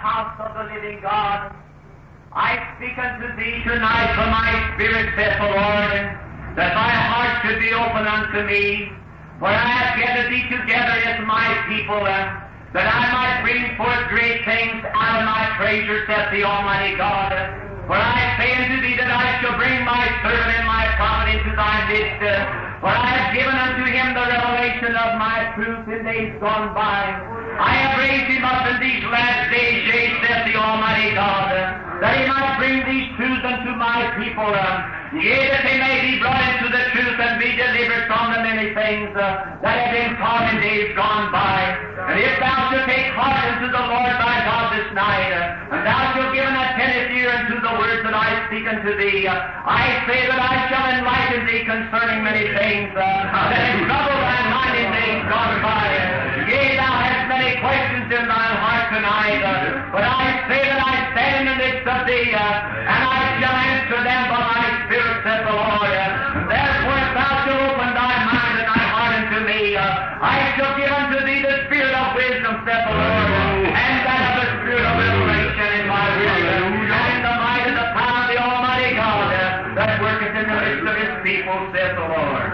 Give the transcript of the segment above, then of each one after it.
house of the living God. I speak unto thee tonight for my spirit, saith the Lord, that thy heart should be open unto me. For I have gathered thee together as my people, that I might bring forth great things out of my treasure, saith the Almighty God. For I say unto thee that I shall bring my servant and my prophet into thy midst. For I have given unto him the revelation of my truth in days gone by. I have raised him up in these last days, yea, saith the Almighty God, that he might bring these truths unto my people, yea, that they may be brought into the truth and be delivered from the many things that have been taught in days gone by. And if thou shalt take heart unto the Lord thy God this night, and thou shalt give an attentive ear unto the words that I speak unto thee, I say that I shall enlighten thee concerning many things that have troubled thy mind in days gone by. Yea, thou hast many questions in thy heart tonight, but I say that I stand in the midst of thee, and I shall answer them by my Spirit, saith the Lord. Therefore, if thou shalt open thy mind and thy heart unto me, I shall give unto thee the spirit of wisdom, saith the Lord, and that of the spirit of revelation in my wisdom, and in the might and the power of the Almighty God that worketh in the midst of his people, saith the Lord.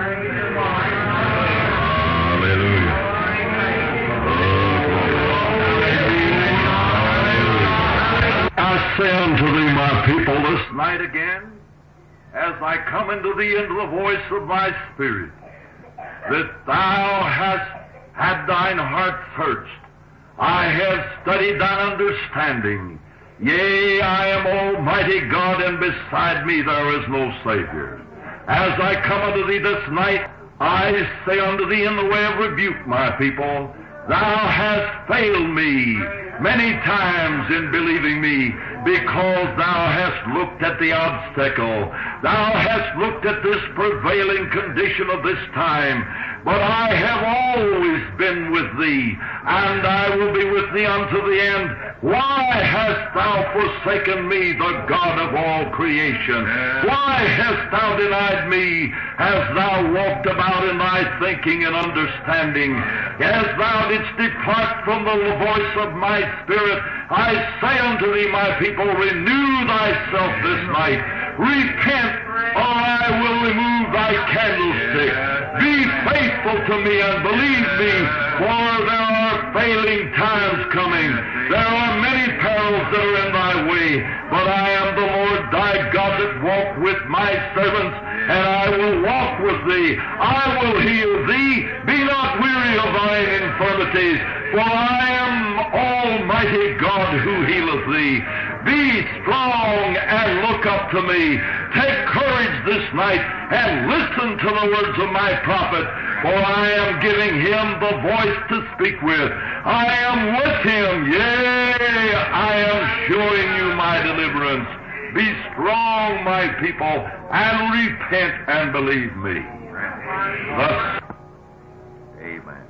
Hallelujah. I say unto thee, my people, this night again, as I come into thee into the voice of my Spirit, that thou hast had thine heart searched. I have studied thine understanding. Yea, I am Almighty God, and beside me there is no Savior. As I come unto thee this night, I say unto thee in the way of rebuke, my people, thou hast failed me many times in believing me, because thou hast looked at the obstacle. Thou hast looked at this prevailing condition of this time. But I have always been with thee, and I will be with thee unto the end. Why hast thou forsaken me, the God of all creation? Why hast thou denied me? Hast thou walked about in thy thinking and understanding? As thou didst depart from the voice of my Spirit, I say unto thee, my people, renew thyself this night. Repent, or I will remove thy candlestick. Be faithful to me and believe me, for there are failing times coming. There are many perils that are in thy way, but I am the Lord thy God that walk with my servants, and I will walk with thee. I will heal thee. Be not weary of thine infirmities, for I am Almighty God who healeth thee. Be strong and look up to me. Take courage this night and listen to the words of my prophet, for I am giving him the voice to speak with. I am with him. Yea, I am showing you my deliverance. Be strong, my people, and repent and believe me. Thus, amen.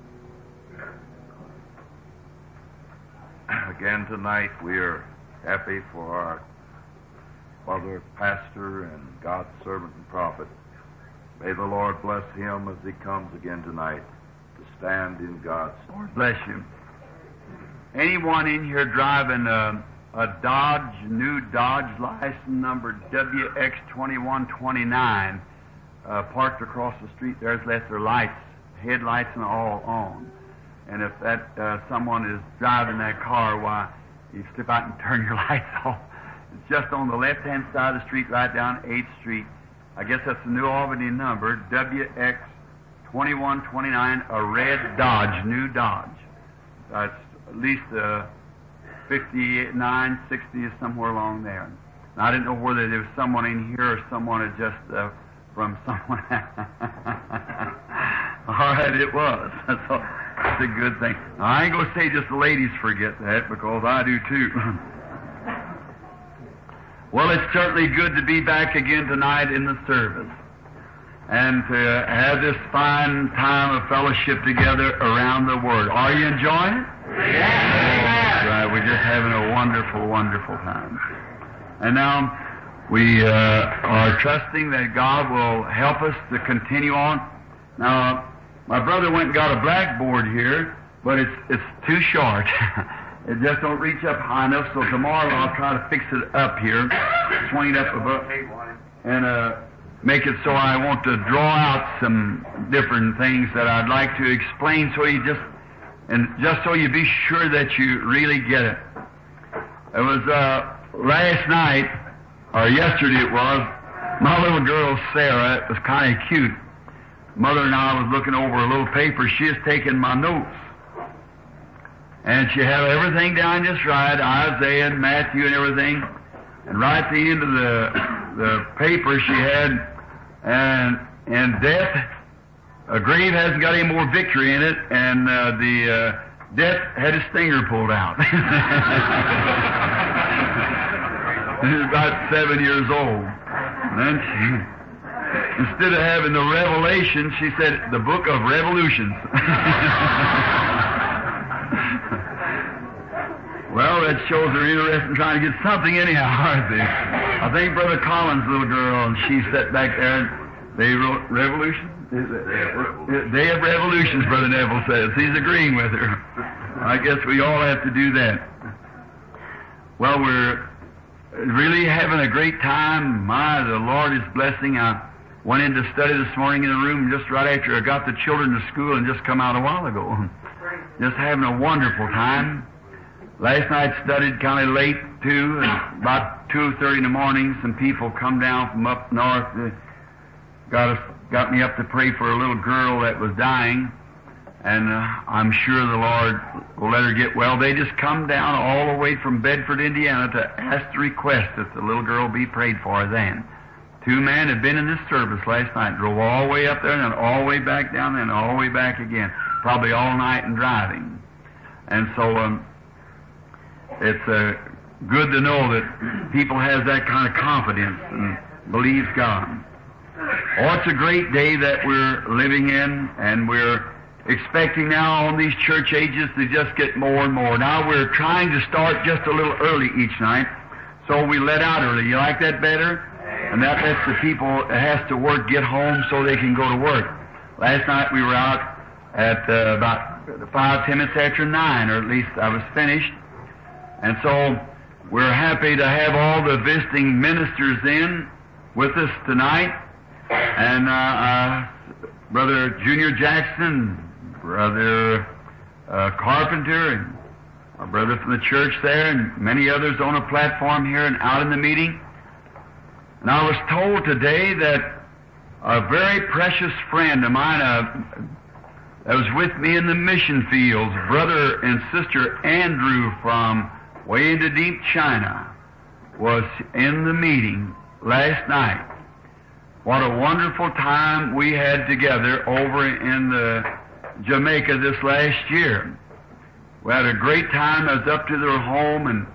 Again tonight we are happy for our Father, Pastor, and God's servant and prophet. May the Lord bless him as he comes again tonight to stand in God's. Lord bless you. Anyone in here driving a Dodge, new Dodge, license number WX2129, parked across the street there's left their lights, headlights and all on. And if that someone is driving that car, why, you step out and turn your lights off. It's just on the left-hand side of the street, right down 8th Street. I guess that's the New Albany number, WX2129, a red Dodge, new Dodge. It's at least 59, 60 is somewhere along there. And I didn't know whether there was someone in here or someone had just from someone. All right, it was. That's a good thing. Now, I ain't going to say just the ladies forget that, because I do too. Well, it's certainly good to be back again tonight in the service and to have this fine time of fellowship together around the Word. Are you enjoying it? Yes. Right. We're just having a wonderful, wonderful time. And now we are trusting that God will help us to continue on. Now, my brother went and got a blackboard here, but it's too short. It just don't reach up high enough, so tomorrow I'll try to fix it up here, swing it up above, and make it so I want to draw out some different things that I'd like to explain, so you just so you be sure that you really get it. It was last night, or yesterday it was, my little girl Sarah, it was kind of cute. Mother and I was looking over a little paper. She was taking my notes. And she had everything down just right, Isaiah and Matthew and everything. And right at the end of the paper she had, and death, a grave hasn't got any more victory in it, and the death had his finger pulled out. He was about 7 years old. And then she, instead of having the Revelation, she said, the book of Revolutions. Well, that shows they're interested in trying to get something anyhow, aren't they? I think Brother Collins' little girl, and she sat back there, and they wrote Revolution? Day of Revolutions, Brother Neville says. He's agreeing with her. I guess we all have to do that. Well, we're really having a great time. The Lord is blessing. I went in to study this morning in the room just right after I got the children to school and just come out a while ago. Just having a wonderful time. Last night studied kind of late, too, and about 2:30 in the morning, some people come down from up north. Got me up to pray for a little girl that was dying, and I'm sure the Lord will let her get well. They just come down all the way from Bedford, Indiana, to ask the request that the little girl be prayed for then. 2 men had been in this service last night, drove all the way up there, and then all the way back down, and all the way back again, probably all night and driving. And so it's good to know that people have that kind of confidence and believes God. Oh, it's a great day that we're living in, and we're expecting now on these church ages to just get more and more. Now we're trying to start just a little early each night, so we let out early. You like that better? And that lets the people that has to work get home so they can go to work. Last night we were out at about 5-10 minutes after 9, or at least I was finished. And so we're happy to have all the visiting ministers in with us tonight. And Brother Junior Jackson, Brother Carpenter, and our brother from the church there, and many others on a platform here and out in the meeting. And I was told today that a very precious friend of mine that was with me in the mission fields, Brother and Sister Andrew from way into deep China, was in the meeting last night. What a wonderful time we had together over in Jamaica this last year. We had a great time. I was up to their home, and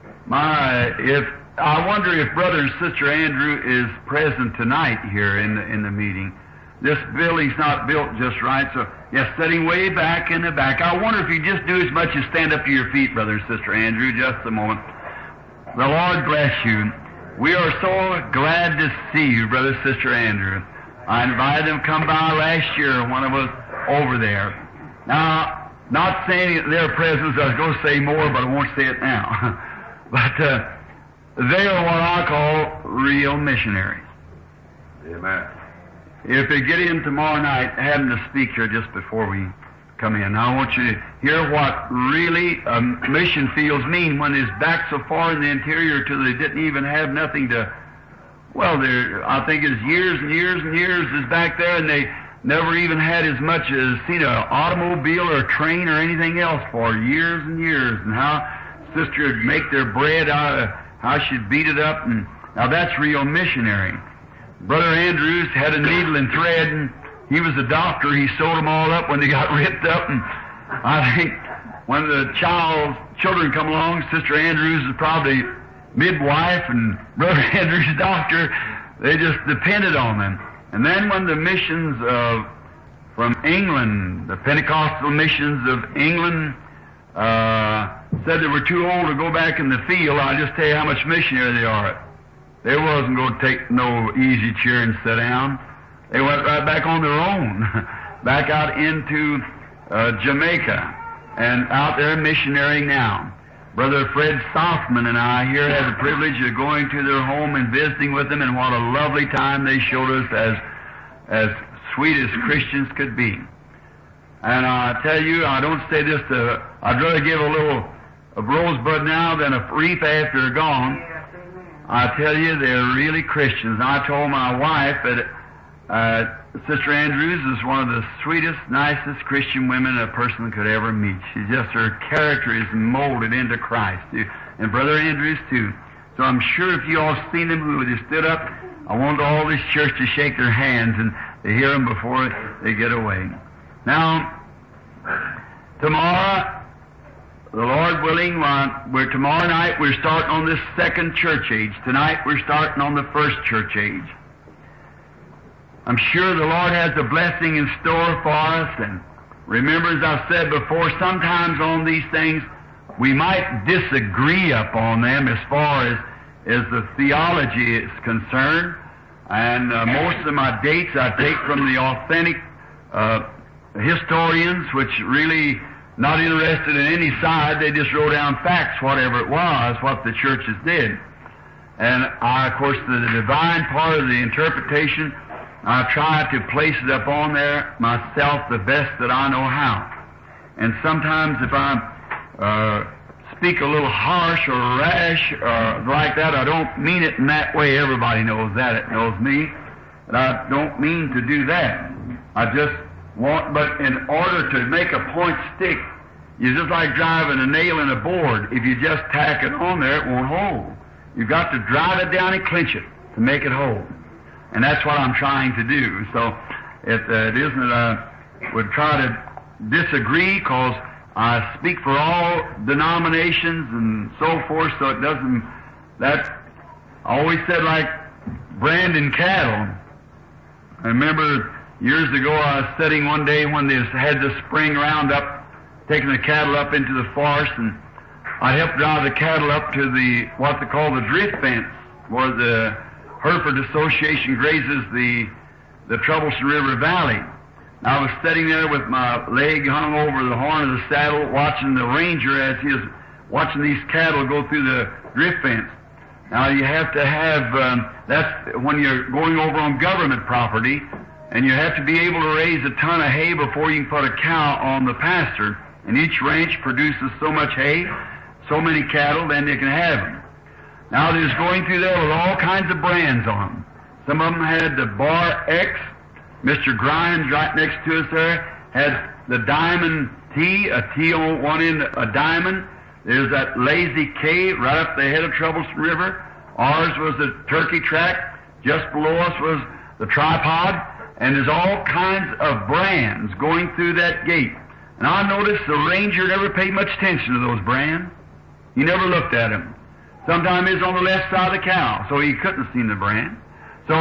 I wonder if Brother and Sister Andrew is present tonight here in the meeting. This building's not built just right, so sitting way back in the back. I wonder if you just do as much as stand up to your feet, Brother and Sister Andrew, just a moment. The Lord bless you. We are so glad to see you, Brother and Sister Andrew. I invited them to come by last year when I was over there. Now, not saying their presence, I was going to say more, but I won't say it now. But they are what I call real missionaries. Amen. If they get in tomorrow night, have them to speak here just before we come in. Now I want you to hear what really mission fields mean when it's back so far in the interior till they didn't even have nothing to, I think it's years and years and years is back there, and they never even had as much as seen an automobile or a train or anything else for years and years, and how Sister would make their bread out of, how she'd beat it up, and now that's real missionary. Brother Andrews had a needle and thread, and he was a doctor. He sewed them all up when they got ripped up, and I think when the children come along, Sister Andrews is probably midwife, and Brother Andrews doctor. They just depended on them. And then when the missions from England, the Pentecostal missions of England, said they were too old to go back in the field, I'll just tell you how much missionary they are. They wasn't going to take no easy chair and sit down. They went right back on their own, back out into Jamaica, and out there missionarying now. Brother Fred Softman and I here had the privilege of going to their home and visiting with them, and what a lovely time they showed us, as sweet as Christians could be. And I tell you, I don't say this I'd rather give a little of rosebud now than a wreath after they're gone. I tell you, they're really Christians. And I told my wife that Sister Andrews is one of the sweetest, nicest Christian women a person could ever meet. Her character is molded into Christ. And Brother Andrews, too. So I'm sure if you all seen them who just stood up, I want all this church to shake their hands and to hear them before they get away. Now, tomorrow, the Lord willing, tomorrow night we're starting on this second church age. Tonight we're starting on the first church age. I'm sure the Lord has a blessing in store for us, and remember, as I've said before, sometimes on these things we might disagree upon them as far as the theology is concerned, and most of my dates I take from the authentic historians, which really not interested in any side. They just wrote down facts, whatever it was, what the churches did. And of course, the divine part of the interpretation, I try to place it up on there myself the best that I know how. And sometimes if I speak a little harsh or rash or like that, I don't mean it in that way. Everybody knows that. It knows me. But I don't mean to do that. I just want, but in order to make a point stick, you're just like driving a nail in a board. If you just tack it on there, it won't hold. You've got to drive it down and clinch it to make it hold. And that's what I'm trying to do. So it isn't that I would try to disagree, because I speak for all denominations and so forth, so it doesn't, that I always said like branding cattle. I remember years ago I was sitting one day when they had the spring roundup, taking the cattle up into the forest, and I helped drive the cattle up to what they call the drift fence, where the Hereford Association grazes the Troublesome River Valley. I was sitting there with my leg hung over the horn of the saddle, watching the ranger as he was watching these cattle go through the drift fence. Now you have to have, that's when you're going over on government property, and you have to be able to raise a ton of hay before you can put a cow on the pasture. And each ranch produces so much hay, so many cattle, then they can have them. Now there's going through there with all kinds of brands on them. Some of them had the Bar X. Mr. Grimes, right next to us there, had the Diamond T, a T on one end, a diamond. There's that Lazy K right up the head of Troublesome River. Ours was the Turkey Track. Just below us was the Tripod. And there's all kinds of brands going through that gate. And I noticed the ranger never paid much attention to those brands. He never looked at them. Sometimes he was on the left side of the cow, so he couldn't have seen the brand. So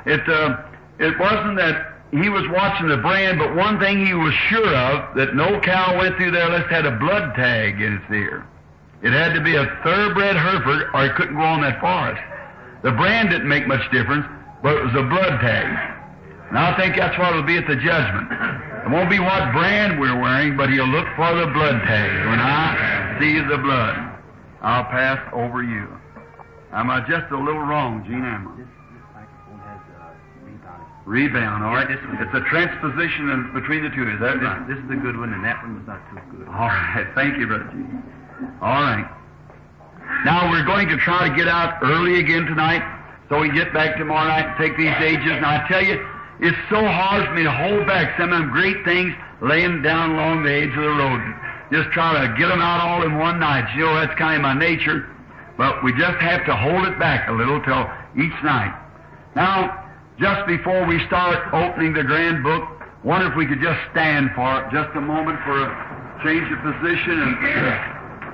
it wasn't that he was watching the brand, but one thing he was sure of, that no cow went through there unless it had a blood tag in its ear. It had to be a thoroughbred Hereford, or it couldn't go on that forest. The brand didn't make much difference, but it was a blood tag. And I think that's what it'll be at the judgment. It won't be what brand we're wearing, but he'll look for the blood tag. When I see the blood, I'll pass over you. Am I just a little wrong, Gene? Am I? This microphone has rebound, all right? It's a transposition between the two, is that right? This is a good one, and that one was not too good. All right. Thank you, Brother Gene. All right. Now we're going to try to get out early again tonight, so we get back tomorrow night and take these ages. And I tell you, it's so hard for me to hold back some of them great things laying down along the edge of the road. Just try to get them out all in one night. You know, that's kind of my nature. But we just have to hold it back a little till each night. Now, just before we start opening the grand book, wonder if we could just stand for just a moment for a change of position. And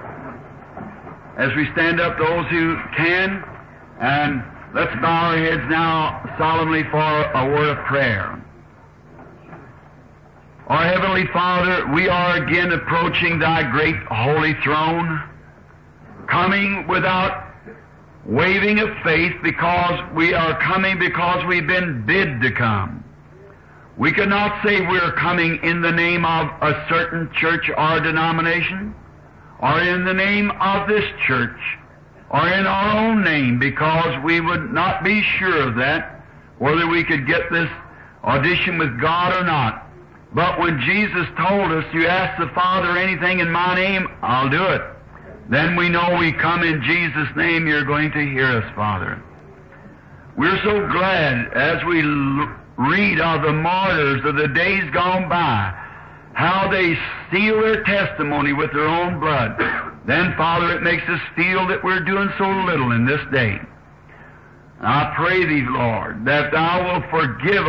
as we stand up, those who can, and let's bow our heads now solemnly for a word of prayer. Our Heavenly Father, we are again approaching Thy great holy throne, coming without waving of faith, because we are coming because we've been bid to come. We could not say we're coming in the name of a certain church or denomination, or in the name of this church, or in our own name, because we would not be sure of that, whether we could get this audition with God or not. But when Jesus told us, you ask the Father anything in my name, I'll do it. Then we know we come in Jesus' name, you're going to hear us, Father. We're so glad as we read of the martyrs of the days gone by, how they seal their testimony with their own blood. Then, Father, it makes us feel that we're doing so little in this day. I pray Thee, Lord, that Thou will forgive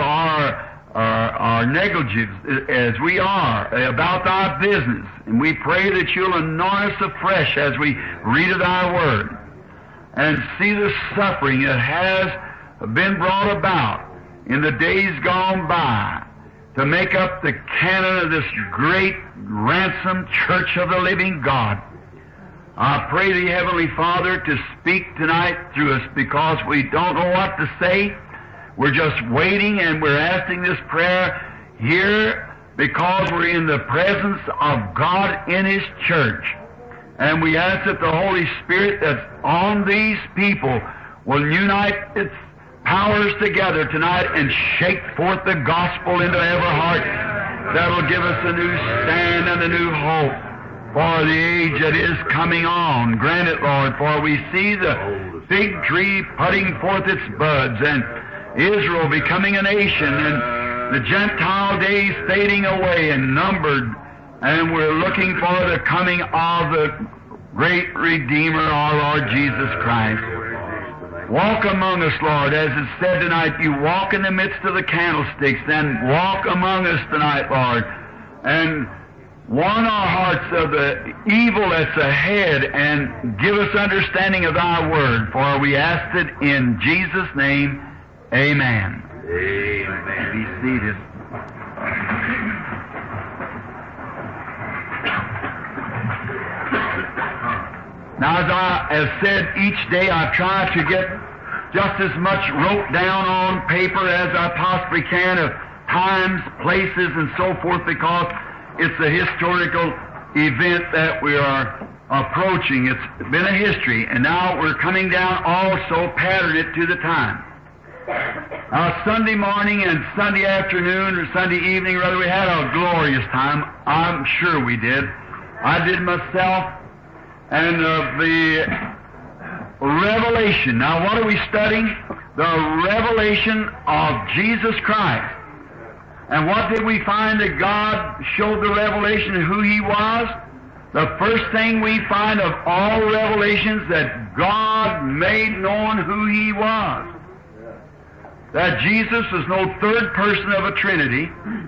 our negligence as we are about Thy business. And we pray that You'll anoint us afresh as we read of Thy Word and see the suffering that has been brought about in the days gone by to make up the canon of this great ransomed church of the living God. I pray Thee, Heavenly Father, to speak tonight through us, because we don't know what to say. We're just waiting, and we're asking this prayer here because we're in the presence of God in His church. And we ask that the Holy Spirit that's on these people will unite its powers together tonight and shake forth the gospel into every heart. That'll give us a new stand and a new hope for the age that is coming on. Grant it, Lord, for we see the fig tree putting forth its buds, and Israel becoming a nation, and the Gentile days fading away and numbered, and we're looking for the coming of the great Redeemer, our Lord Jesus Christ. Walk among us, Lord, as it said tonight, you walk in the midst of the candlesticks, then walk among us tonight, Lord, and warn our hearts of the evil that's ahead, and give us understanding of Thy Word, for we ask it in Jesus' name. Amen. Amen. Be seated. Now, as I have said, each day I try to get just as much wrote down on paper as I possibly can of times, places, and so forth, because it's a historical event that we are approaching. It's been a history, and now we're coming down also pattern it to the time. Sunday morning and Sunday afternoon, or Sunday evening, rather, we had a glorious time. I'm sure we did. I did myself. And the revelation. Now, what are we studying? The revelation of Jesus Christ. And what did we find that God showed the revelation of who He was? The first thing we find of all revelations, that God made known who He was. That Jesus was no third person of a Trinity.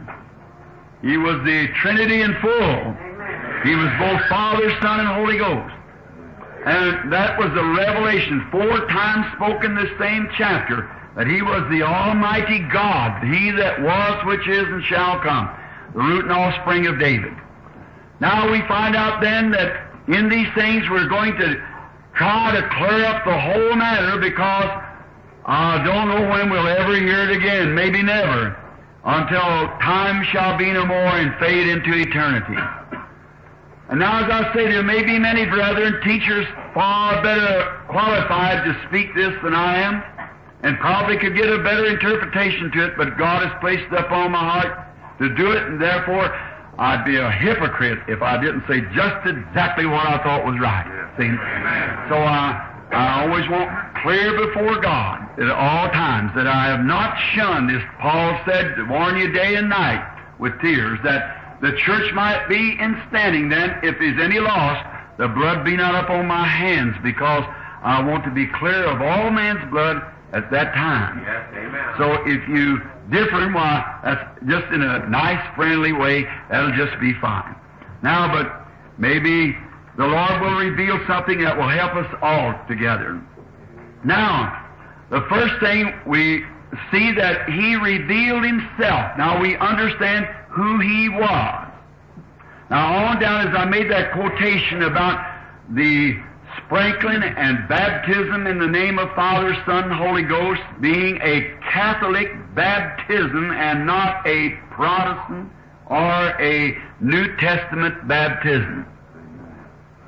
He was the Trinity in full. He was both Father, Son, and Holy Ghost. And that was the revelation, 4 times spoken in this same chapter, that He was the Almighty God, He that was, which is, and shall come, the root and offspring of David. Now we find out then that in these things we're going to try to clear up the whole matter, because I don't know when we'll ever hear it again, maybe never, until time shall be no more and fade into eternity. And now, as I say, there may be many brethren, teachers, far better qualified to speak this than I am, and probably could get a better interpretation to it, but God has placed it upon my heart to do it, and therefore I'd be a hypocrite if I didn't say just exactly what I thought was right. See? So I always want clear before God at all times that I have not shunned, as Paul said, to warn you day and night with tears, that the church might be in standing then, if there's any loss, the blood be not upon my hands, because I want to be clear of all man's blood at that time. Yes, amen. So if you differ, why, that's just in a nice, friendly way, that'll just be fine. Now, but maybe the Lord will reveal something that will help us all together. Now, the first thing we see that He revealed Himself. Now we understand who He was. Now on down, as I made that quotation about the sprinkling and baptism in the name of Father, Son, and Holy Ghost being a Catholic baptism and not a Protestant or a New Testament baptism.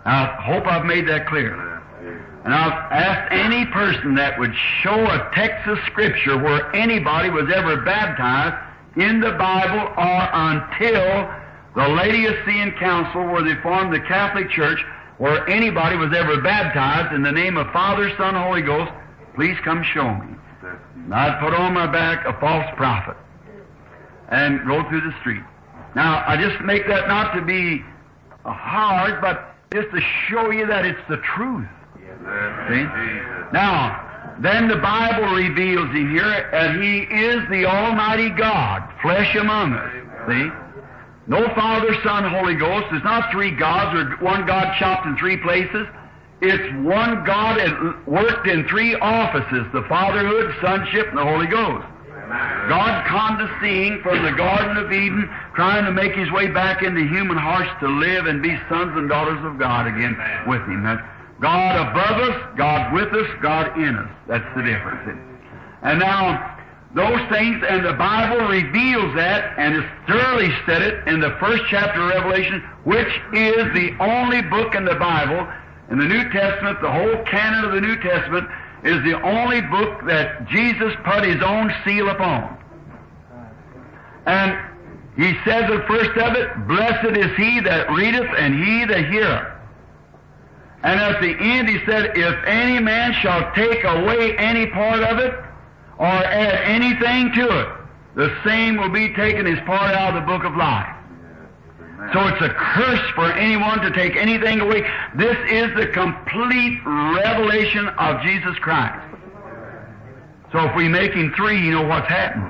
I hope I've made that clear. And I've asked any person that would show a text of Scripture where anybody was ever baptized in the Bible or until the Laodicean Council, where they formed the Catholic Church, where anybody was ever baptized in the name of Father, Son, Holy Ghost, please come show me. And I'd put on my back a false prophet and go through the street. Now, I just make that not to be hard, but just to show you that it's the truth. See? Now, then the Bible reveals Him here, and He is the Almighty God, flesh among us. See? No Father, Son, Holy Ghost. There's not three gods or one God chopped in three places. It's one God that worked in three offices, the Fatherhood, Sonship, and the Holy Ghost. God condescending from the Garden of Eden, trying to make His way back into human hearts to live and be sons and daughters of God again with Him. That's God above us, God with us, God in us. That's the difference. And now, those things, and the Bible reveals that, and has thoroughly said it in the first chapter of Revelation, which is the only book in the Bible, in the New Testament, the whole canon of the New Testament, is the only book that Jesus put His own seal upon. And He says at first of it, blessed is he that readeth and he that heareth. And at the end He said, if any man shall take away any part of it, or add anything to it, the same will be taken as part out of the book of life. So it's a curse for anyone to take anything away. This is the complete revelation of Jesus Christ. So if we make Him three, you know what's happening.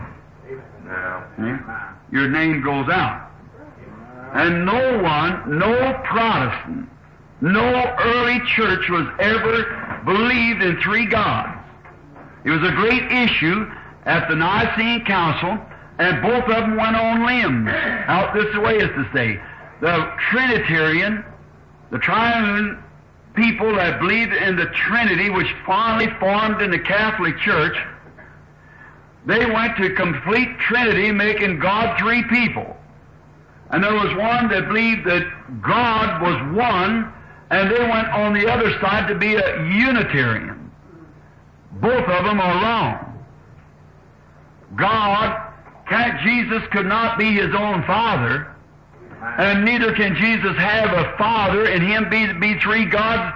Your name goes out. And no one, no Protestant, no early church was ever believed in three gods. It was a great issue at the Nicene Council, and both of them went on limbs. Out this way is to say, the Trinitarian, the triune people that believed in the Trinity, which finally formed in the Catholic Church, they went to complete Trinity, making God three people. And there was one that believed that God was one, and they went on the other side to be a Unitarian. Both of them are wrong. Jesus could not be His own Father, and neither can Jesus have a Father and Him be three gods.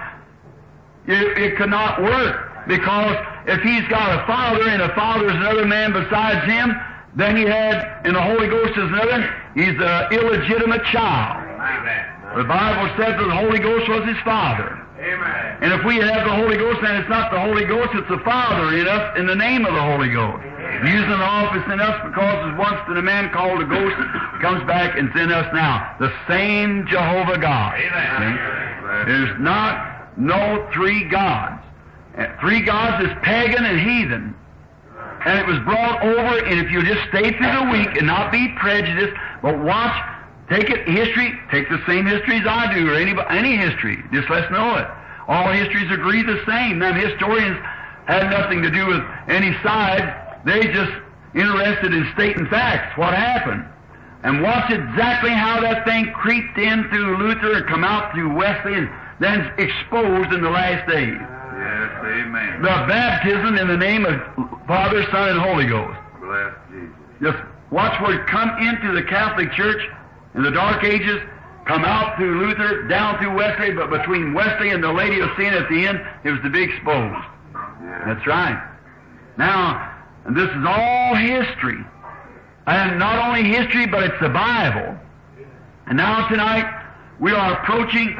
It could not work, because if He's got a Father and a Father is another man besides Him, then He had, and the Holy Ghost is another, He's an illegitimate child. The Bible says that the Holy Ghost was His Father. Amen. And if we have the Holy Ghost, then it's not the Holy Ghost, it's the Father in us in the name of the Holy Ghost. Amen. Using the office in us, because once a man called a ghost comes back and it's in us now. The same Jehovah God. Amen. There's not no three gods. Three gods is pagan and heathen. And it was brought over, and if you just stay through the week and not be prejudiced, but watch, take it, history, take the same history as I do, or any history. Just let's know it. All histories agree the same. Them historians had nothing to do with any side. They just interested in stating facts, what happened. And watch exactly how that thing creeped in through Luther and come out through Wesley and then exposed in the last days. Yes, amen. The baptism in the name of Father, Son, and Holy Ghost. Bless Jesus. Just watch where it come into the Catholic Church in the Dark Ages, come out through Luther, down through Wesley, but between Wesley and the Laodicean at the end, it was to be exposed. Yes. That's right. Now, and this is all history. And not only history, but it's the Bible. And now tonight, we are approaching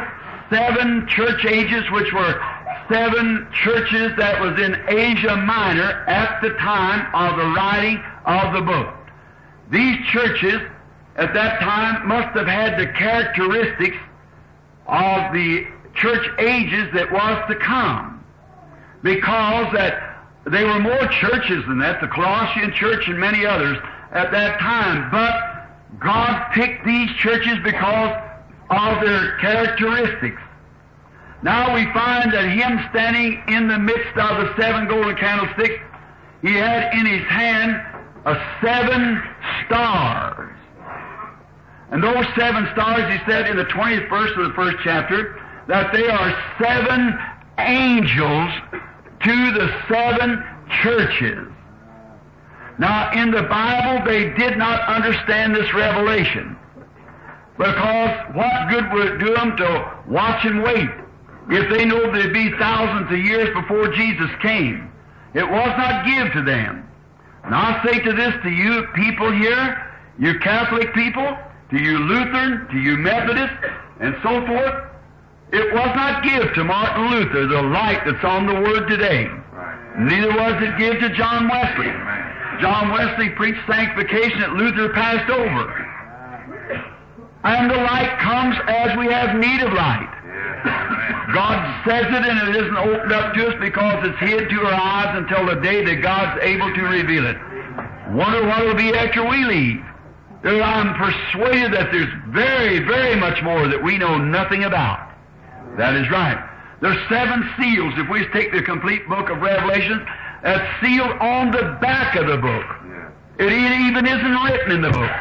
7 church ages, which were 7 churches that was in Asia Minor at the time of the writing of the book. These churches at that time must have had the characteristics of the church ages that was to come, because that they were more churches than that, the Colossian church and many others at that time, but God picked these churches because of their characteristics. Now we find that Him standing in the midst of the 7 golden candlesticks, He had in His hand 7 stars. And those 7 stars, He said in the 20th verse of the first chapter, that they are 7 angels to the 7 churches. Now, in the Bible, they did not understand this revelation, because what good would it do them to watch and wait if they know there'd be thousands of years before Jesus came? It was not given to them. And I'll say to this to you people here, you Catholic people, to you Lutheran, to you Methodist, and so forth, it was not given to Martin Luther, the light that's on the Word today. Neither was it given to John Wesley. John Wesley preached sanctification that Luther passed over. And the light comes as we have need of light. God says it, and it isn't opened up to us because it's hid to our eyes until the day that God's able to reveal it. Wonder what it'll be after we leave. I'm persuaded that there's very, very much more that we know nothing about. That is right. There's 7 seals, if we take the complete book of Revelation, that's sealed on the back of the book. It even isn't written in the book.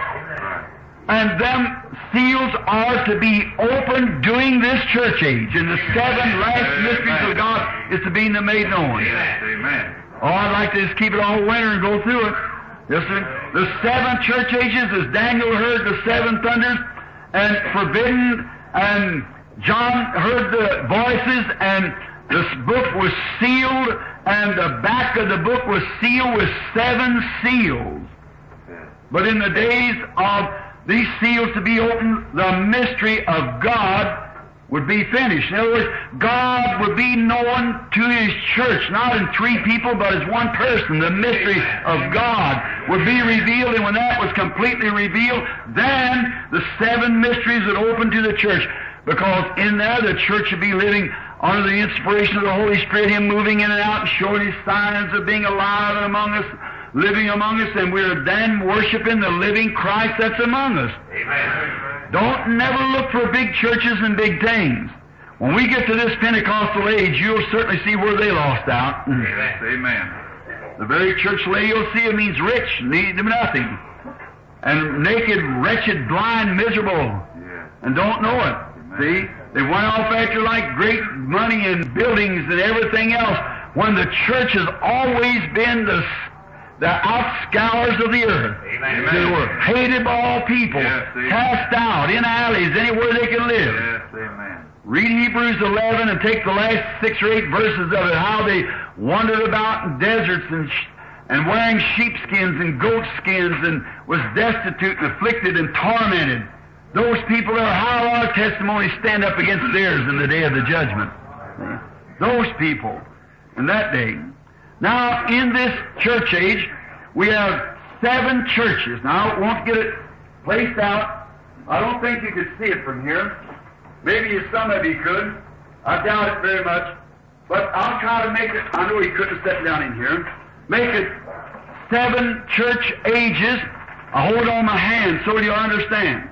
And them seals are to be opened during this church age, and the 7 last mysteries of God is to be made known. Amen. Oh, I'd like to just keep it all winter and go through it. Yes, sir. The 7 church ages, as Daniel heard the 7 thunders, and forbidden, and John heard the voices, and this book was sealed, and the back of the book was sealed with 7 seals. But in the days of these seals to be opened, the mystery of God would be finished. In other words, God would be known to His church, not in 3 people, but as one person. The mystery of God would be revealed, and when that was completely revealed, then the 7 mysteries would open to the church. Because in there, the church would be living under the inspiration of the Holy Spirit, Him moving in and out and showing His signs of being alive and among us, living among us, and we're then worshiping the living Christ that's among us. Amen. Don't never look for big churches and big things. When we get to this Pentecostal age, you'll certainly see where they lost out. Amen. The very church Laodicea means rich, need nothing, and naked, wretched, blind, miserable, and don't know it. See? They went off after like great money and buildings and everything else, when the church has always been the outscours of the earth. Amen. They were hated by all people, cast out in alleys, anywhere they could live. Yes, amen. Read Hebrews 11 and take the last 6 or 8 verses of it, how they wandered about in deserts and wearing sheepskins and goatskins and was destitute and afflicted and tormented. Those people are how our testimonies stand up against theirs in the day of the judgment. Those people in that day. Now, in this church age, we have 7 churches. Now, I won't get it placed out. I don't think you could see it from here. Maybe some of you could. I doubt it very much. But I'll try to make it. I know you couldn't sit down in here. Make it 7 church ages. I hold on my hand so you'll understand.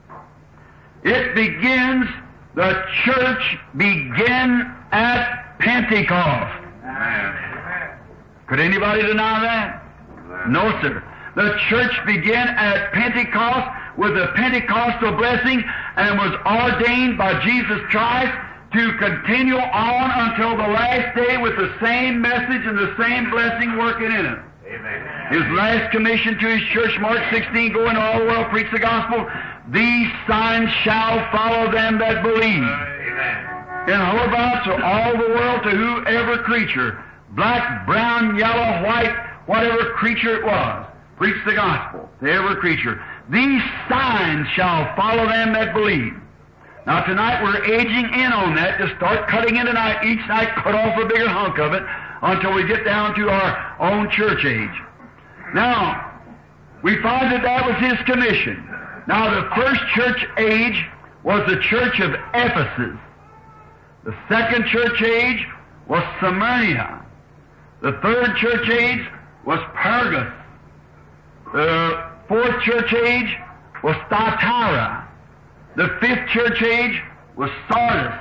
It begins, the church began at Pentecost. Amen. Could anybody deny that? No, sir. The church began at Pentecost with the Pentecostal blessing and was ordained by Jesus Christ to continue on until the last day with the same message and the same blessing working in it. Amen. His last commission to His church, Mark 16, go into all the world, preach the gospel. These signs shall follow them that believe. Amen. In Horvath to all the world, to whoever creature, black, brown, yellow, white, whatever creature it was, preach the gospel to every creature. These signs shall follow them that believe. Now tonight we're aging in on that. Just start cutting in tonight. Each night cut off a bigger hunk of it until we get down to our own church age. Now, we find that that was His commission. Now the first church age was the church of Ephesus. The second church age was Smyrna. The third church age was Pergus. The fourth church age was Thyatira. The fifth church age was Sardis.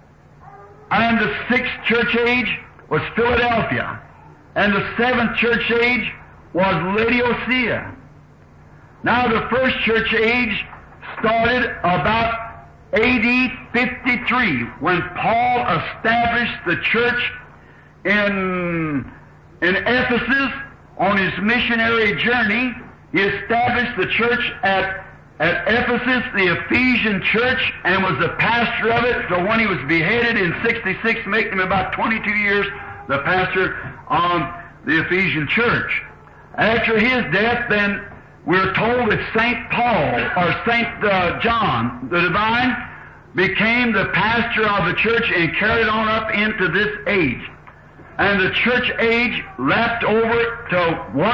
And the sixth church age was Philadelphia. And the seventh church age was Laodicea. Now the first church age started about A.D. 53, when Paul established the church in Ephesus on his missionary journey. He established the church at Ephesus, the Ephesian church, and was the pastor of it. So when he was beheaded in 66, making him about 22 years the pastor of the Ephesian church. After his death, then, we're told that St. Paul, or St. John, the Divine, became the pastor of the church and carried on up into this age. And the church age lapped over to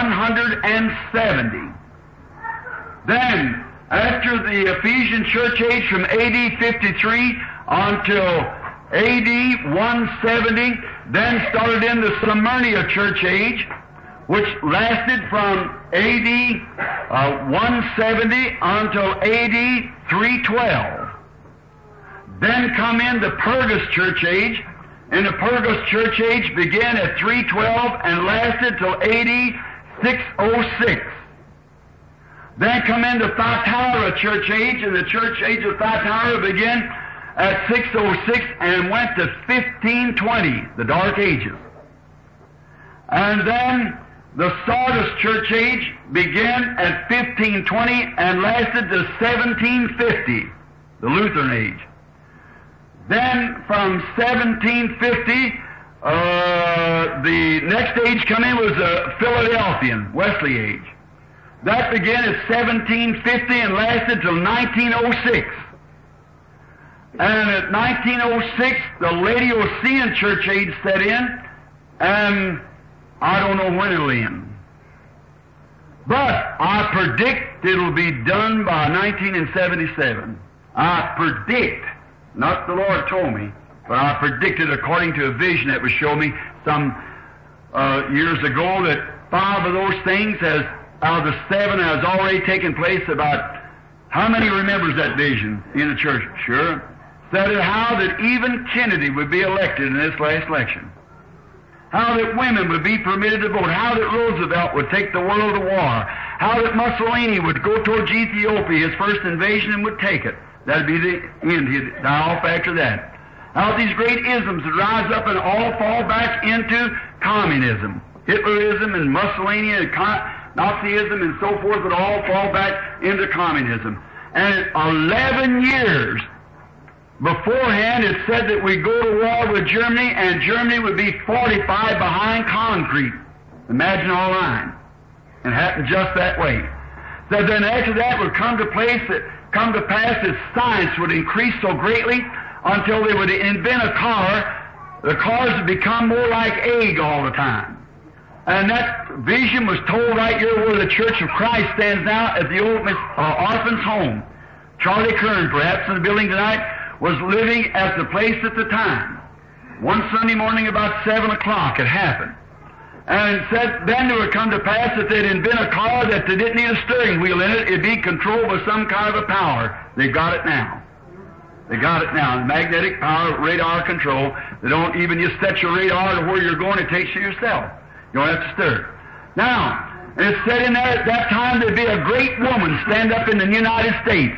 170. Then, after the Ephesian church age from A.D. 53 until A.D. 170, then started in the Smyrna church age, which lasted from A.D. 170 until A.D. 312. Then come in the Pergus church age, and the Pergus church age began at 312 and lasted till A.D. 606. Then come in the Thyatira church age, and the church age of Thyatira began at 606 and went to 1520, the Dark Ages. And then the Sardis church age began at 1520 and lasted to 1750, the Lutheran age. Then from 1750, the next age come in was the Philadelphian, Wesley age. That began at 1750 and lasted till 1906. And at 1906, the Laodicean church age set in, and I don't know when it'll end. But I predict it'll be done by 1977. I predict. Not the Lord told me, but I predicted according to a vision that was shown me some years ago that 5 of those things out of the 7 has already taken place. About how many remembers that vision in the church? Sure. Said how that even Kennedy would be elected in this last election. How that women would be permitted to vote. How that Roosevelt would take the world to war. How that Mussolini would go towards Ethiopia, his first invasion, and would take it. That'd be the end. He'd die off after that. How these great isms would rise up and all fall back into communism. Hitlerism and Mussolini and Nazism and so forth would all fall back into communism. And 11 years beforehand it said that we'd go to war with Germany and Germany would be fortified behind concrete. Imagine all line. And it happened just that way. So then after that would come to pass that science would increase so greatly until they would invent a car. The cars would become more like egg all the time. And that vision was told right here where the Church of Christ stands now at the old orphan's home. Charlie Kern, perhaps in the building tonight, was living at the place at the time. One Sunday morning about 7 o'clock it happened. And it said then it would come to pass that they'd invent a car that they didn't need a steering wheel in it. It'd be controlled by some kind of a power. They've got it now. They got it now. Magnetic power, radar control. They don't even just set your radar to where you're going. It takes you yourself. You don't have to stir it. Now, and it said in there at that time there'd be a great woman stand up in the United States.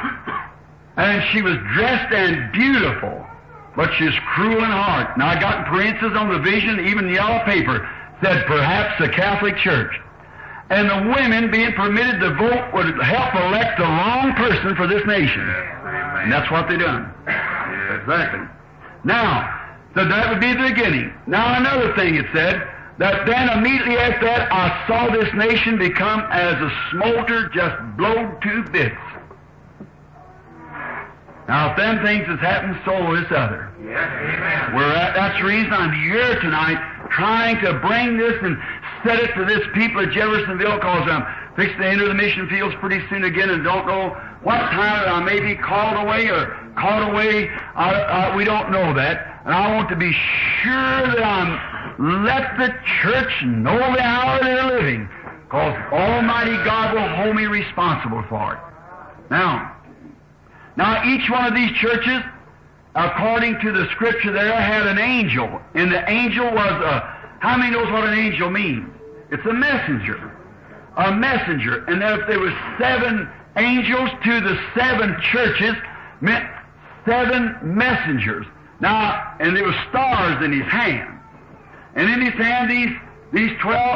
And she was dressed and beautiful, but she's cruel in heart. Now I got in parentheses on the vision, even yellow paper, said perhaps the Catholic Church. And the women being permitted to vote would help elect the wrong person for this nation. And that's what they done. Exactly. Now, so that would be the beginning. Now another thing it said, that then immediately after that I saw this nation become as a smolder just blowed to bits. Now if them things has happened, so will this other. Yes, amen. That's the reason I'm here tonight, trying to bring this and set it to this people at Jeffersonville, because I'm fixing to enter the mission fields pretty soon again and don't know what time I may be called away or caught away. We don't know that. And I want to be sure that let the church know the hour they're living, because Almighty God will hold me responsible for it. Now each one of these churches, according to the Scripture there, had an angel. And the angel was how many knows what an angel means? It's a messenger. A messenger. And that if there were 7 angels to the 7 churches, meant 7 messengers. Now, and there were stars in his hand. And in his hand, these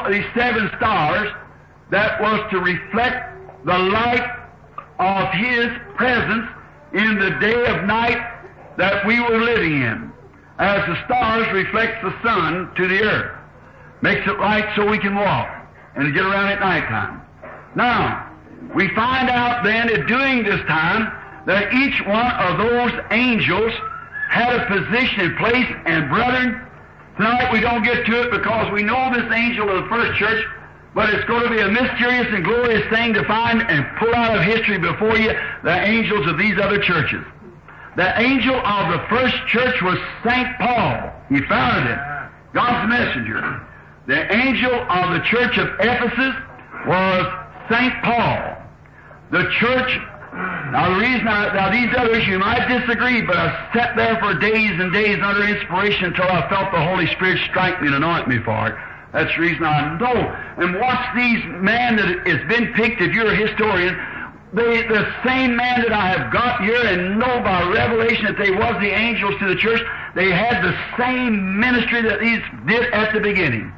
7 stars, that was to reflect the light of his presence in the day of night that we were living in. As the stars reflects the sun to the earth. Makes it light so we can walk and get around at nighttime. Now, we find out then that during this time that each one of those angels had a position and place, and brethren, tonight we don't get to it because we know this angel of the first church, but it's going to be a mysterious and glorious thing to find and pull out of history before you the angels of these other churches. The angel of the first church was St. Paul. He founded it, God's messenger. The angel of the church of Ephesus was St. Paul. The church, now the reason these others you might disagree, but I sat there for days and days under inspiration until I felt the Holy Spirit strike me and anoint me for it. That's the reason I know. And watch these men that has been picked, if you're a historian, the same man that I have got here and know by revelation that they was the angels to the church, they had the same ministry that these did at the beginning.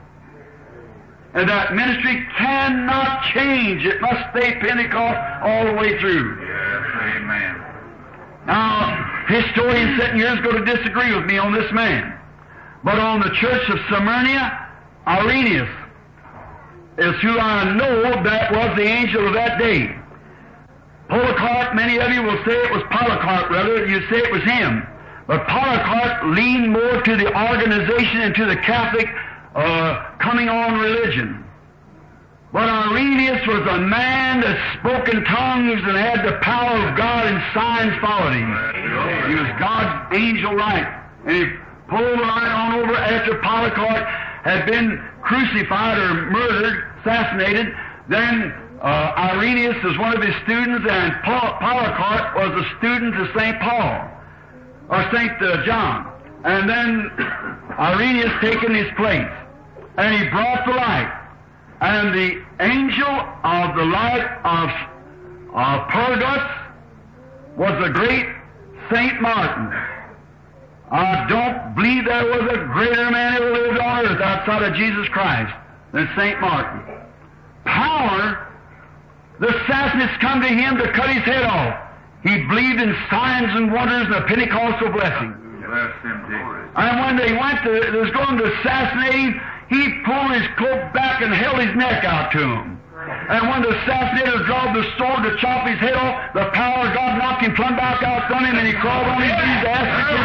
And that ministry cannot change. It must stay Pentecost all the way through. Yes, amen. Now, historians sitting here is going to disagree with me on this man. But on the church of Smyrna, Irenaeus is who I know that was the angel of that day. Polycarp, many of you will say it was Polycarp, rather. You say it was him. But Polycarp leaned more to the organization and to the Catholic coming on religion. But Irenaeus was a man that spoke in tongues and had the power of God, and signs followed him. He was God's angel light. And he pulled right on over after Polycarp had been crucified or murdered, assassinated. Then Irenaeus was one of his students, and Polycarp was a student of St. Paul, or St. John. And then Irenaeus taken his place, and he brought the light. And the angel of the light of Pergus was the great St. Martin. I don't believe there was a greater man ever lived on earth outside of Jesus Christ than St. Martin. Power, the assassins come to him to cut his head off. He believed in signs and wonders and a Pentecostal blessing. Bless him, Jesus. And when they was going to assassinate him, he pulled his cloak back and held his neck out to him. And when the assassinator drawed the sword to chop his head off, the power of God knocked him plumb back out from him, and he crawled on his knees to ask for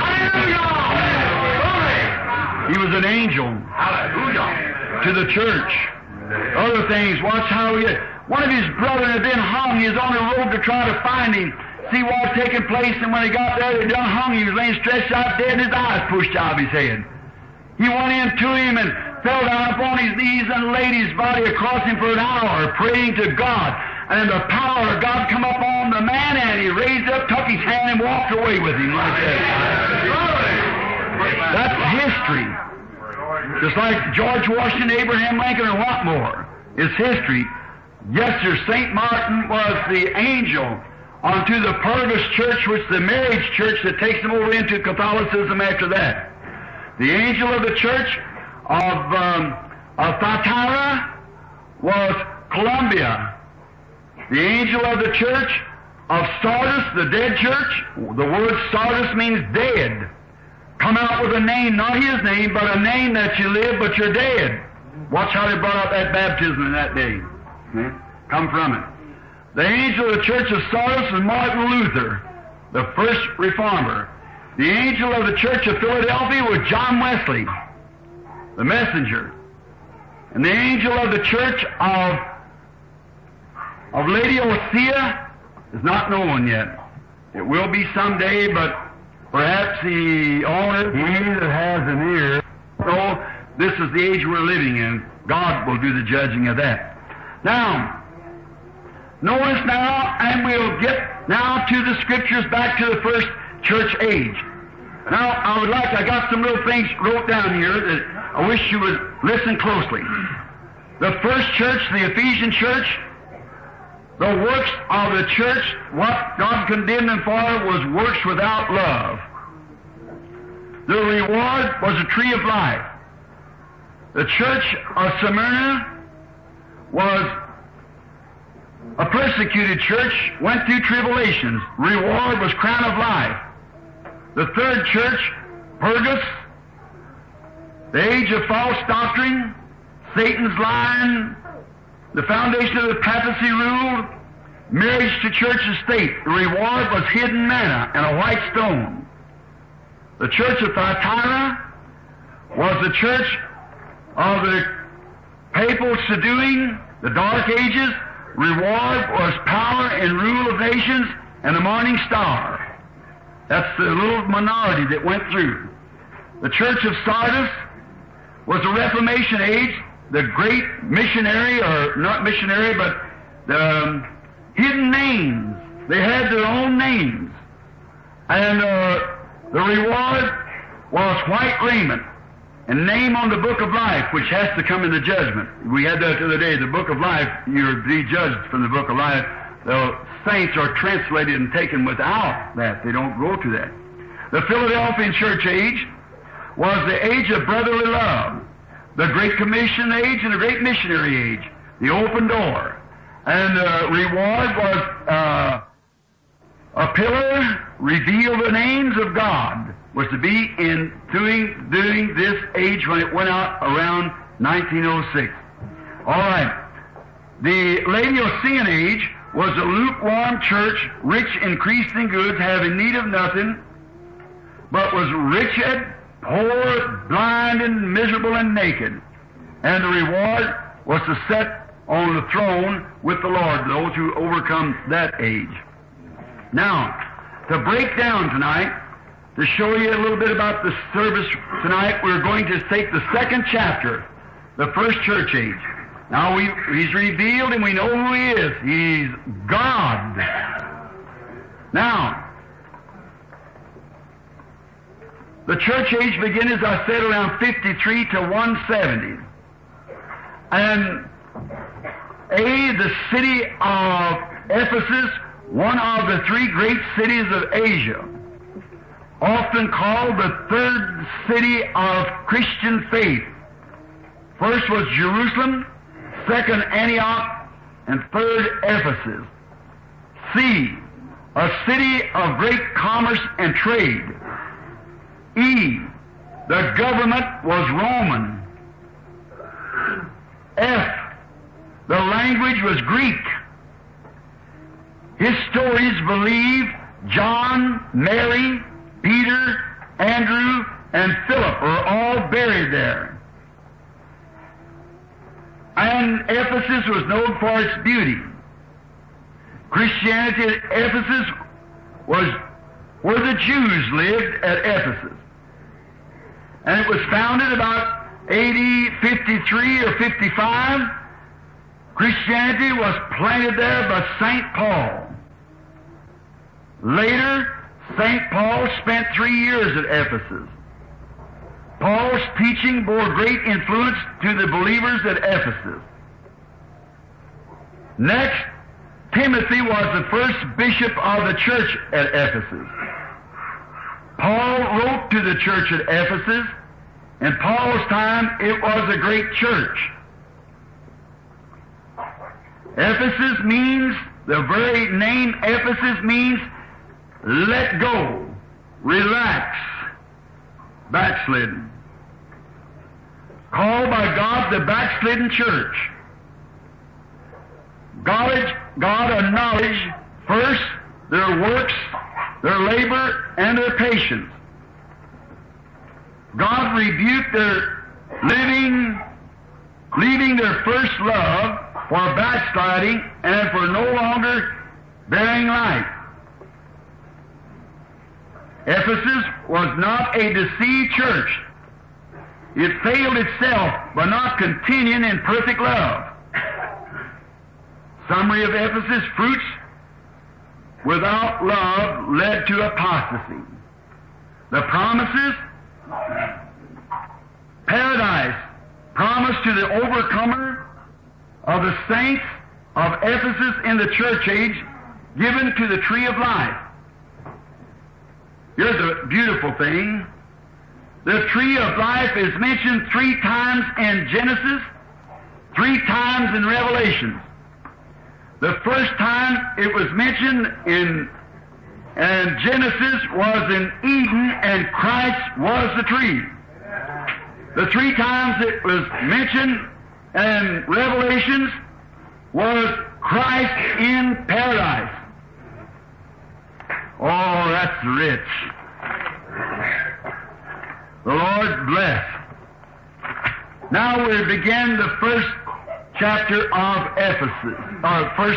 He was an angel to the church. Other things, watch how he... One of his brethren had been hung. He was on the road to try to find him, see what had taken place, and when he got there, they done hung. He was laying stretched out dead, and his eyes pushed out of his head. He went in to him and fell down upon his knees and laid his body across him for an hour, praying to God. And the power of God come up on the man, and he raised up, took his hand, and walked away with him like that. That's history. Just like George Washington, Abraham Lincoln, and what more is history. Yes, sir, St. Martin was the angel unto the Pergus church, which is the marriage church that takes them over into Catholicism after that. The angel of the church of Thyatira was Columbia. The angel of the church of Sardis, the dead church, the word Sardis means dead. Come out with a name, not his name, but a name that you live, but you're dead. Watch how they brought up that baptism in that day. Come from it. The angel of the church of Sardis was Martin Luther, the first reformer. The angel of the church of Philadelphia was John Wesley, the messenger. And the angel of the church of Laodicea is not known yet. It will be someday, but perhaps the owner, he that has an ear. So this is the age we're living in. God will do the judging of that. Now, notice now, and we'll get now to the Scriptures back to the first church age. Now, I got some little things wrote down here that I wish you would listen closely. The first church, the Ephesian church, the works of the church, what God condemned them for was works without love. The reward was a tree of life. The church of Smyrna was a persecuted church, went through tribulations. Reward was crown of life. The third church, Pergus, the age of false doctrine, Satan's lying, the foundation of the papacy ruled, marriage to church estate. The reward was hidden manna and a white stone. The church of Thyatira was the church of the papal subduing, the Dark Ages. Reward was power and rule of nations and the morning star. That's the little minority that went through. The church of Sardis was the Reformation age, the great missionary, or not missionary, but the hidden names. They had their own names. And the reward was white raiment and name on the book of life, which has to come in the judgment. We had that the other day. The book of life, you're to be judged from the book of life. The saints are translated and taken without that. They don't go to that. The Philadelphian church age was the age of brotherly love, the Great Commission age and the Great Missionary age, the open door. And the reward was a pillar, reveal the names of God, was to be in during this age when it went out around 1906. All right. The Laodicean age was a lukewarm church, rich, increased in goods, having need of nothing, but was wretched, poor, blind, and miserable, and naked. And the reward was to sit on the throne with the Lord, those who overcome that age. Now, to break down tonight, to show you a little bit about the service tonight, we're going to take the second chapter, the first church age. Now, He's revealed and we know who He is. He's God. Now, the church age began, as I said, around 53 to 170. And the city of Ephesus, one of the three great cities of Asia, often called the third city of Christian faith. First was Jerusalem, second Antioch, and third Ephesus. C, a city of great commerce and trade. E, the government was Roman. F, the language was Greek. Historians believe John, Mary, Peter, Andrew, and Philip are all buried there. And Ephesus was known for its beauty. Christianity at Ephesus was where the Jews lived at Ephesus. And it was founded about AD 53 or 55. Christianity was planted there by St. Paul. Later, St. Paul spent 3 years at Ephesus. Paul's teaching bore great influence to the believers at Ephesus. Next, Timothy was the first bishop of the church at Ephesus. Paul wrote to the church at Ephesus. In Paul's time, it was a great church. Ephesus means, the very name Ephesus means, let go, relax, backslidden. Called by God the backslidden church. God acknowledged first their works, their labor, and their patience. God rebuked their leaving their first love for backsliding and for no longer bearing light. Ephesus was not a deceived church. It failed itself by not continuing in perfect love. Summary of Ephesus: fruits without love led to apostasy. The promises: paradise promised to the overcomer of the saints of Ephesus in the church age given to the tree of life. Here's a beautiful thing. The tree of life is mentioned 3 times in Genesis, 3 times in Revelation. The first time it was mentioned in Genesis was in Eden, and Christ was the tree. The 3 times it was mentioned in Revelations was Christ in paradise. Oh, that's rich. The Lord bless. Now we begin the first chapter of Ephesus, or first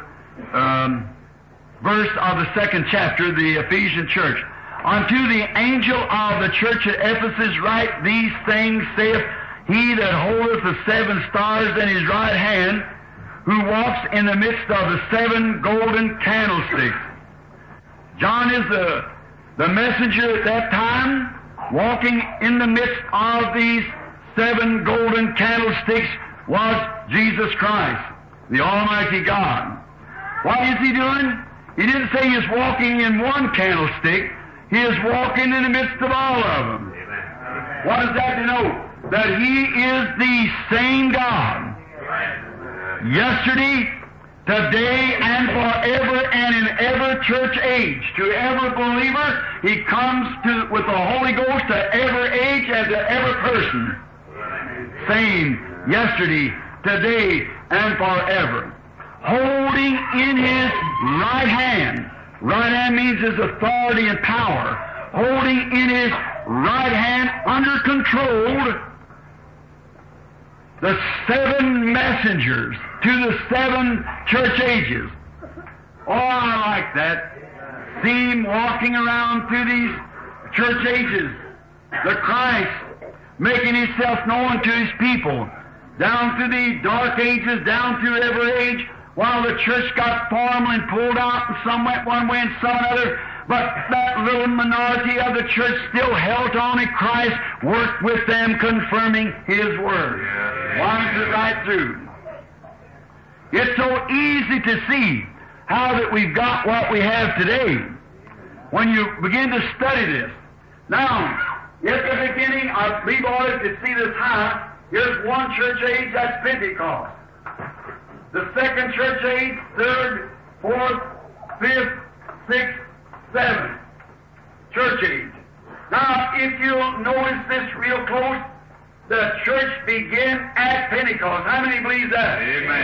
verse of the second chapter, the Ephesian church. Unto the angel of the church at Ephesus write, these things saith he that holdeth the 7 stars in his right hand, who walks in the midst of the 7 golden candlesticks. John is the messenger at that time, walking in the midst of these 7 golden candlesticks was Jesus Christ, the Almighty God. What is he doing? He didn't say he is walking in one candlestick. He is walking in the midst of all of them. Amen. What does that denote? That he is the same God. Yesterday, today, and forever, and in every church age. To every believer, he comes with the Holy Ghost to every age and to every person. Same yesterday, today, and forever. Holding in his right hand. Right hand means his authority and power. Holding in his right hand, under control, the 7 messengers to the 7 church ages. Oh, I like that. See him walking around through these church ages. The Christ making himself known to his people. Down through the dark ages, down through every age, while the church got formed and pulled out, and some went one way and some another, but that little minority of the church still held on, and Christ worked with them, confirming his word. Wanders right through. It's so easy to see how that we've got what we have today when you begin to study this. Now, at the beginning, I believe all of you could see this high. Here's one church age, that's Pentecost. The second church age, 3rd, 4th, 5th, 6th, 7th church age. Now, if you'll notice this real close, the church began at Pentecost. How many believe that?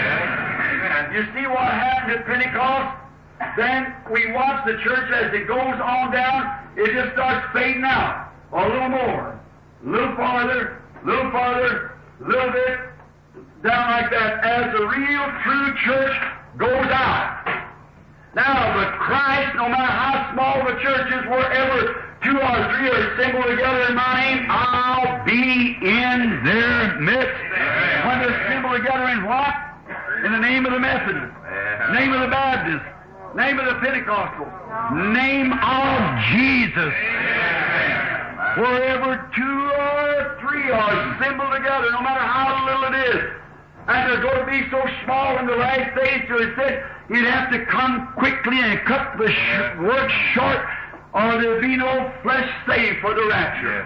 Amen. You see what happened at Pentecost? Then we watch the church as it goes on down, it just starts fading out. A little more, a little farther, a little farther, a little bit, down like that, as the real true church goes out. Now, but Christ, no matter how small the church is, wherever 2 or 3 are assembled together in my name, I'll be in their midst. Amen. When they're assembled together in what? In the name of the Methodist, name of the Baptist, name of the Pentecostal, name of Jesus. Amen. Wherever 2 or 3 are assembled together, no matter how little it is, and they're going to be so small in the last days, so it said you'd have to come quickly and cut the work short, or there'll be no flesh saved for the rapture.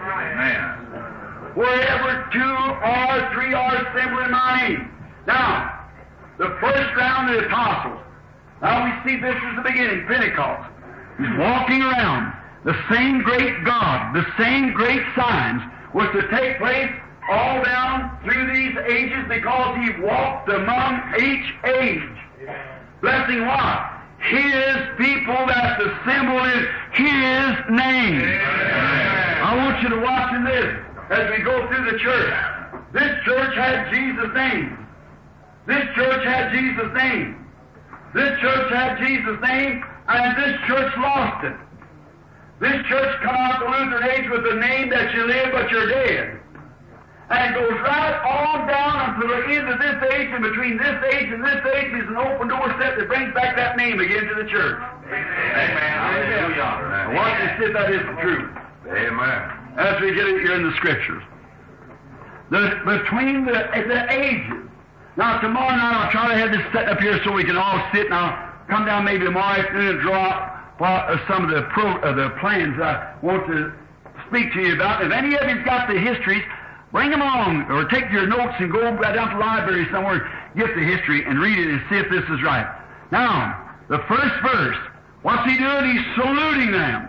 Amen. Wherever 2 or 3 are assembled in my name. Now, the first round of the apostles. Now we see this is the beginning, Pentecost. He's walking around. The same great God, the same great signs was to take place all down through these ages, because he walked among each age. Blessing what? His people that's assembled in his name. Amen. I want you to watch in this as we go through the church. This church had Jesus' name. This church had Jesus' name. This church had Jesus' name, and this church lost it. This church come out the Lutheran age with the name that you live but you're dead. And it goes right on down until the end of this age, and between this age and this age is an open door set that brings back that name again to the church. Amen. Hallelujah. Watch and see if that is the truth. Amen. As we get it here in the Scriptures. Between the ages, Now, tomorrow night I'll try to have this set up here so we can all sit, and I'll come down maybe tomorrow afternoon and draw up some of the plans I want to speak to you about. If any of you've got the histories, bring them along, or take your notes and go down to the library somewhere, get the history, and read it and see if this is right. Now, the first verse, what's he doing? He's saluting them.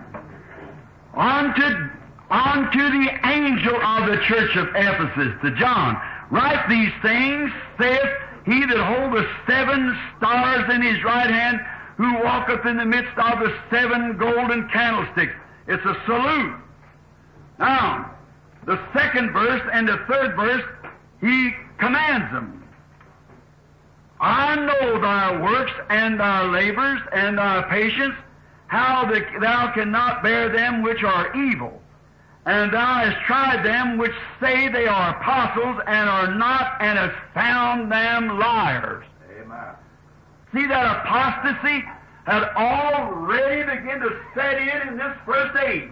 Unto the angel of the church of Ephesus, to John, write these things, saith he that holdeth 7 stars in his right hand, who walketh in the midst of the 7 golden candlesticks. It's a salute. Now, the second verse and the third verse, he commands them. I know thy works and thy labors and thy patience, how thou cannot bear them which are evil. And thou hast tried them which say they are apostles and are not, and hast found them liars. Amen. See, that apostasy had already begun to set in this first age.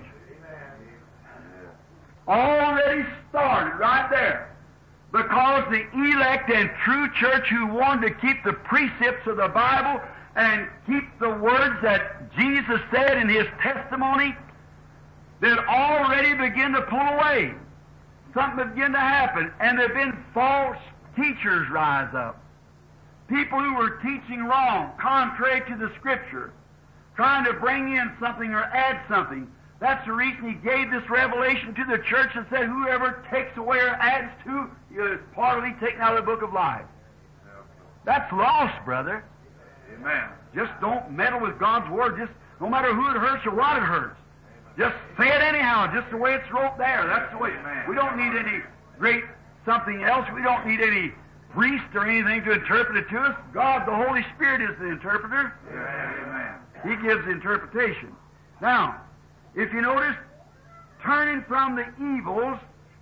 Already started right there. Because the elect and true church who wanted to keep the precepts of the Bible and keep the words that Jesus said in His testimony, that already begin to pull away. Something began to happen, and there have been false teachers rise up. People who were teaching wrong, contrary to the Scripture, trying to bring in something or add something. That's the reason He gave this revelation to the church and said, whoever takes away or adds to is partly taken out of the book of life. That's lost, brother. Amen. Just don't meddle with God's Word, just no matter who it hurts or what it hurts. Just say it anyhow, just the way it's wrote there. That's the way. We don't need any great something else. We don't need any priest or anything to interpret it to us. God, the Holy Spirit, is the interpreter. Amen. He gives the interpretation. Now, if you notice, turning from the evils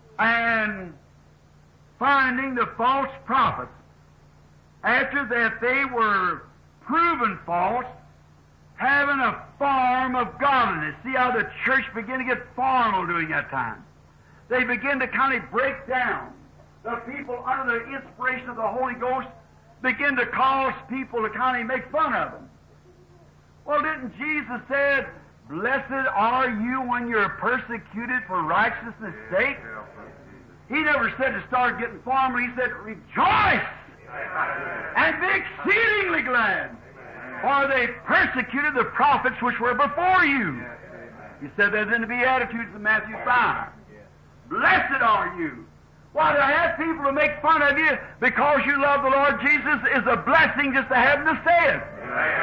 and finding the false prophets, after that they were proven false, having a form of godliness. See how the church began to get formal during that time. They begin to kind of break down. The people, under the inspiration of the Holy Ghost, begin to cause people to kind of make fun of them. Well, didn't Jesus say, blessed are you when you're persecuted for righteousness' sake? He never said to start getting formal. He said, rejoice and be exceedingly glad, for they persecuted the prophets which were before you. He said that in the Beatitudes in Matthew 5. Blessed are you. Why, to have people to make fun of you because you love the Lord Jesus is a blessing just to have them to say it.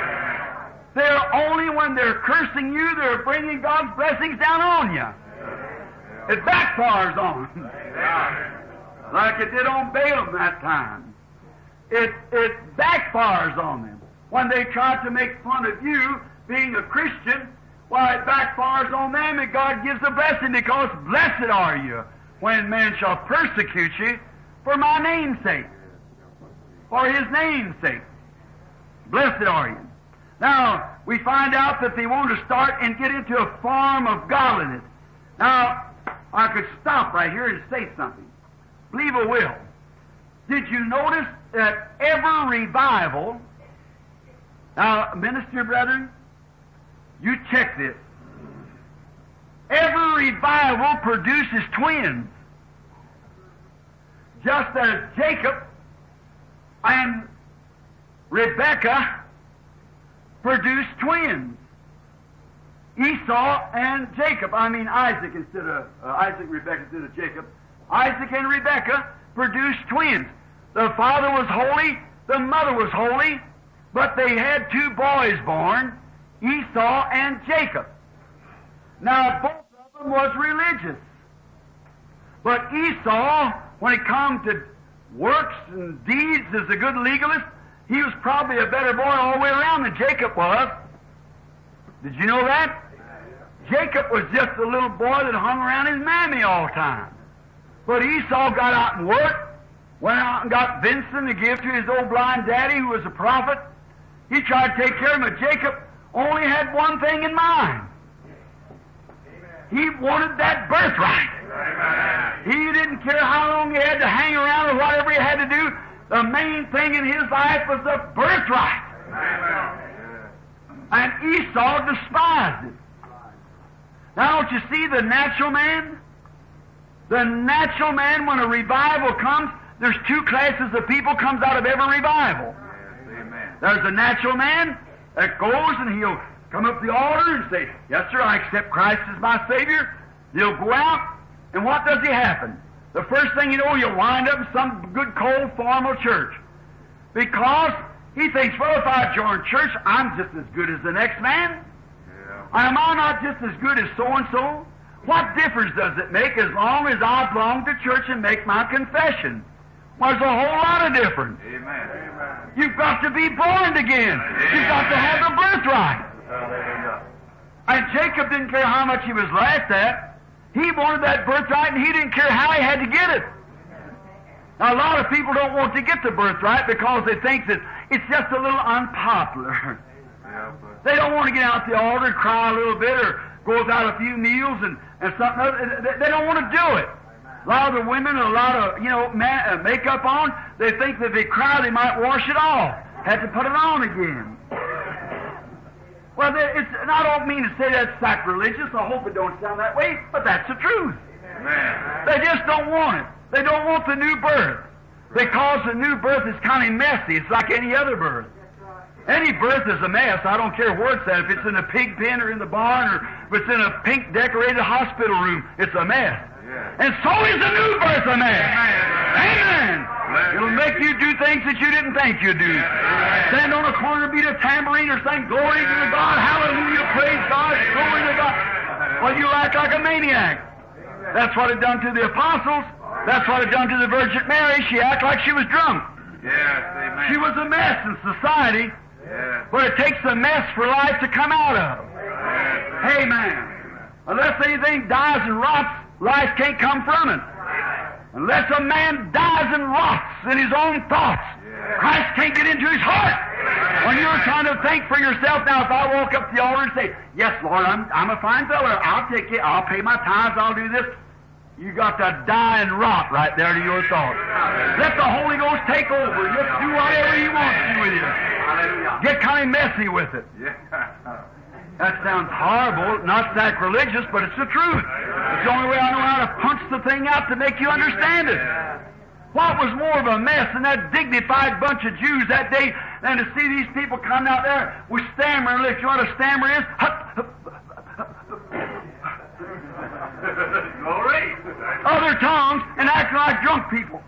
They're only when they're cursing you, they're bringing God's blessings down on you. It backfires on them. Like it did on Balaam that time. It backfires on them. When they try to make fun of you being a Christian, why, it backfires on them, and God gives a blessing, because blessed are you when men shall persecute you for my name's sake, for His name's sake. Blessed are you. Now, we find out that they want to start and get into a form of godliness. Now, I could stop right here and say something. Believe I will. Did you notice that every revival, now, minister brethren, you check this. Every revival produces twins. Just as Jacob and Rebekah produced twins. Esau and Jacob, Isaac instead of Rebekah instead of Jacob. Isaac and Rebekah produced twins. The father was holy, the mother was holy, but they had 2 boys born, Esau and Jacob. Now, both of them was religious. But Esau, when it come to works and deeds as a good legalist, he was probably a better boy all the way around than Jacob was. Did you know that? Jacob was just a little boy that hung around his mammy all the time. But Esau got out and worked, went out and got Vincent to give to his old blind daddy who was a prophet. He tried to take care of him, but Jacob only had one thing in mind. He wanted that birthright. He didn't care how long he had to hang around or whatever he had to do. The main thing in his life was the birthright. And Esau despised it. Now, don't you see the natural man? The natural man, when a revival comes, there's two classes of people comes out of every revival. There's a natural man that goes and he'll come up the altar and say, yes, sir, I accept Christ as my Savior. He'll go out, and what does he happen? The first thing you know, he'll wind up in some good, cold, formal church. Because he thinks, well, if I join church, I'm just as good as the next man. Am I not just as good as so-and-so? What difference does it make as long as I belong to church and make my confession? Well, there's a whole lot of difference. Amen. You've got to be born again. You've got to have the birthright. And Jacob didn't care how much he was laughed at. He wanted that birthright, and he didn't care how he had to get it. Now, a lot of people don't want to get the birthright because they think that it's just a little unpopular. They don't want to get out the altar and cry a little bit or go without a few meals and something else. They don't want to do it. A lot of the women, a lot of, makeup on, they think that if they cry, they might wash it off. Have to put it on again. Well, and I don't mean to say that's sacrilegious. I hope it don't sound that way, but that's the truth. Amen. They just don't want it. They don't want the new birth. Because the new birth is kind of messy. It's like any other birth. Any birth is a mess. I don't care where it's at. If it's in a pig pen or in the barn or if it's in a pink decorated hospital room, it's a mess. And so is the new birth a mess. Amen. It'll make you do things that you didn't think you'd do. Stand on a corner, beat a tambourine, or sing glory to the God, hallelujah, praise God, glory to God. Well, you act like a maniac. That's what it done to the apostles. That's what it done to the Virgin Mary. She acted like she was drunk. Yes, amen. She was a mess in society, Yes. but it takes a mess for life to come out of. Amen. Unless anything dies and rots, life can't come from it. Unless a man dies and rots in his own thoughts, Christ can't get into his heart. When you're trying to think for yourself, now if I walk up to the altar and say, yes, Lord, I'm a fine fellow, I'll take it, I'll pay my tithes, I'll do this, you got to die and rot right there to your thoughts. Let the Holy Ghost take over. Just do whatever He wants to do with you. Get kind of messy with it. That sounds horrible, not sacrilegious, but it's the truth. It's the only way I know how to punch the thing out to make you understand it. What was more of a mess than that dignified bunch of Jews that day than to see these people come out there with stammering lips? You know what a stammer is? Glory. Other tongues and acting like drunk people.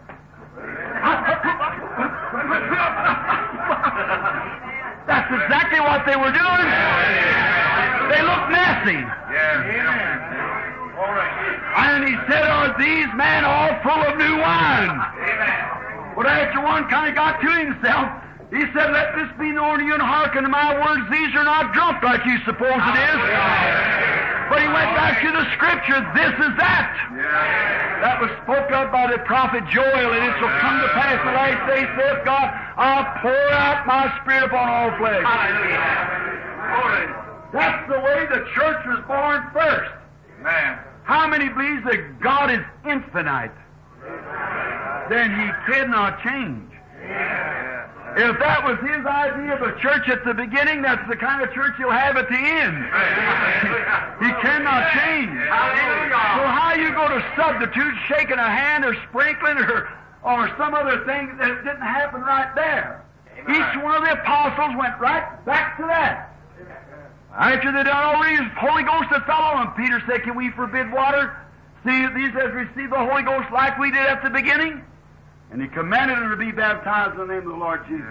That's exactly what they were doing. They looked messy. And he said, are these men all full of new wine? But after one kind of got to himself, he said, let this be known to you and hearken to my words. These are not drunk like you suppose it is. But he went back to the Scripture. This is that. That was spoke of by the prophet Joel, and it shall come to pass in the last days, saith God, I'll pour out my Spirit upon all flesh. That's the way the church was born first. Amen. How many believes that God is infinite? Then He cannot change. If that was His idea of a church at the beginning, that's the kind of church He'll have at the end. He cannot change. So how you go to substitute shaking a hand or sprinkling or some other thing that didn't happen right there? Each one of the apostles went right back to that. After they done already, the Holy Ghost had fell on them. Peter said, can we forbid water? See that these have received the Holy Ghost like we did at the beginning? And he commanded them to be baptized in the name of the Lord Jesus.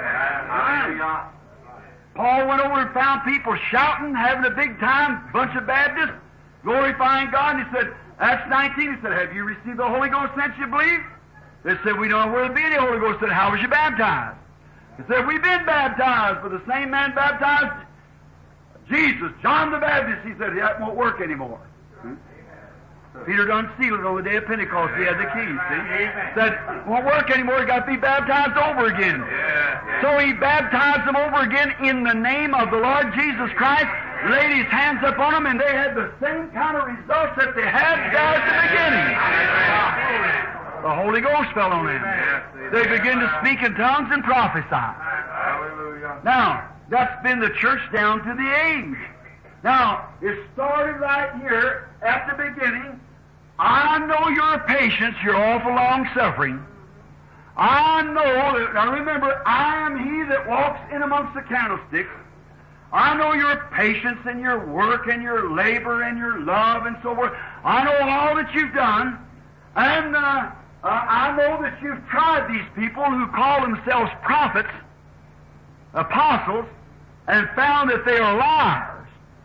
Paul went over and found people shouting, having a big time, bunch of Baptists, glorifying God. And he said, Acts 19, he said, have you received the Holy Ghost since you believe? They said, we don't know where to be any Holy Ghost. He said, how was you baptized? He said, we've been baptized, but the same man baptized Jesus, John the Baptist. He said, that won't work anymore. Peter done sealed it on the day of Pentecost. He had the keys. See? Said, won't work anymore. You got to be baptized over again. So he baptized them over again in the name of the Lord Jesus Christ, laid his hands upon them, and they had the same kind of results that they had at the beginning. The Holy Ghost fell on them. They began to speak in tongues and prophesy. Hallelujah. Now, that's been the church down to the age. Now, it started right here at the beginning. I know your patience, your awful long-suffering. I know that, now remember, I am he that walks in amongst the candlesticks. I know your patience and your work and your labor and your love and so forth. I know all that you've done. And I know that you've tried these people who call themselves prophets, apostles, and found that they are liars.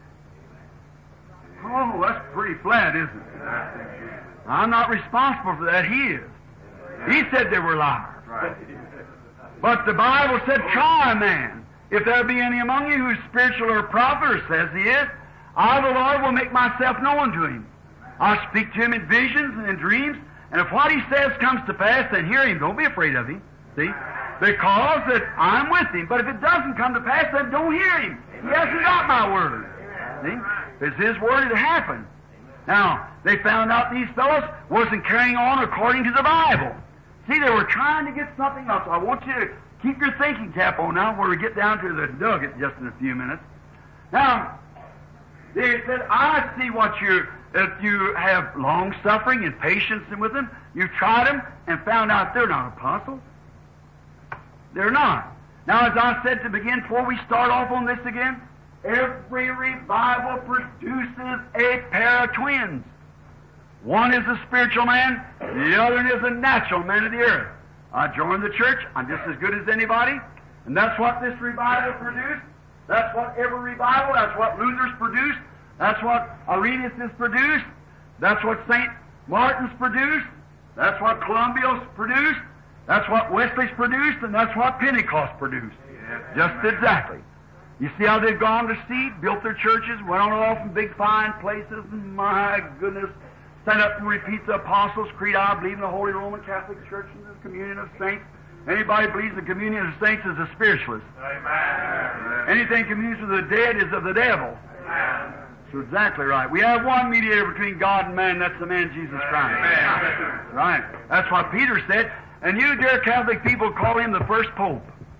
Oh, that's pretty flat, isn't it? I'm not responsible for that. He is. He said they were liars. But the Bible said, try a man. If there be any among you who is spiritual or a prophet, or says he is, I, the Lord, will make myself known to him. I'll speak to him in visions and in dreams, and if what he says comes to pass, then hear him. Don't be afraid of him. See? Because that I'm with him. But if it doesn't come to pass, then don't hear him. He hasn't got my word. See? If it's his word, it'll happen. Now, they found out these fellows wasn't carrying on according to the Bible. See, they were trying to get something else. I want you to keep your thinking cap on now where we get down to the nugget just in a few minutes. Now, they said, I see that you have long-suffering and patience with them. You've tried them and found out they're not apostles. They're not. Now, as I said to begin, before we start off on this again, every revival produces a pair of twins. One is a spiritual man, the other is a natural man of the earth. I joined the church. I'm just as good as anybody. And that's what this revival produced. That's what every revival, that's what Luther's produced. That's what Irenaeus has produced. That's what St. Martin's produced. That's what Columbia's produced. That's what Wesley's produced. And that's what Pentecost produced. Just exactly. You see how they've gone to seed, built their churches, went on off in big fine places, and my goodness, stand up and repeat the Apostles' Creed. I believe in the Holy Roman Catholic Church and the communion of saints. Anybody believes the communion of saints is a spiritualist. Amen. Anything communes with the dead is of the devil. Amen. So exactly right. We have one mediator between God and man, that's the man Jesus Christ. Amen. Right. That's what Peter said. And you, dear Catholic people, call him the first pope.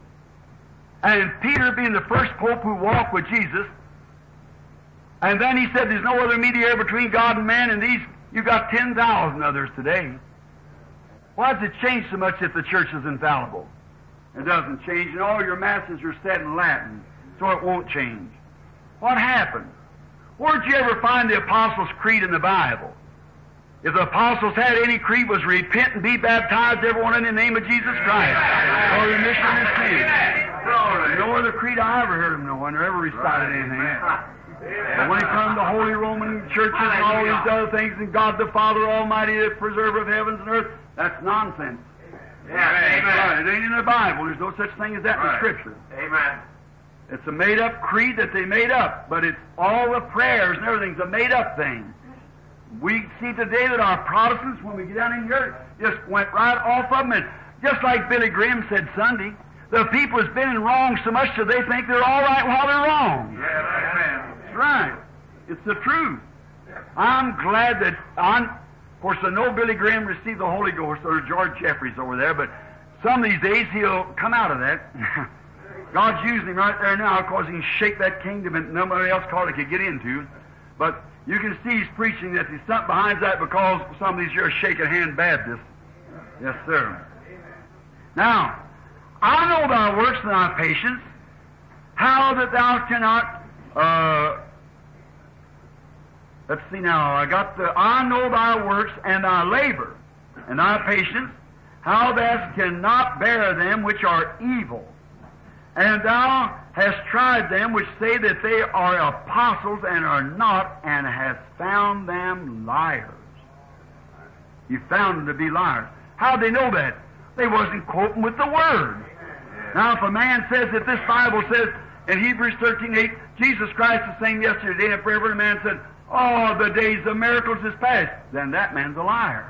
And Peter being the first pope who walked with Jesus, and then he said there's no other mediator between God and man, and these, you got 10,000 others today. Why does it change so much if the church is infallible? It doesn't change, and all your masses are said in Latin, so it won't change. What happened? Where'd you ever find the Apostles' Creed in the Bible? If the Apostles had any creed, was repent and be baptized, everyone in the name of Jesus Christ, for the remission of sins. No other creed I ever heard them know when they ever recited anything. But when it comes to Holy Roman churches and all these other things, and God the Father Almighty, the preserver of heavens and earth, that's nonsense. Right. It ain't in the Bible. There's no such thing as that in Scripture. Amen. It's a made-up creed that they made up, but it's all the prayers and everything's a made-up thing. We see today that our Protestants, when we get down in here, just went right off of them, and just like Billy Graham said Sunday, the people has been in wrong so much that they think they're all right while they're wrong. That's right. It's the truth. I'm glad that of course, I know Billy Graham received the Holy Ghost, or George Jeffries over there, but some of these days he'll come out of that. God's using him right there now, because he can shake that kingdom and nobody else called it could get into. But you can see he's preaching that there's something behind that, because some of these here are shaking hand Baptists. Yes, sir. Now, I know thy works and thy patience, how that thou cannot, let's see now, I know thy works and thy labor and thy patience, how thou cannot bear them which are evil. And thou hast tried them which say that they are apostles and are not, and hast found them liars. You found them to be liars. How'd they know that? They wasn't quoting with the Word. Now, if a man says that this Bible says in Hebrews 13:8, Jesus Christ is the same yesterday and forever, and a man said, oh, the days of miracles is past, then that man's a liar.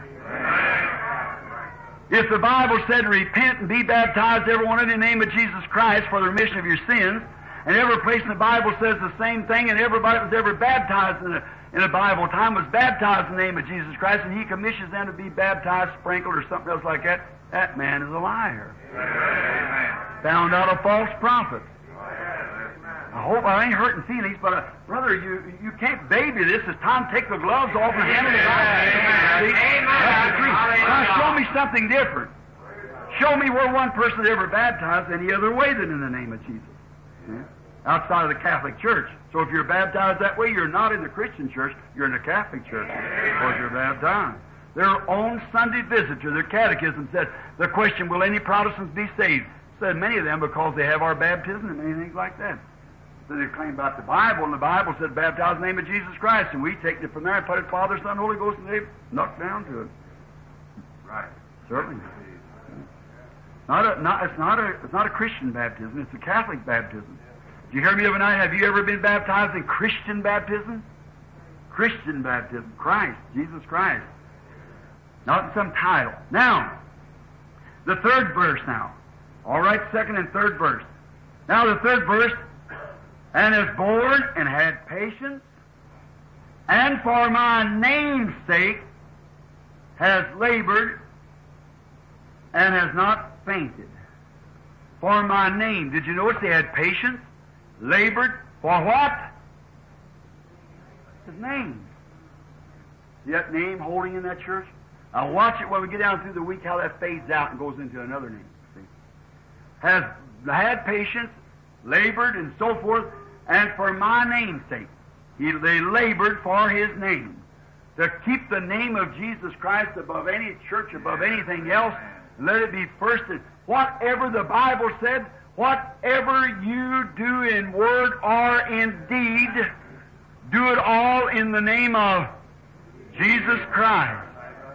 If the Bible said, repent and be baptized, everyone in the name of Jesus Christ for the remission of your sins, and every place in the Bible says the same thing, and everybody that was ever baptized in the Bible time was baptized in the name of Jesus Christ, and he commissions them to be baptized, sprinkled, or something else like that, that man is a liar. Amen. Found out a false prophet. I hope I ain't hurting feelings, but brother, you can't baby this. It's time to take the gloves off and handle the Bible. That's the truth. Now show me something different. Show me where one person ever baptized any other way than in the name of Jesus. Yeah? Outside of the Catholic Church. So if you're baptized that way, you're not in the Christian church, you're in the Catholic Church, because you're baptized. Their own Sunday visitor, their catechism said, the question, will any Protestants be saved? Said many of them because they have our baptism and many things like that. So they claim about the Bible, and the Bible said, baptize in the name of Jesus Christ, and we take it from there and put it Father, Son, Holy Ghost, and they've knocked down to it. Right. Certainly. It's not a Christian baptism, it's a Catholic baptism. Did you hear me the other night? Have you ever been baptized in Christian baptism? Christian baptism. Christ, Jesus Christ. Not in some title. Now, the third verse now. All right, second and third verse. Now the third verse, and is born and had patience, and for my name's sake has labored and has not fainted. For my name. Did you notice they had patience? Labored. For what? His name. See that name holding in that church? Now watch it when we get down through the week how that fades out and goes into another name. See? Has had patience, labored, and so forth, and for my name's sake. They labored for his name. To keep the name of Jesus Christ above any church, above anything else, let it be first. Whatever the Bible said, whatever you do in word or in deed, do it all in the name of Jesus Christ.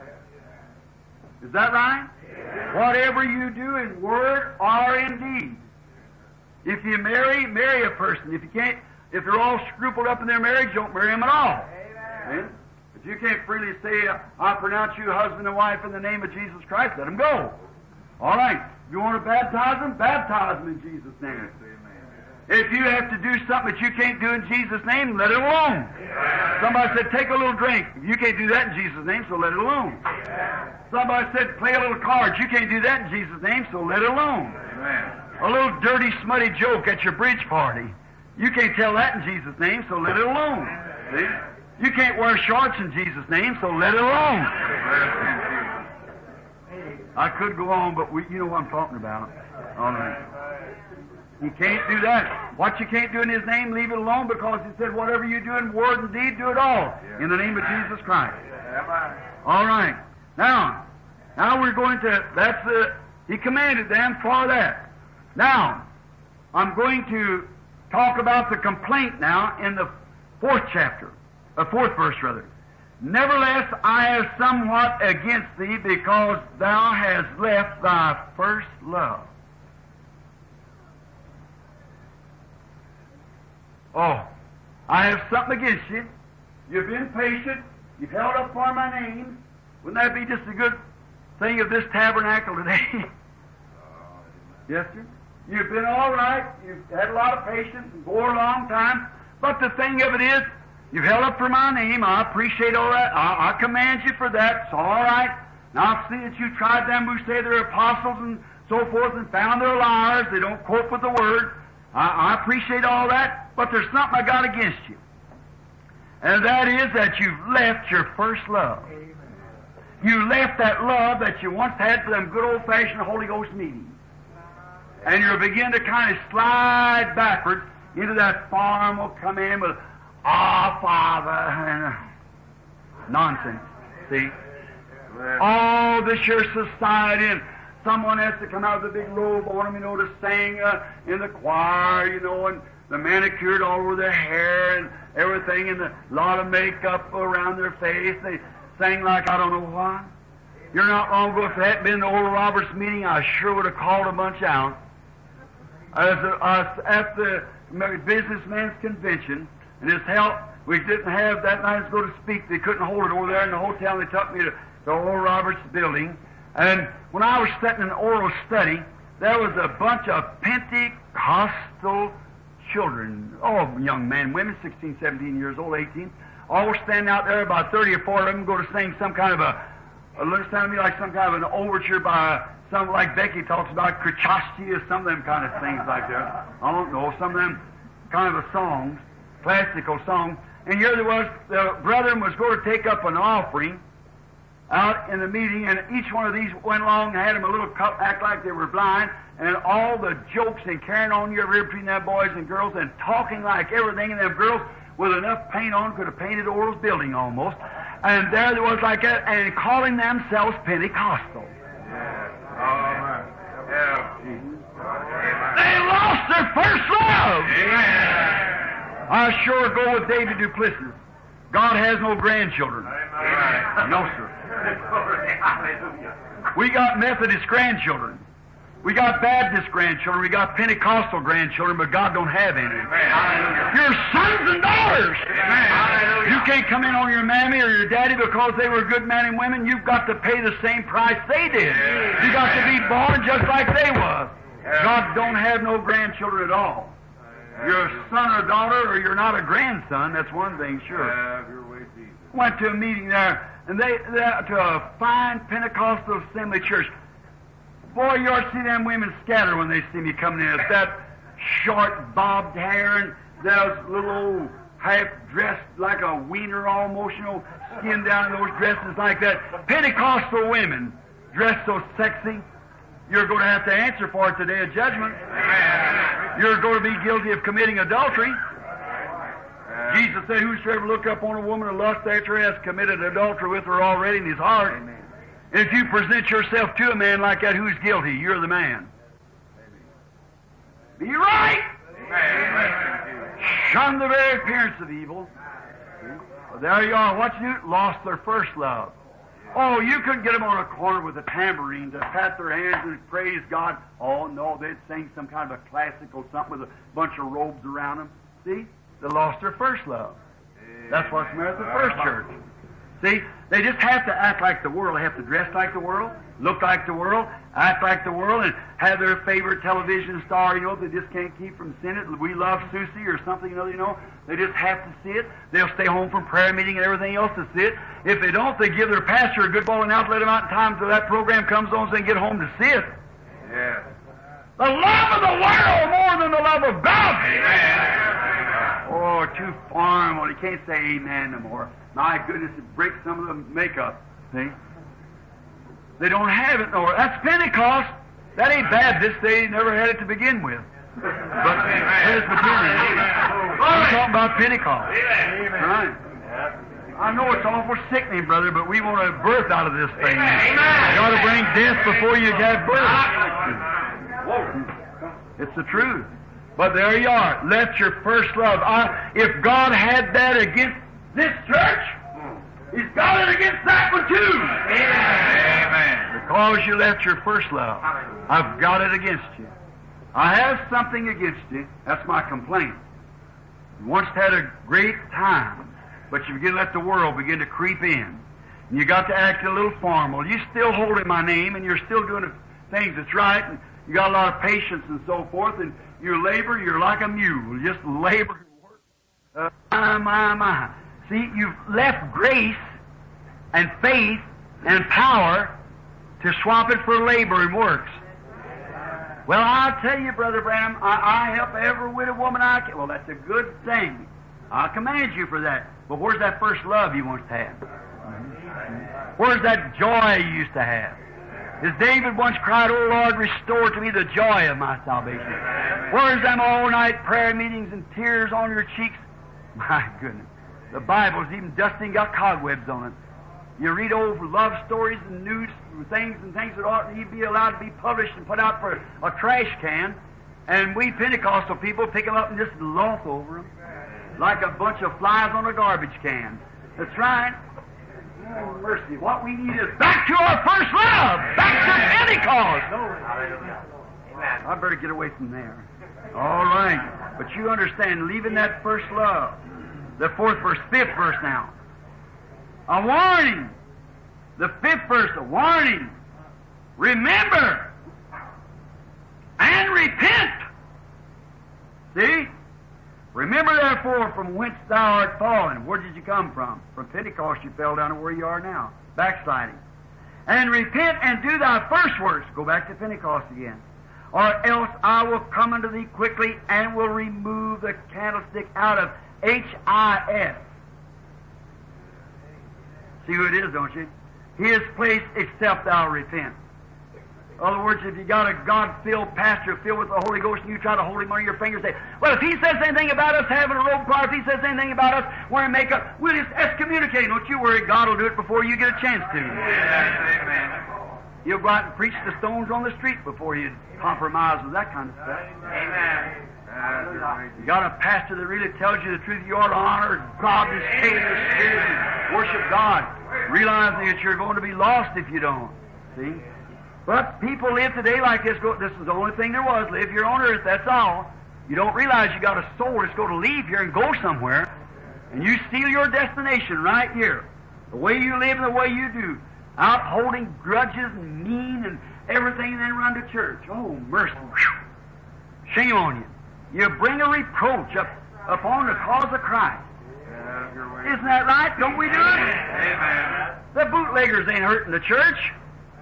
Is that right? Whatever you do in word or in deed. If you marry a person. If they're all scrupled up in their marriage, don't marry them at all. Amen. If you can't freely say, I pronounce you husband and wife in the name of Jesus Christ, let them go. All right. You want to baptize them? Baptize them in Jesus' name. If you have to do something that you can't do in Jesus' name, let it alone. Somebody said, take a little drink. You can't do that in Jesus' name, so let it alone. Somebody said, play a little cards. You can't do that in Jesus' name, so let it alone. A little dirty, smutty joke at your bridge party. You can't tell that in Jesus' name, so let it alone. See? You can't wear shorts in Jesus' name, so let it alone. I could go on, but you know what I'm talking about. All right. You can't do that. What you can't do in His name, leave it alone, because He said, whatever you do in word and deed, do it all in the name of Jesus Christ. All right. Now we're going to, He commanded them for that. Now, I'm going to talk about the complaint now in the fourth verse rather. Nevertheless, I have somewhat against thee, because thou hast left thy first love. Oh, I have something against you. You've been patient. You've held up for my name. Wouldn't that be just a good thing of this tabernacle today? Yes, sir. You've been all right. You've had a lot of patience and bore a long time. But the thing of it is, you've held up for my name. I appreciate all that. I commend you for that. It's all right. Now I see that you tried them who say they're apostles and so forth and found they're liars. They don't quote with the word. I appreciate all that. But there's something I got against you. And that is that you've left your first love. You left that love that you once had for them good old-fashioned Holy Ghost meetings. And you're beginning to kind of slide backwards into that farm will come in with, Father, and nonsense, see? All this your society, and someone has to come out with a big robe on them, to sing in the choir, and the manicured all over their hair and everything, and a lot of makeup around their face. They sing like I don't know what. You're not long ago, if it hadn't been the Oral Roberts meeting, I sure would have called a bunch out. At the businessman's convention, and his help, we didn't have that night to go to speak. They couldn't hold it over there in the hotel. They took me to the Oral Roberts building. And when I was sitting in oral study, there was a bunch of Pentecostal children, young men, women, 16, 17 years old, 18, all standing out there, about 30 or 40 of them, go to sing some kind of it looks to me like some kind of an overture by some, like Becky talks about, Krzyzewski or some of them kind of things like that. I don't know, some of them kind of a songs, classical songs. And here there was, the brethren was going to take up an offering out in the meeting, and each one of these went along and had them a little cup, act like they were blind, and all the jokes and carrying on you ever between them boys and girls, and talking like everything, and them girls with enough paint on could have painted Oral's building almost. And there was like that, and calling themselves Pentecostal. They lost their first love. I sure go with David Duplessis. God has no grandchildren. No, sir. We got Methodist grandchildren. We got Baptist grandchildren. We got Pentecostal grandchildren, but God don't have any. You're sons and daughters. You can't come in on your mammy or your daddy because they were good men and women. You've got to pay the same price they did. You got to be born just like they was. God don't have no grandchildren at all. You're a son or daughter, or you're not a grandson. That's one thing, sure. Went to a meeting there, and they to a fine Pentecostal assembly church. Boy, you ought to see them women scatter when they see me coming in. It's that short bobbed hair and those little old half dressed like a wiener almost, you know, skin down in those dresses like that. Pentecostal women dressed so sexy. You're going to have to answer for it today at judgment. You're going to be guilty of committing adultery. Jesus said, whosoever look up on a woman and lust after her has committed adultery with her already in his heart. Amen. If you present yourself to a man like that, who's guilty? You're the man. Be right. Amen. Shun the very appearance of evil. Well, there you are. What you do? Lost their first love. Oh, you couldn't get them on a corner with a tambourine to pat their hands and praise God. Oh, no, they'd sing some kind of a classical something with a bunch of robes around them. See? They lost their first love. That's what's the matter with the first church. See? They just have to act like the world. They have to dress like the world, look like the world, act like the world, and have their favorite television star, you know, they just can't keep from seeing it. We Love Susie or something, you know. They just have to see it. They'll stay home from prayer meeting and everything else to see it. If they don't, they give their pastor a good bawling out, let him out in time until that program comes on so they can get home to see it. Yeah. The love of the world more than the love of God. Amen. Oh, too formal. He can't say amen no more. My goodness, it breaks some of the makeup. See? They don't have it no more. That's Pentecost. That ain't Baptist. They never had it to begin with. But Presbyterian. I'm talking about Pentecost. Right. I know it's awful sickening, brother, but we want a birth out of this thing. You got to bring death before you have birth. It's the truth. But there you are. Let your first love. If God had that against this church, He's got it against that one too. Amen. Because you left your first love, I've got it against you. I have something against you. That's my complaint. You once had a great time, but you begin to let the world begin to creep in. And you got to act a little formal. You're still holding my name, and you're still doing the things that's right, and you got a lot of patience and so forth, and you labor, you're like a mule. You just labor and work. My. See, you've left grace and faith and power to swap it for labor and works. Well, I'll tell you, Brother Branham, I help every widow woman I can. Well, that's a good thing. I commend you for that. But where's that first love you once had? Where's that joy you used to have? As David once cried, "Oh, Lord, restore to me the joy of my salvation." Where's them all-night prayer meetings and tears on your cheeks? My goodness. The Bible's even dusting, got cobwebs on it. You read old love stories and news things that ought to be allowed to be published and put out for a trash can, and we Pentecostal people pick them up and just loth over them like a bunch of flies on a garbage can. That's right. Oh, mercy. What we need is back to our first love, back to Pentecost. I better get away from there. All right. But you understand, leaving that first love. The fourth verse, fifth verse now. A warning. The fifth verse, a warning. Remember and repent. See? Remember therefore from whence thou art fallen. Where did you come from? From Pentecost you fell down to where you are now. Backsliding. And repent and do thy first works. Go back to Pentecost again. Or else I will come unto thee quickly and will remove the candlestick out of H-I-S. See who it is, don't you? His place except thou repent. In other words, if you got a God-filled pastor filled with the Holy Ghost and you try to hold him under your finger and say, well, if he says anything about us having a robe collar, if he says anything about us wearing makeup, we'll just excommunicate him. Don't you worry, God will do it before you get a chance to. Amen. He'll go out and preach the stones on the street before you compromise with that kind of stuff. Amen. You got a pastor that really tells you the truth. You ought to honor God and stay in the Spirit and worship God, realizing that you're going to be lost if you don't. See? But people live today like this. This is the only thing there was. Live here on earth, that's all. You don't realize you got a soul that's going to leave here and go somewhere, and you seal your destination right here. The way you live and the way you do. Out holding grudges and mean and everything, and then run to church. Oh, mercy. Whew. Shame on you. You bring a reproach upon the cause of Christ. Isn't that right? Don't we do it? Amen. The bootleggers ain't hurting the church.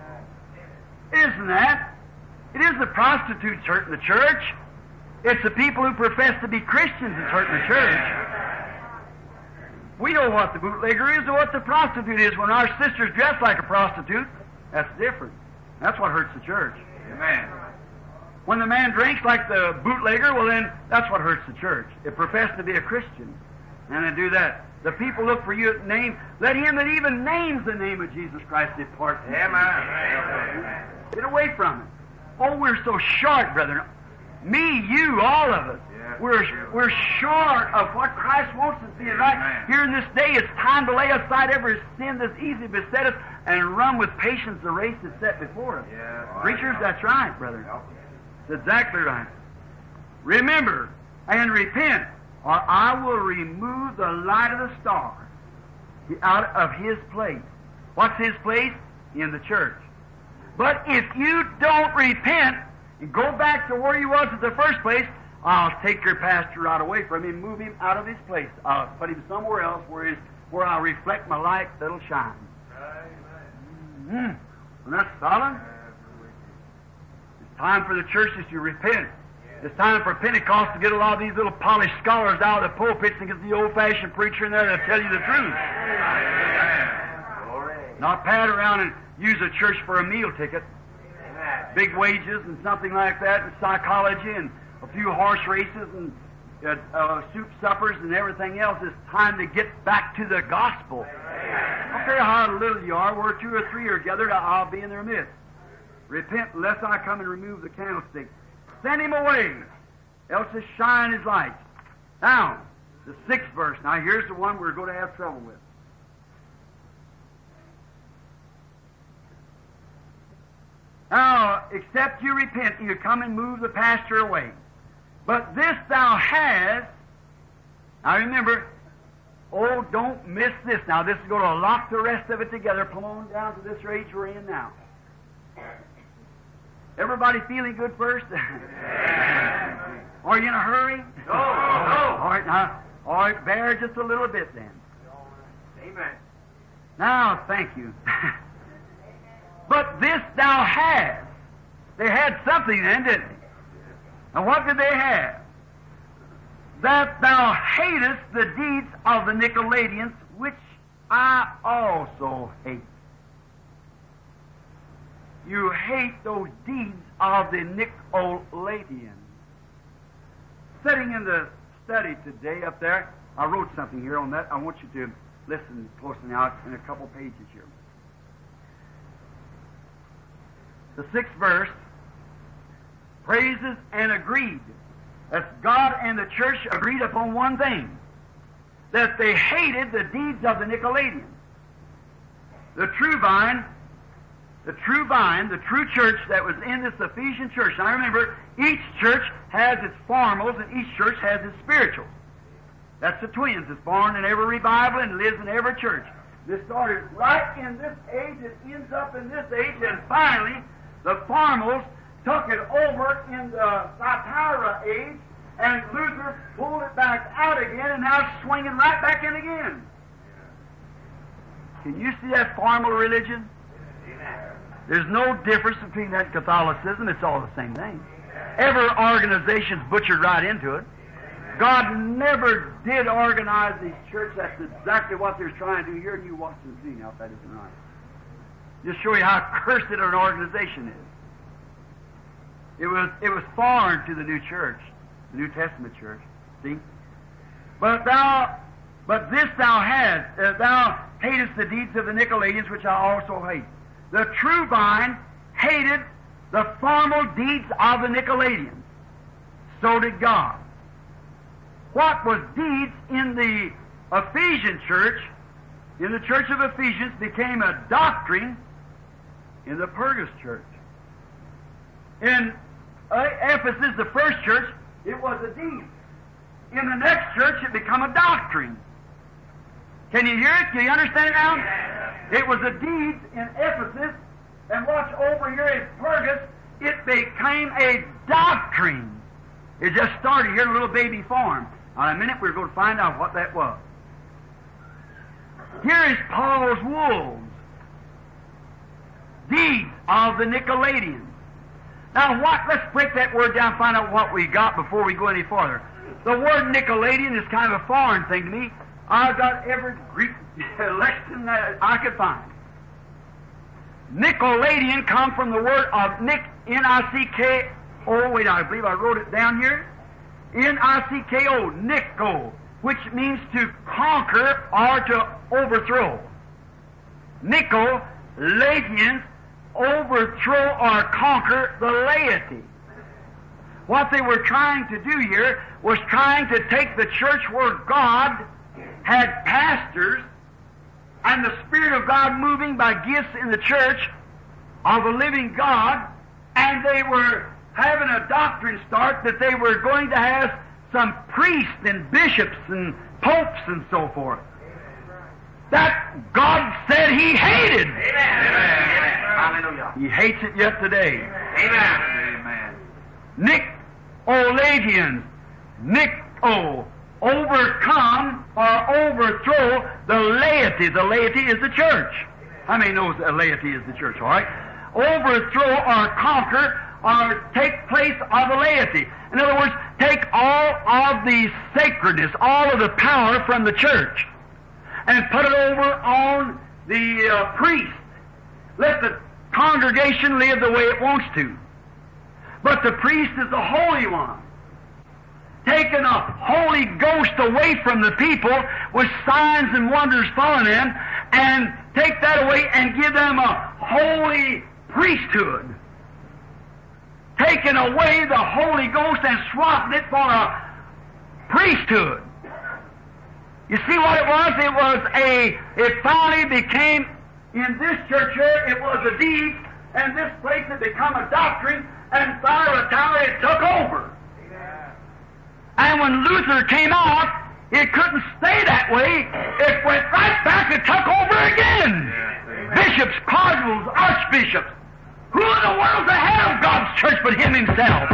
Isn't that? It is the prostitutes hurting the church. It's the people who profess to be Christians that's hurting the church. We know what the bootlegger is and what the prostitute is. When our sisters dress like a prostitute, that's different. That's what hurts the church. Amen. When the man drinks like the bootlegger, well then, that's what hurts the church. It professes to be a Christian. And they do that. The people look for you at name. Let him that even names the name of Jesus Christ depart from sin. Amen. Get away from it. Oh, we're so short, brethren. Me, you, all of us. Yeah. We're short of what Christ wants us to be. Right? Amen. Here in this day, it's time to lay aside every sin that's easy beset us and run with patience the race that's set before us. Yeah. Preachers, that's right, brethren. That's exactly right. Remember and repent, or I will remove the light of the star out of his place. What's his place? In the church. But if you don't repent and go back to where you was at the first place, I'll take your pastor right away from him, move him out of his place. I'll put him somewhere else where I'll reflect my light that'll shine. Isn't that solid? It's time for the churches to repent. It's time for Pentecost to get a lot of these little polished scholars out of the pulpits and get the old-fashioned preacher in there to tell you the truth. Not pad around and use a church for a meal ticket. Big wages and something like that, and psychology and a few horse races and soup suppers and everything else. It's time to get back to the gospel. I don't care how little you are, where two or three are gathered, I'll be in their midst. Repent lest I come and remove the candlestick. Send him away, else to shine his light. Now, the 6th verse. Now here's the one we're going to have trouble with. Now, except you repent, you come and move the pastor away. But this thou hast. Now remember, oh, don't miss this. Now this is going to lock the rest of it together. Come on down to this age we're in now. Everybody feeling good first? Are you in a hurry? No. All right, now, all right, bear just a little bit then. Amen. Now, thank you. But this thou hast. They had something then, didn't they? And what did they have? That thou hatest the deeds of the Nicolaitans, which I also hate. You hate those deeds of the Nicolaitans. Sitting in the study today up there, I wrote something here on that. I want you to listen closely now in a couple pages here. The 6th verse, praises and agreed. That's God and the church agreed upon one thing, that they hated the deeds of the Nicolaitans. The true vine, the true church that was in this Ephesian church. Now remember, each church has its formals and each church has its spirituals. That's the twins. It's born in every revival and lives in every church. This started right in this age, it ends up in this age, and finally the formals took it over in the Thyatira age, and Luther pulled it back out again, and now it's swinging right back in again. Can you see that formal religion? There's no difference between that and Catholicism. It's all the same thing. Every organization's butchered right into it. God never did organize these churches. That's exactly what they're trying to do here, and you watch and see now if that isn't right. Just show you how cursed an organization is. It was foreign to the new church, the New Testament church. See? But this thou hast, thou hatest the deeds of the Nicolaitans, which I also hate. The true vine hated the formal deeds of the Nicolaitans. So did God. What was deeds in the Ephesian church, in the church of Ephesians, became a doctrine in the Pergamos church. In Ephesus, the first church, it was a deed. In the next church, it became a doctrine. Can you hear it? Can you understand it now? It was a deed in Ephesus, and watch over here in Pergamos, it became a doctrine. It just started here in a little baby form. Now, in a minute, we're going to find out what that was. Here is Paul's wolves. Deeds of the Nicolaitans. Now, let's break that word down and find out what we got before we go any farther. The word Nicolaitan is kind of a foreign thing to me. I've got every Greek lesson that I could find. Nicolaitan come from the word of N-I-C-K-O. Wait, I believe I wrote it down here. N-I-C-K-O, Nico, which means to conquer or to overthrow. Nicolaitans overthrow or conquer the laity. What they were trying to do here was trying to take the church where God had pastors and the Spirit of God moving by gifts in the church of the living God, and they were having a doctrine start that they were going to have some priests and bishops and popes and so forth. That God said He hated. Amen. Hallelujah. He hates it yet today. Amen. Nicolaitans. Overcome or overthrow the laity. The laity is the church. How many knows the laity is the church, all right? Overthrow or conquer or take place of the laity. In other words, take all of the sacredness, all of the power from the church and put it over on the priest. Let the congregation live the way it wants to. But the priest is the Holy One. Taking the Holy Ghost away from the people with signs and wonders following them, and take that away and give them a holy priesthood. Taking away the Holy Ghost and swapping it for a priesthood. You see what it was? It finally became, in this church here, it was a deed, and this place had become a doctrine, and Thyatira it took over. And when Luther came out, it couldn't stay that way. It went right back and took over again. Bishops, cardinals, archbishops. Who in the world's the head of God's church but Him Himself?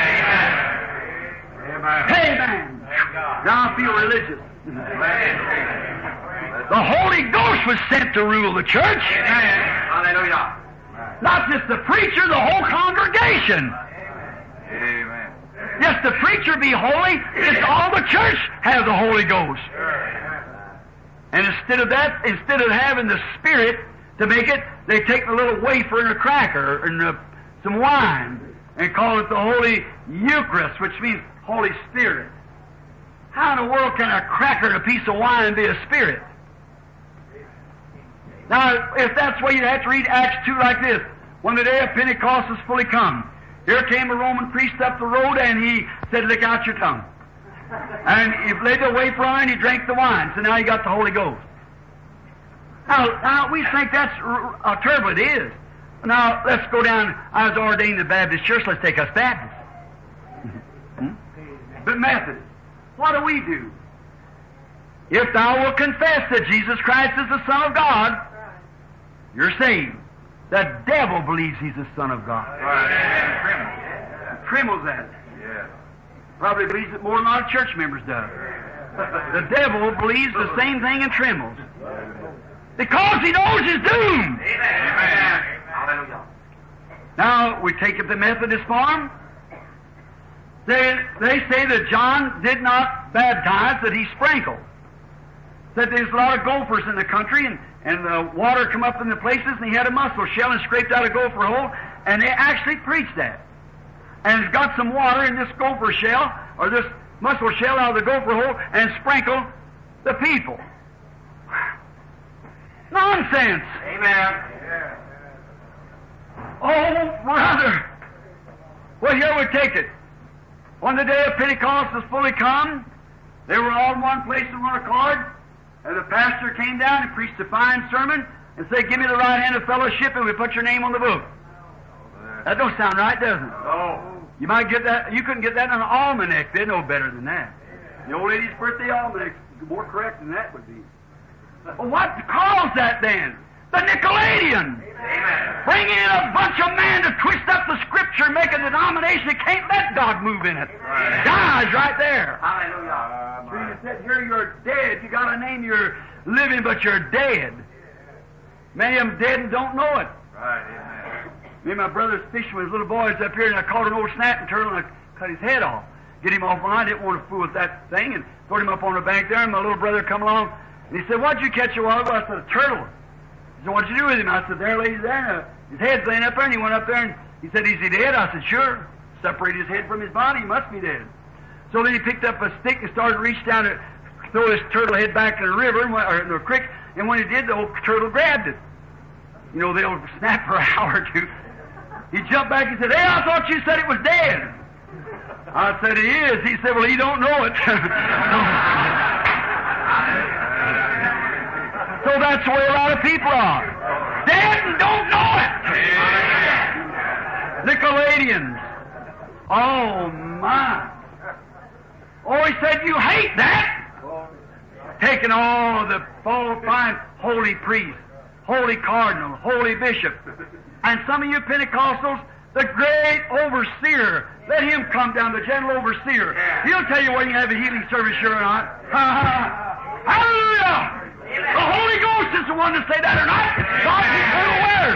Amen. Now I feel religious. The Holy Ghost was sent to rule the church. Hallelujah. Not just the preacher, the whole congregation. Amen. Yes, the preacher be holy, it's all the church have the Holy Ghost. And instead of that, instead of having the Spirit to make it, they take a little wafer and a cracker and some wine and call it the Holy Eucharist, which means Holy Spirit. How in the world can a cracker and a piece of wine be a spirit? Now, if that's the way, you'd have to read Acts 2 like this. When the day of Pentecost was fully come, here came a Roman priest up the road, and he said, "Lick out your tongue." And he laid the wafer on, and he drank the wine. So now he got the Holy Ghost. Now we think that's terrible. It is. Now, let's go down. I was ordained in the Baptist church. Let's take us Baptists. But Methodists, what do? If thou wilt confess that Jesus Christ is the Son of God, you're saved. The devil believes He's the Son of God. Right. Trembles at it. Yeah. Probably believes it more than a lot of church members do. The devil believes the same thing and trembles. Because he knows his doom. Amen. Hallelujah. Now, we take up the Methodist form. They say that John did not baptize, that he sprinkled. That there's a lot of gophers in the country, and the water come up in the places, and he had a mussel shell and scraped out a gopher hole, and they actually preached that. And it's got some water in this gopher shell, or this mussel shell out of the gopher hole, and sprinkle the people. Nonsense! Amen. Oh, brother! Well, here we take it. When the day of Pentecost was fully come, they were all in one place in one accord, and the pastor came down and preached a fine sermon and said, "Give me the right hand of fellowship, and we put your name on the book." That don't sound right, does it? No. You might get that. You couldn't get that in an almanac. They know better than that. The old lady's birthday almanac is more correct than that would be. Well, what caused that then? The Nicolaitans. Amen. Bring in a bunch of men to twist up the Scripture, make a denomination that can't let God move in it. Dies right there. Hallelujah. So you said here you're dead. You got a name, you're living, but you're dead. Many of them dead and don't know it. Right. Me and my brother's fishing with his little boys up here, and I caught an old snapping turtle and I cut his head off. Get him off, and I didn't want to fool with that thing, and threw him up on the bank there, and my little brother come along, and he said, "What'd you catch a while ago?" I said, "A turtle." He said, "What'd you do with him?" I said, "There lays there, and his head's laying up there," and he went up there, and he said, "Is he dead?" I said, "Sure. Separate his head from his body, he must be dead." So then he picked up a stick and started to reach down to throw his turtle head back in the river, or in the creek, and when he did, the old turtle grabbed it. You know, they'll snap for an hour or two. He jumped back and said, "Hey, I thought you said it was dead." I said, "He is." He said, "Well, he don't know it." So that's the way a lot of people are. Dead and don't know it. Nicolaitans. Oh, my. Oh, he said, "You hate that." Taking all the fine holy priest, holy cardinal, holy bishop, and some of you Pentecostals, the great overseer, let him come down, the general overseer. He'll tell you whether you have a healing service sure or not. Hallelujah! The Holy Ghost is the one to say that or not. God's eternal word.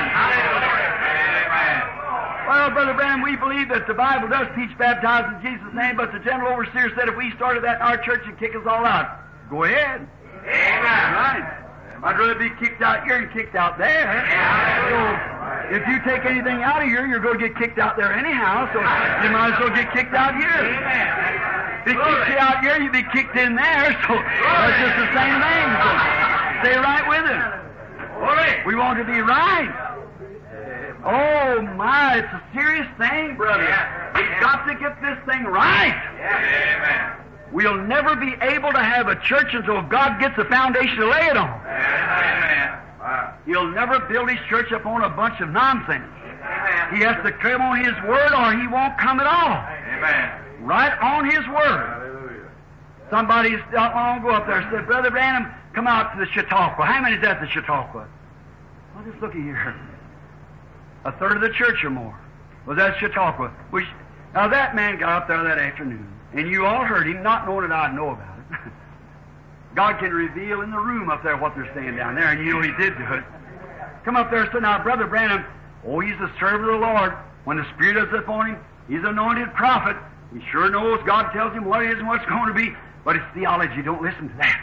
Well, Brother Branham, we believe that the Bible does teach baptizing in Jesus' name, but the general overseer said if we started that in our church, it'd kick us all out. Go ahead. Amen. Right. I'd rather be kicked out here than kicked out there. So, if you take anything out of here, you're going to get kicked out there anyhow, so you might as well get kicked out here. If they kick you out here, you'd be kicked in there, so that's just the same thing. So stay right with it. We want to be right. Oh, my, it's a serious thing, brother. We've got to get this thing right. Amen. We'll never be able to have a church until God gets a foundation to lay it on. Amen. He'll never build his church upon a bunch of nonsense. Amen. He has to come on his word or he won't come at all. Amen. Right on his word. Somebody not long ago up there said, "Brother Branham, come out to the Chautauqua." How many is at the Chautauqua? Well, just look at here. A third of the church or more was at Chautauqua. Now that man got up there that afternoon, and you all heard him, not knowing that I'd know about it. God can reveal in the room up there what they're saying down there, and you know he did do it. Come up there and say, "Now, Brother Branham, oh, he's the servant of the Lord. When the Spirit is upon him, he's an anointed prophet. He sure knows. God tells him what it is and what it's going to be, but it's theology. Don't listen to that."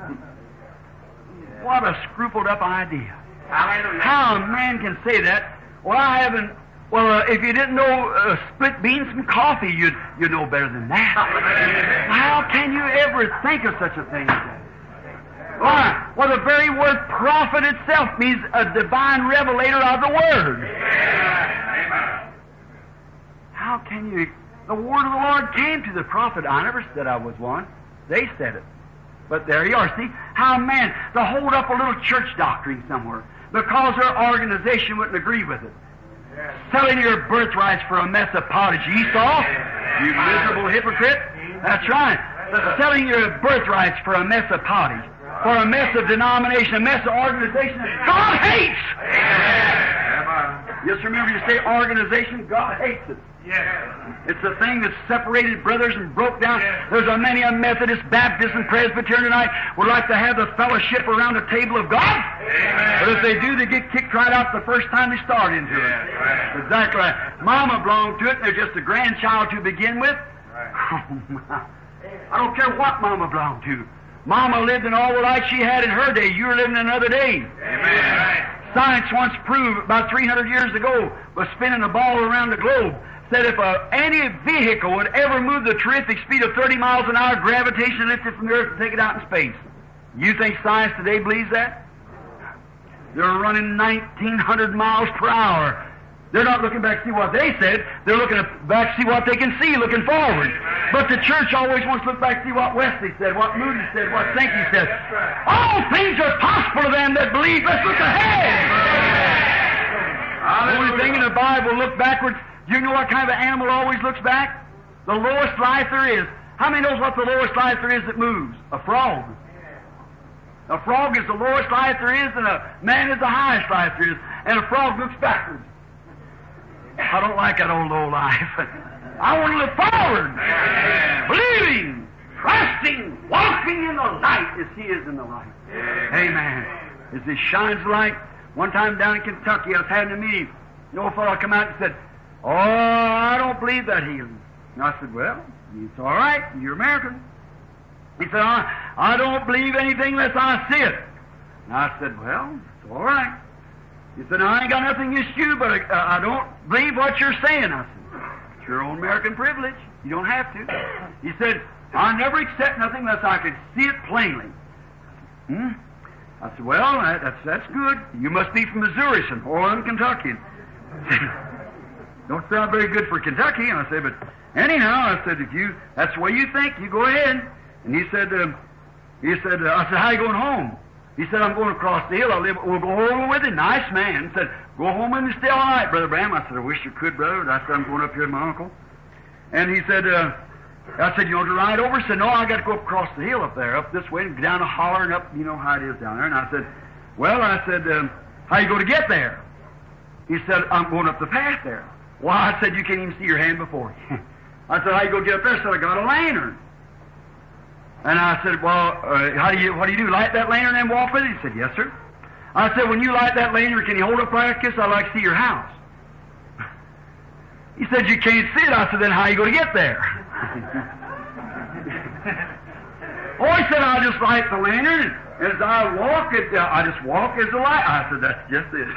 What a scrupled up idea. Hallelujah. How a man can say that? Well, I haven't. Well, if you didn't know split beans from coffee, you'd know better than that. How can you ever think of such a thing as that? Why? Well, the very word prophet itself means a divine revelator of the Word. How can you? The Word of the Lord came to the prophet. I never said I was one. They said it. But there you are. See, how man to hold up a little church doctrine somewhere because their organization wouldn't agree with it. Selling your birthrights for a mess of pottage, Esau, you miserable hypocrite. That's right. Selling your birthrights for a mess of pottage, for a mess of denomination, a mess of organization that God hates. Just remember, you say organization, God hates it. It's a thing that separated brothers and broke down. There's a many a Methodist, Baptist, and Presbyterian tonight would like to have the fellowship around the table of God. But if they do, they get kicked right out the first time they start into it. Exactly right. Mama belonged to it, and they're just a grandchild to begin with. I don't care what Mama belonged to. Mama lived in all the light she had in her day. You're living in another day. Science once proved, about 300 years ago, was spinning a ball around the globe, said if any vehicle would ever move the terrific speed of 30 miles an hour, gravitation lifts it from the earth and take it out in space. You think science today believes that? They're running 1,900 miles per hour. They're not looking back to see what they said. They're looking back to see what they can see, looking forward. But the church always wants to look back to see what Wesley said, what Moody said, what Sankey said. All things are possible to them that believe. Let's look ahead. The only thing in the Bible, look backwards. You know what kind of animal always looks back? The lowest life there is. How many knows what the lowest life there is that moves? A frog. A frog is the lowest life there is, and a man is the highest life there is. And a frog looks backwards. I don't like that old low life. I want to look forward. Believing, trusting, walking in the light as He is in the light. Amen. As He shines light. One time down in Kentucky, I was having a meeting. The old fellow come out and said, "Oh, I don't believe that healing." And I said, "Well, it's all right. You're American." He said, I don't believe anything unless I see it. And I said, "Well, it's all right." He said, "I ain't got nothing against you, but I don't believe what you're saying." I said, "It's your own American privilege. You don't have to." He said, "I never accept nothing unless I can see it plainly." I said, "Well, that's good. You must be from Missouri, or I'm Kentuckian." "Don't sound very good for Kentucky." And I said, "But anyhow," I said, "if that's the way you think, you go ahead." And he said, I said, "How you going home?" He said, "I'm going across the hill. We'll go over with him." Nice man. He said, "Go home and stay all night, Brother Branham." I said, "I wish you could, brother." And I said, "I'm going up here with my uncle." And he said, I said, "You want to ride over?" He said, "No, I got to go up across the hill up there, up this way, and down a holler and up, you know how it is down there." And I said, "Well," I said, "how you going to get there?" He said, "I'm going up the path there." "Well," I said, "you can't even see your hand before you." I said, "How you going to get up there?" He said, "I got a lantern." And I said, "Well, what do you do? Light that lantern and walk with it?" He said, "Yes, sir." I said, "When you light that lantern, can you hold up like this? I'd like to see your house." He said, "You can't see it." I said, "Then how are you going to get there?" Oh, he said, "I'll just light the lantern, and as I walk, I just walk as the light." I said, "That's just it."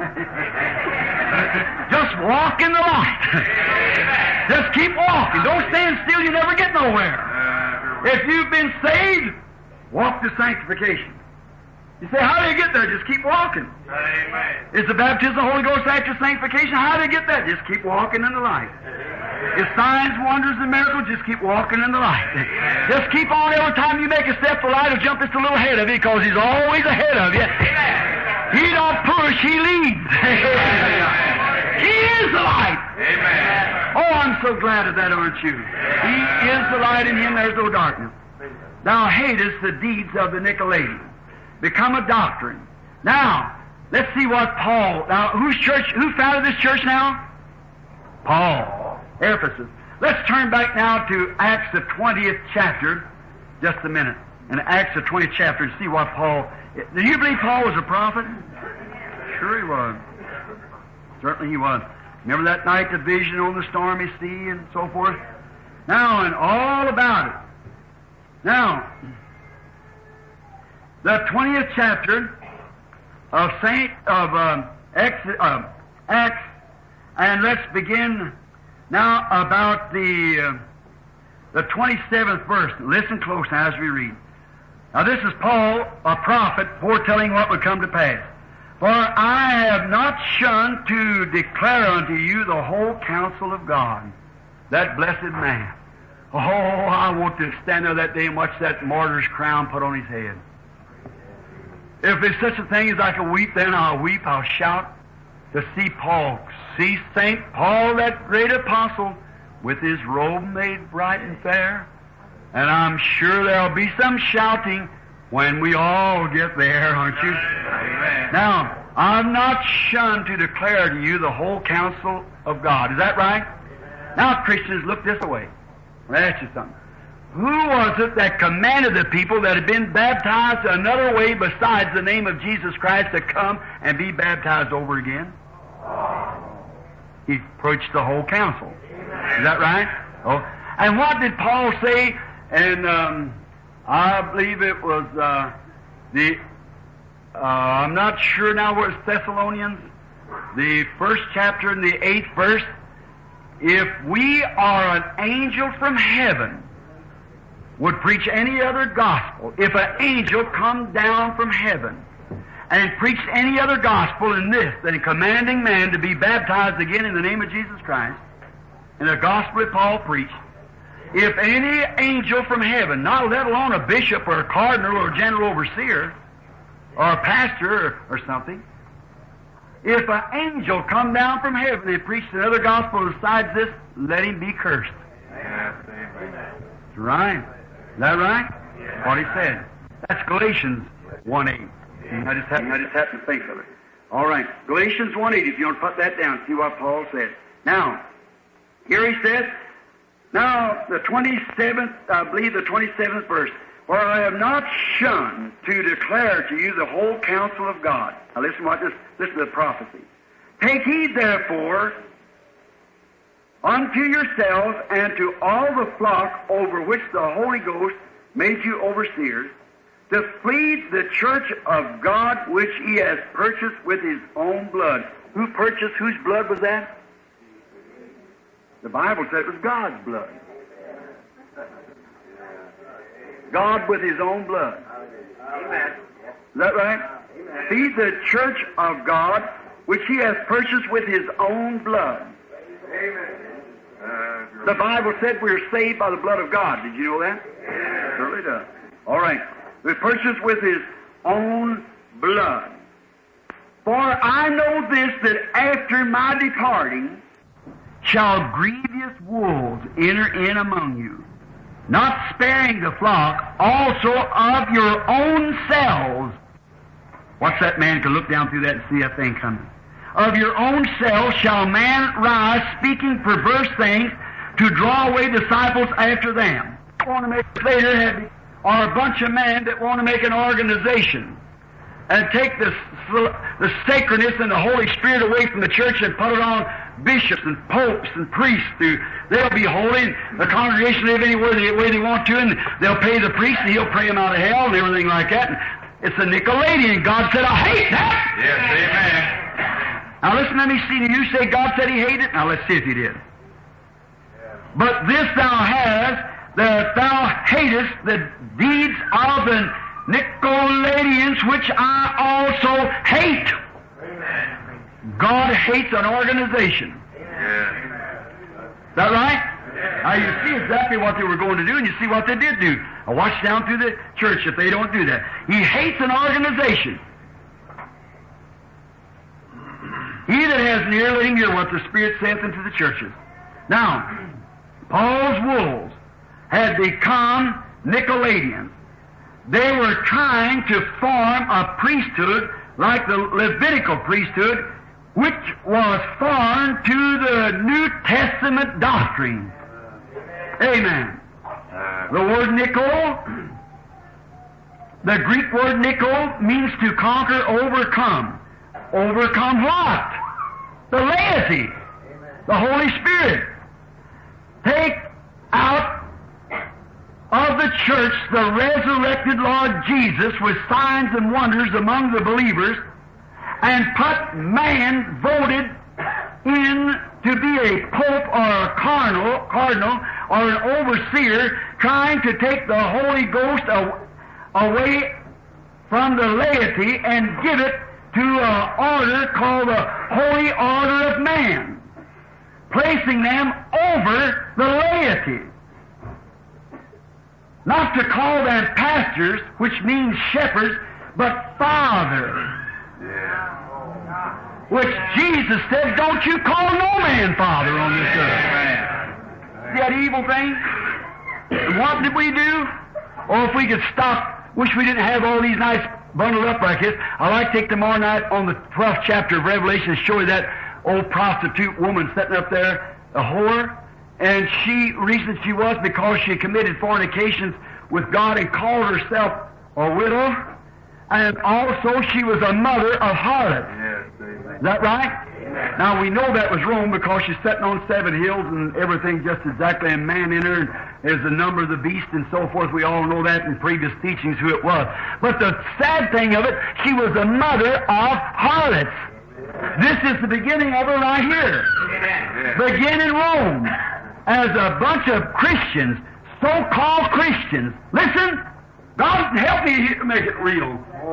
Just walk in the light. Just keep walking. Don't stand still. You never get nowhere. If you've been saved, walk to sanctification. You say, "How do you get there?" Just keep walking. Amen. Is the baptism of the Holy Ghost after sanctification? How do you get that? Just keep walking in the light. If signs, wonders, and miracles, just keep walking in the light. Just keep on. Every time you make a step, the light will jump just a little ahead of you, because He's always ahead of you. He don't push, He leads. He is the light. Amen. Oh, I'm so glad of that, aren't you? He is the light, in Him there's no darkness. Thou hatest the deeds of the Nicolaitans. Become a doctrine. Now, let's see what Paul, now who founded this church now? Paul. Ephesus. Let's turn back now to Acts the 20th chapter, just a minute. In Acts the 20th chapter, and see what Paul, do you believe Paul was a prophet? Sure he was. Certainly he was. Remember that night, the vision on the stormy sea and so forth? Now, and all about it. Now, the 20th chapter of Acts, and let's begin now about the 27th verse. Listen close as we read. Now, this is Paul, a prophet, foretelling what would come to pass. "For I have not shunned to declare unto you the whole counsel of God." That blessed man. Oh, I want to stand there that day and watch that martyr's crown put on his head. If there's such a thing as I can weep, then I'll weep, I'll shout, to see Paul, see St. Paul, that great apostle, with his robe made bright and fair. And I'm sure there'll be some shouting when we all get there, aren't you? Amen. Now, I've not shunned to declare to you the whole counsel of God. Is that right? Now, Christians, look this way. I'll ask you something. Who was it that commanded the people that had been baptized another way besides the name of Jesus Christ to come and be baptized over again? He preached the whole council. Is that right? Oh. And what did Paul say? And I believe it was I'm not sure now where it's Thessalonians, the 1st chapter and the 8th verse. If we are an angel from heaven would preach any other gospel, if an angel come down from heaven and preached any other gospel in this than commanding man to be baptized again in the name of Jesus Christ, in the gospel that Paul preached, if any angel from heaven, not let alone a bishop or a cardinal or a general overseer or a pastor or something, if an angel come down from heaven and preached another gospel besides this, let him be cursed. That's right. Is that right? That's what he said. That's Galatians 1:8. I just happened to think of it. All right. Galatians 1:8, if you want to put that down, see what Paul said. Now, here he says, now the 27th, I believe the 27th verse, for I have not shunned to declare to you the whole counsel of God. Now listen to the prophecy. Take heed therefore unto yourselves and to all the flock over which the Holy Ghost made you overseers, to feed the church of God which he has purchased with his own blood. Who purchased? Whose blood was that? The Bible said it was God's blood. God with his own blood. Amen. Is that right? Amen. Feed the church of God which he has purchased with his own blood. Amen. The Bible said we are saved by the blood of God. Did you know that? It certainly does. All right. We're purchased with his own blood. For I know this, that after my departing shall grievous wolves enter in among you, not sparing the flock, also of your own selves. What's that man can look down through that and see that thing coming? Of your own selves shall man rise, speaking perverse things, to draw away disciples after them. Want to make later are a bunch of men that want to make an organization and take the sacredness and the Holy Spirit away from the church and put it on bishops and popes and priests. They'll be holy. The congregation live anywhere the way they want to, and they'll pay the priest, and he'll pray them out of hell and everything like that. And it's a Nicolaitan. God said, I hate that. Yes, amen. Now listen, let me see. You say God said he hated it? Now let's see if he did. But this thou hast, that thou hatest the deeds of the Nicolaitans, which I also hate. Amen. God hates an organization. Yes. Is that right? Yes. Now you see exactly what they were going to do, and you see what they did do. Now watch down through the church if they don't do that. He hates an organization. He that has an ear, let him hear what the Spirit saith unto the churches. Now, Paul's wolves had become Nicolaitans. They were trying to form a priesthood like the Levitical priesthood, which was foreign to the New Testament doctrine. Amen. The word Nicol, the Greek word Nicol, means to conquer, overcome. Overcome what? The laity, the Holy Spirit. Take out of the church the resurrected Lord Jesus with signs and wonders among the believers, and put man voted in to be a pope or a cardinal or an overseer, trying to take the Holy Ghost away from the laity and give it to an order called the Holy Order of Man, placing them over the laity. Not to call them pastors, which means shepherds, but father. Yeah. Which Jesus said, don't you call no man father on this earth. That evil thing? And what did we do? Oh, if we could stop, wish we didn't have all these nights bundled up like this. I'd like to take tomorrow night on the 12th chapter of Revelation and show you that old prostitute woman sitting up there, a whore, and reason she was because she committed fornications with God and called herself a widow, and also she was a mother of harlots. Is that right? Now we know that was wrong because she's sitting on 7 hills and everything just exactly, and man in her, and there's the number of the beast and so forth. We all know that in previous teachings who it was. But the sad thing of it, she was a mother of harlots. This is the beginning of her right here. Begin in Rome as a bunch of Christians, so-called Christians. Listen, God help me here to make it real.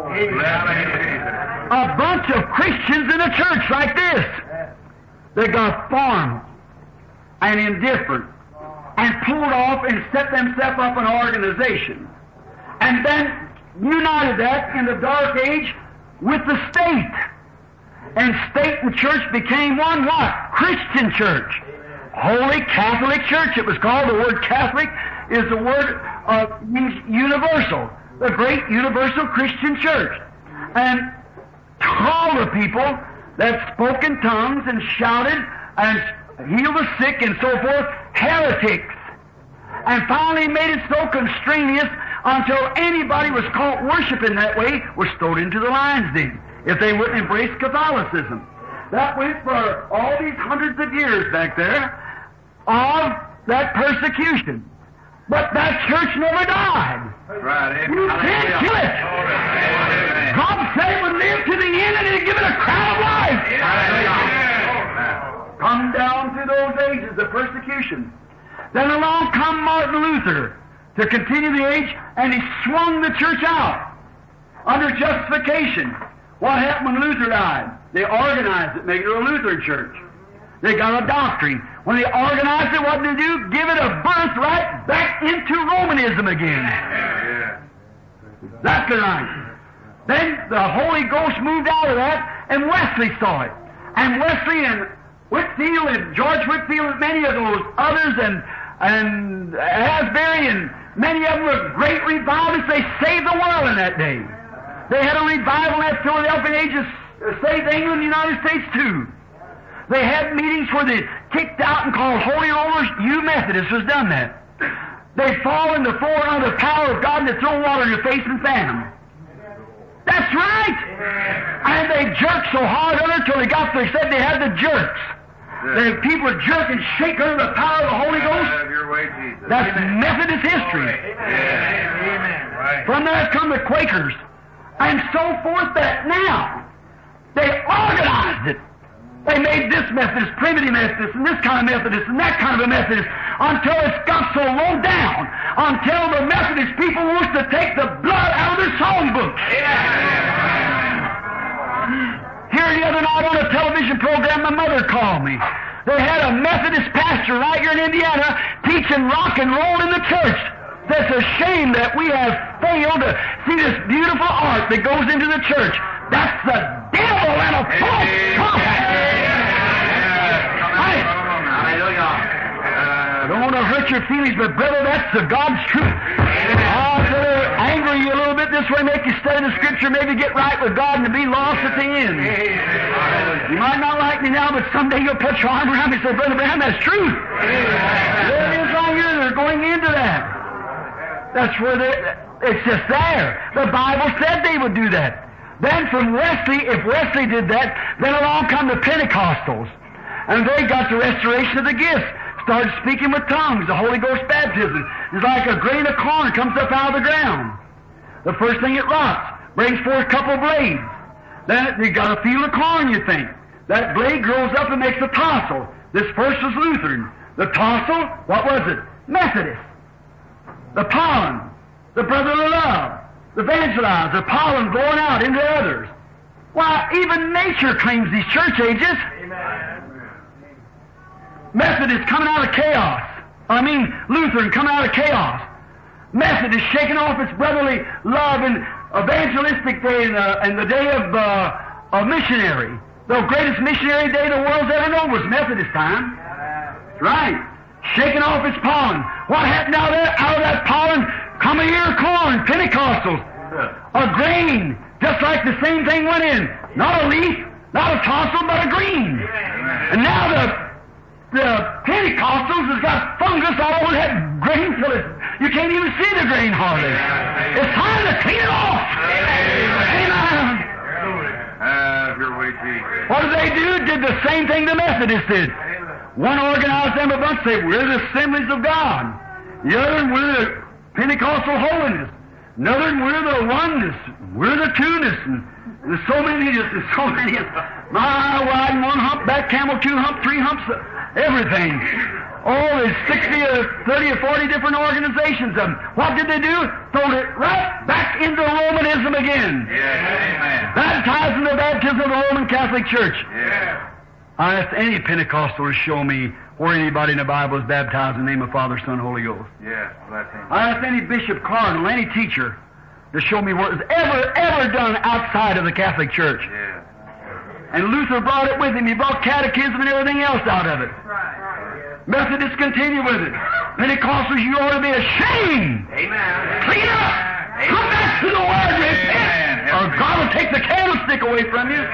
A bunch of Christians in a church like this. They got formal and indifferent and pulled off and set themselves up an organization. And then united that in the dark age with the state. And state and church became one what? Christian church. Holy Catholic Church, it was called. The word Catholic is the word means universal. The great universal Christian church. And all the people that spoke in tongues and shouted and healed the sick and so forth, heretics. And finally made it so constrainous until anybody was caught worshiping that way was thrown into the lion's den if they wouldn't embrace Catholicism. That went for all these hundreds of years back there of that persecution. But that church never died. Right. You can't kill it. God said it would live to the end and He'd give it a crown of life. Come down through those ages of persecution. Then along come Martin Luther to continue the age, and he swung the church out under justification. What happened when Luther died? They organized it, made it a Lutheran church. They got a doctrine. When they organized it, what did they do? Give it a birth right back into Romanism again. That's the right. Then the Holy Ghost moved out of that, and Wesley saw it. And Wesley and Whitfield and George Whitfield and many of those others and Asbury and many of them were great revivalists. They saved the world in that day. They had a revival in that Philadelphia age that saved England and the United States too. They had meetings where they kicked out and called holy rollers. You Methodists has done that. They fall in the floor under the power of God and they throw water in your face and fan them. That's right. And they jerked so hard on it until they got there. They said they had the jerks. The people would jerk and shake under the power of the Holy Ghost. That's Methodist history. From there come the Quakers and so forth. That now they organized it. They made this Methodist, primitive Methodist, and this kind of Methodist, and that kind of a Methodist, until it's got so low down, until the Methodist people wants to take the blood out of their songbooks. Here the other night on a television program, my mother called me. They had a Methodist pastor right here in Indiana teaching rock and roll in the church. That's a shame that we have failed to see this beautiful art that goes into the church. That's the devil and a false prophet. I don't want to hurt your feelings, but brother, that's the God's truth. I'll anger you a little bit this way, make you study the Scripture, maybe get right with God and be lost at the end. You might not like me now, but someday you'll put your arm around me and say, Brother Branham, that's truth. There it is right here. They're going into that. That's where it's just there. The Bible said they would do that. Then from Wesley, if Wesley did that, then along come the Pentecostals. And they got the restoration of the gifts. Started speaking with tongues, the Holy Ghost baptism. It's like a grain of corn comes up out of the ground. The first thing it rots, brings forth a couple blades. Then you got a field of corn, you think. That blade grows up and makes a tassel. This first was Lutheran. The tassel, what was it? Methodist. The pollen, the brotherly love, the evangelize, the pollen going out into others. Why, even nature claims these church ages. Amen. Methodist coming out of chaos. Lutheran coming out of chaos. Methodist shaking off its brotherly love and evangelistic day and the day of missionary. The greatest missionary day the world's ever known was Methodist time. Right. Shaking off its pollen. What happened out of that pollen? Come a ear of corn, Pentecostals. A grain. Just like the same thing went in. Not a leaf, not a tassel, but a green. And now The Pentecostals has got fungus all over that grain till you can't even see the grain hardly. It's time to clean it off. Amen. Have your way, Jesus. What did the same thing the Methodists did. One organized them a bunch, say, we're the Assemblies of God. The other, we're the Pentecostal holiness. Another, we're the oneness. We're the two-ness. And there's so many. My riding one hump, back camel, 2 hump, 3 humps, everything. Oh, there's 60 or 30 or 40 different organizations of them. What did they do? Throw it right back into Romanism again. Yes, Baptizing the baptism of the Roman Catholic Church. amen. I asked any Pentecostal to show me where anybody in the Bible is baptized in the name of Father, Son, Holy Ghost. Yes, that's him. I asked any bishop, cardinal, any teacher to show me where it was ever done outside of the Catholic Church. Yes. And Luther brought it with him. He brought catechism and everything else out of it. Methodists continue with it. Pentecostals, you ought to be ashamed. Amen. Clean up. Come back to the Word. Repent. Or God will take the candlestick away from you.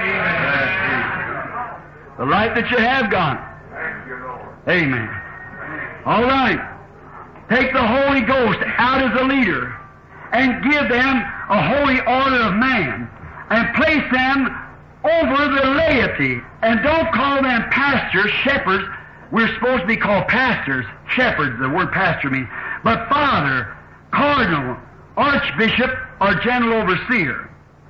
The light that you have gone. Amen. All right. Take the Holy Ghost out as a leader and give them a holy order of man and place them over the laity. And don't call them pastors, shepherds. We're supposed to be called pastors, shepherds, the word pastor means. But father, cardinal, archbishop, or general overseer.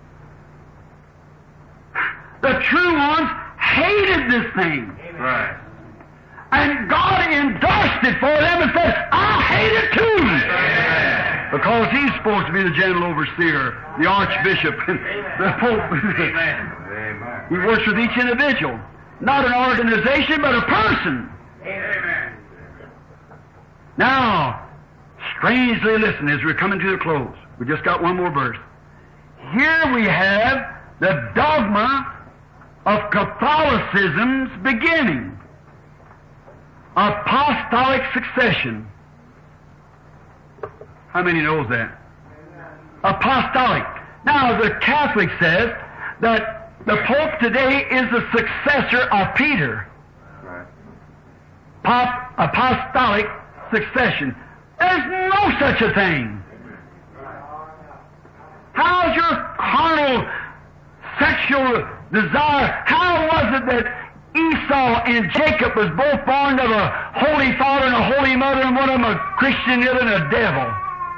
The true ones hated this thing. Right. And God endorsed it for them and said, I hate it too. Because he's supposed to be the general overseer, the archbishop, the pope. Amen. He works with each individual. Not an organization, but a person. Amen. Now, strangely listen as we're coming to the close. We just got one more verse. Here we have the dogma of Catholicism's beginning. Apostolic succession. How many knows that? Apostolic. Now, the Catholic says that the Pope today is the successor of Peter. Apostolic succession. There's no such a thing. How's your carnal sexual desire? How was it that Esau and Jacob was both born of a holy father and a holy mother, and one of them a Christian, the other a devil?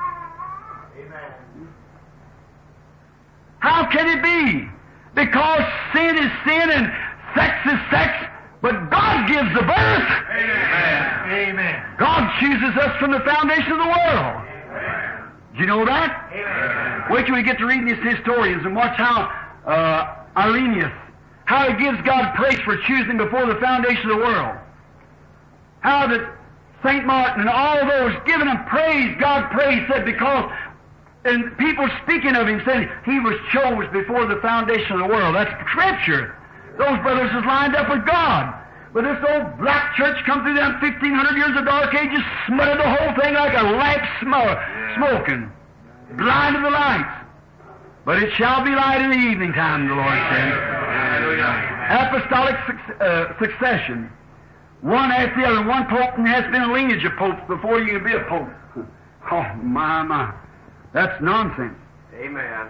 How can it be? Because sin is sin and sex is sex, but God gives the birth. Amen. Amen. God chooses us from the foundation of the world. Do you know that? Amen. Wait till we get to reading these historians and watch how Irenaeus, how he gives God praise for choosing before the foundation of the world. How that St. Martin and all those giving him praise, God praise, said because, and people speaking of him saying he was chose before the foundation of the world. That's Scripture. Those brothers is lined up with God. But this old black church come through them 1,500 years of dark ages, smutted the whole thing like a lamp smoking. Blind to the lights. But it shall be light in the evening time, the Lord said. Apostolic succession. One after the other. One pope, and there has been a lineage of popes before you can be a pope. Oh, my. That's nonsense. Amen.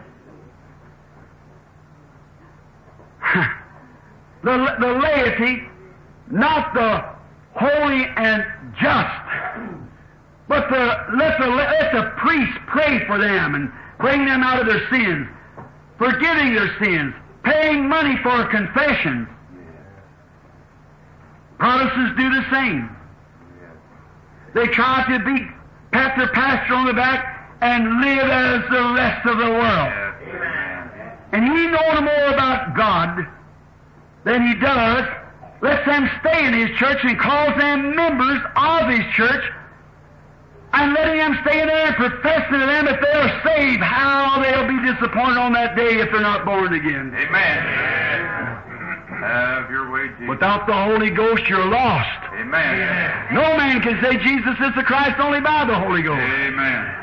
The laity, not the holy and just, but let the priests pray for them and bring them out of their sins, forgiving their sins, paying money for confessions. Protestants do the same. They try to pat their pastor on the back and live as the rest of the world. And he knows more about God than he does, lets them stay in his church and calls them members of his church, and letting them stay in there and professing to them if they are saved, how they'll be disappointed on that day if they're not born again. Amen. Have your way, Jesus. Without the Holy Ghost, you're lost. Amen. No man can say Jesus is the Christ only by the Holy Ghost. Amen.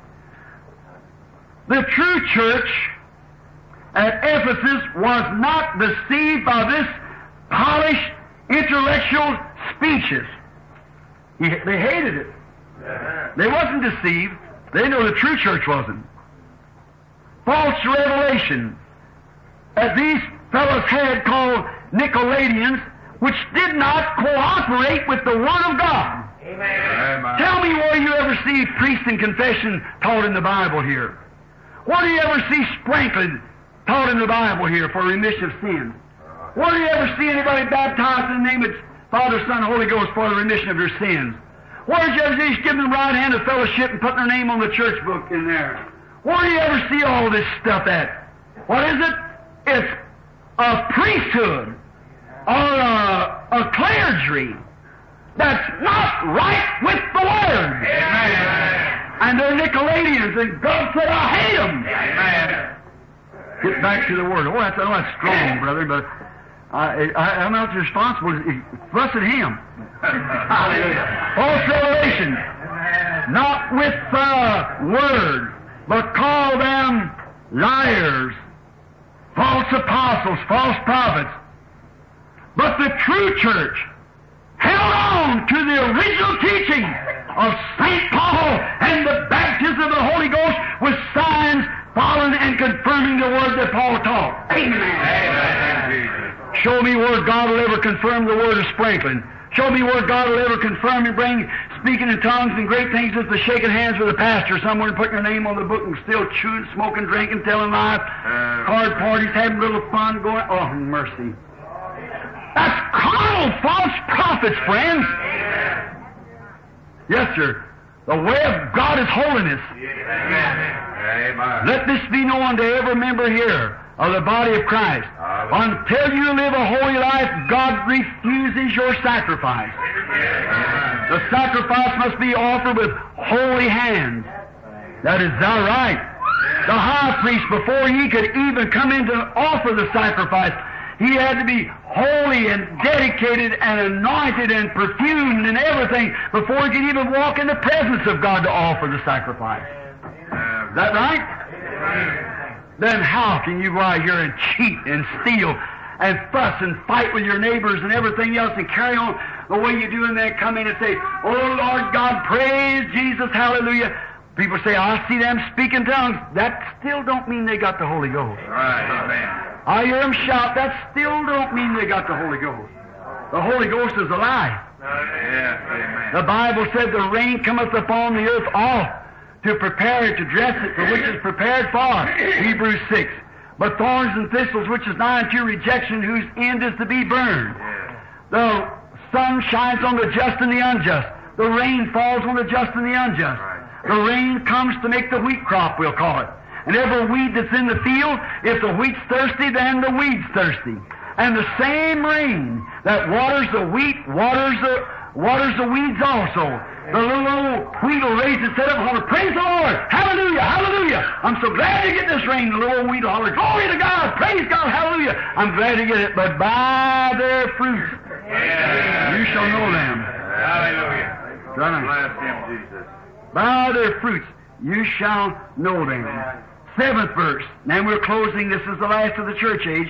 The true church at Ephesus was not deceived by this polished, intellectual, speeches. They hated it. They wasn't deceived. They know the true church wasn't. False revelation, as these fellows had called Nicolaitans, which did not cooperate with the Word of God. Amen. Tell me where you ever see priest and confession taught in the Bible here. Where do you ever see sprinkling taught in the Bible here for remission of sins? Where do you ever see anybody baptized in the name of Father, Son, Holy Ghost for the remission of their sins? Where did you ever see giving them the right hand of fellowship and putting their name on the church book in there? Where do you ever see all this stuff at? What is it? It's a priesthood or a clergy that's not right with the Word. Amen. And they're Nicolaitans, and God said, I hate them. Amen. Get back to the Word. Oh, that's strong, brother, but I'm not responsible. Fuss at him. False revelation, not with the Word, but call them liars, false apostles, false prophets. But the true church held on to the original teaching of St. Paul and the baptism of the Holy Ghost with signs following and confirming the word that Paul taught. Amen. Amen. Show me where God will ever confirm the word of sprinkling. Show me where God will ever confirm and bring speaking in tongues and great things as the shaking hands with a pastor somewhere and putting your name on the book and still chewing, smoking, drinking, telling lies, card parties, having a little fun going. Oh, mercy. That's carnal, false prophets, friends. Yes, sir. The way of God is holiness. Amen. Let this be known to every member here of the body of Christ. Until you live a holy life, God refuses your sacrifice. The sacrifice must be offered with holy hands. That is thou right. The high priest, before he could even come in to offer the sacrifice, he had to be holy and dedicated and anointed and perfumed and everything before he could even walk in the presence of God to offer the sacrifice. Is that right? Then how can you go out here and cheat and steal and fuss and fight with your neighbors and everything else and carry on the way you do and then come in and say, oh, Lord God, praise Jesus, hallelujah. People say, I see them speak in tongues. That still don't mean they got the Holy Ghost. Right. Amen. I hear them shout. That still don't mean they got the Holy Ghost. The Holy Ghost is alive. Yes. Amen. The Bible said the rain cometh upon the earth all to prepare it, to dress it, for which is prepared for. Hebrews 6. But thorns and thistles, which is nigh unto rejection, whose end is to be burned. The sun shines on the just and the unjust. The rain falls on the just and the unjust. The rain comes to make the wheat crop, we'll call it. And every weed that's in the field, if the wheat's thirsty, then the weed's thirsty. And the same rain that waters the wheat waters the weeds also. The little old wheat will raise its head up and holler, praise the Lord! Hallelujah! Hallelujah! I'm so glad to get this rain. The little old wheat will holler, glory to God! Praise God! Hallelujah! I'm glad to get it. But by their fruits you shall know them. Hallelujah. Right. Bless him, Jesus. By their fruits you shall know them. 7th verse. Now we're closing. This is the last of the church age.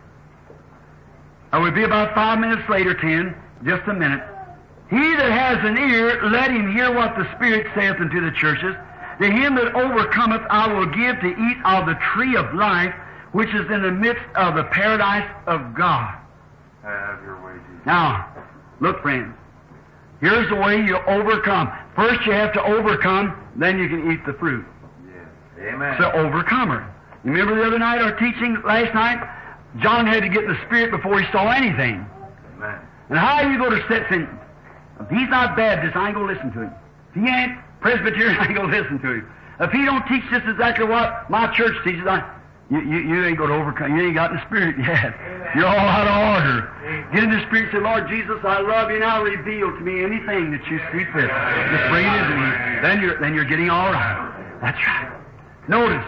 I will be about 5 minutes later, 10, just a minute. He that has an ear, let him hear what the Spirit saith unto the churches. To him that overcometh I will give to eat of the tree of life, which is in the midst of the paradise of God. Have your way, Jesus. Now, look, friends. Here's the way you overcome. First you have to overcome, then you can eat the fruit. Yes. Amen. So overcomer. You remember the other night, our teaching last night? John had to get in the Spirit before he saw anything. Amen. And how are you going to sit saying, if he's not Baptist, I ain't going to listen to him. If he ain't Presbyterian, I ain't going to listen to him. If he don't teach just exactly what my church teaches, you ain't going to overcome. You ain't got in the Spirit yet. You're all out of order. Get in the Spirit and say, Lord Jesus, I love you. Now reveal to me anything that you see fit. Just bring it into me. Then you're getting all right. That's right. Notice,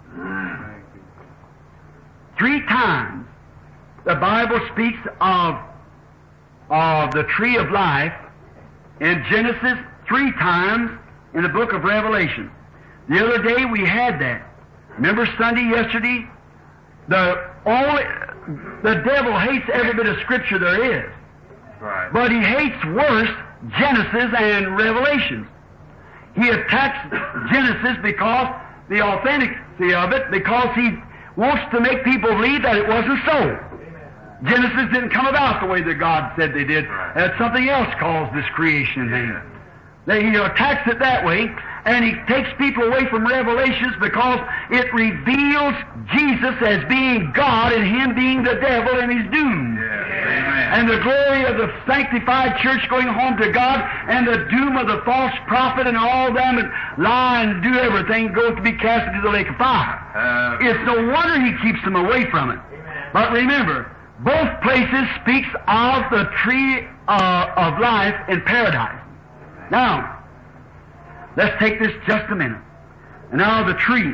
3 times the Bible speaks of the tree of life. In Genesis, 3 times in the book of Revelation. The other day we had that. Remember Sunday, yesterday? The devil hates every bit of Scripture there is. Right. But he hates worse Genesis and Revelations. He attacks Genesis because the authenticity of it, because he wants to make people believe that it wasn't so. Genesis didn't come about the way that God said they did. That something else caused this creation thing. He attacks it that way, and he takes people away from Revelations because it reveals Jesus as being God and him being the devil and he's doomed. And the glory of the sanctified church going home to God, and the doom of the false prophet and all them that lie and do everything goes to be cast into the lake of fire. It's no wonder he keeps them away from it. But remember, both places speaks of the tree of life in paradise. Now, let's take this just a minute. And now the tree.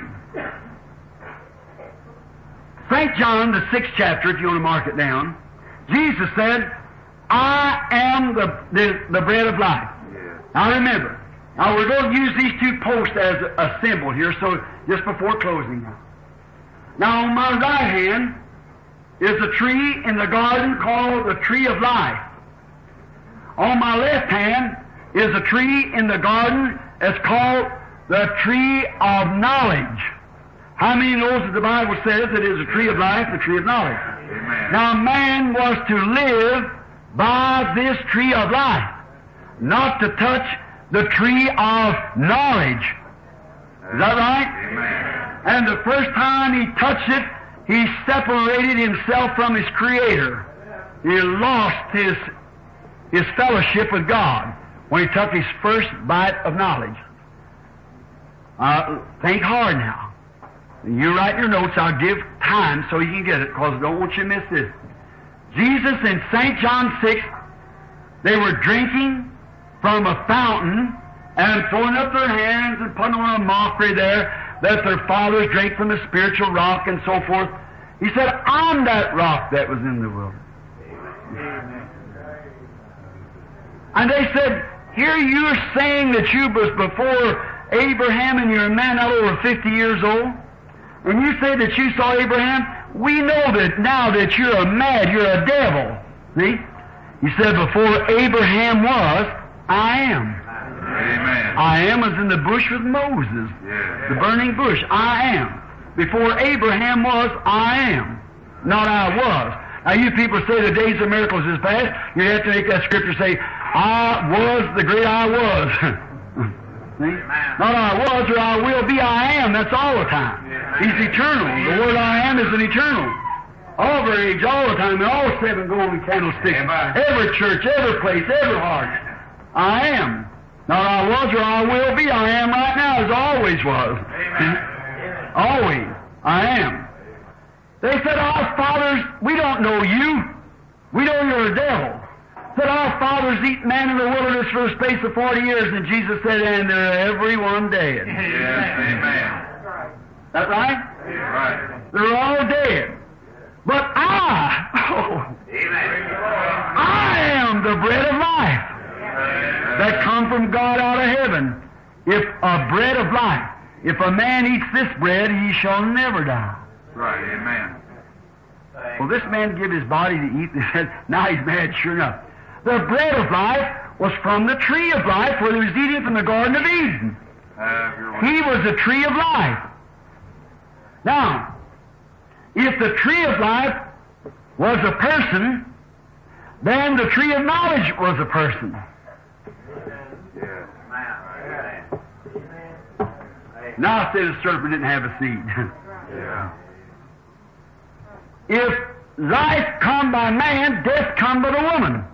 St. John, the 6th chapter, if you want to mark it down, Jesus said, I am the bread of life. Now remember, now we're going to use these two posts as a symbol here, so just before closing. Now on my right hand is a tree in the garden called the tree of life. On my left hand is a tree in the garden that's called the tree of knowledge. How many knows that the Bible says it is a tree of life, the tree of knowledge? Amen. Now man was to live by this tree of life, not to touch the tree of knowledge. Is that right? Amen. And the first time he touched it, he separated himself from his Creator. He lost his fellowship with God when he took his first bite of knowledge. Think hard now. You write your notes. I'll give time so you can get it, because I don't want you to miss this. Jesus in St. John 6, they were drinking from a fountain and throwing up their hands and putting on a mockery there that their fathers drank from the spiritual rock and so forth. He said, I'm that rock that was in the wilderness. And they said, here you're saying that you was before Abraham and you're a man not over 50 years old, and you say that you saw Abraham. We know that now that you're you're a devil. See? He said, before Abraham was, I am. Amen. I am as in the bush with Moses, the burning bush. I am. Before Abraham was, I am. Not I was. Now you people say the days of miracles is past. You have to make that scripture say, I was the great I was. See? Not I was or I will be, I am. That's all the time. He's eternal. The word I am is an eternal. All the age, all the time, and all 7 golden candlesticks. Every church, every place, every heart. I am. Not I was or I will be, I am right now, as always was. Always. I am. They said, our fathers, we don't know you. We know you're a devil. Said, our fathers eat man in the wilderness for the space of 40 years, and Jesus said, and they're everyone dead. Yes, amen. That right? Right. They're all dead. But I am the bread of life that come from God out of heaven. If a bread of life, if a man eats this bread, he shall never die. Right, amen. Well, this man give his body to eat this. Now he's mad, sure enough. The bread of life was from the tree of life where he was eating from the Garden of Eden. He was the tree of life. Now, if the tree of life was a person, then the tree of knowledge was a person. Now I say the serpent didn't have a seed. If life come by man, death come by the woman.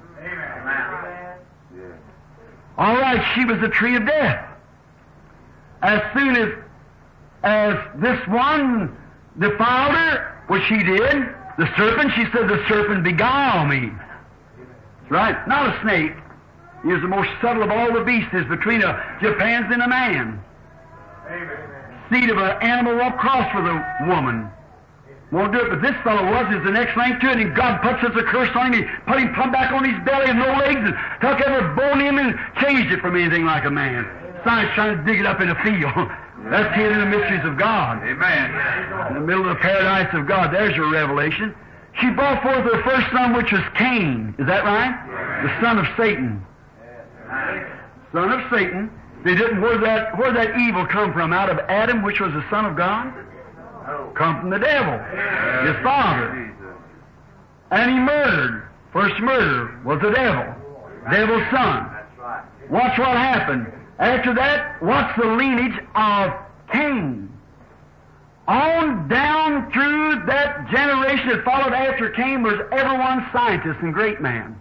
All right, she was the tree of death. As soon as this one defiled her, which she did, the serpent, she said, the serpent beguiled me. That's right, not a snake. He is the most subtle of all the beasts, is between a Japan's and a man. Seed of an animal won't cross with a woman. Won't do it, but this fellow is the next link to it, and God puts us a curse on him. He put him plumb back on his belly and no legs, and took every bone in him and changed it from anything like a man. Science trying to dig it up in a field. That's hid in the mysteries of God. Amen. In the middle of the paradise of God, there's your revelation. she brought forth her first son, which was Cain. Is that right? The son of Satan. Son of Satan. They didn't. Where that evil come from? Out of Adam, which was the son of God? Come from the devil, his father. And he murdered. First murder was the devil. Devil's son. Watch what happened. After that, what's the lineage of Cain? On down through that generation that followed after Cain was everyone scientist and great man.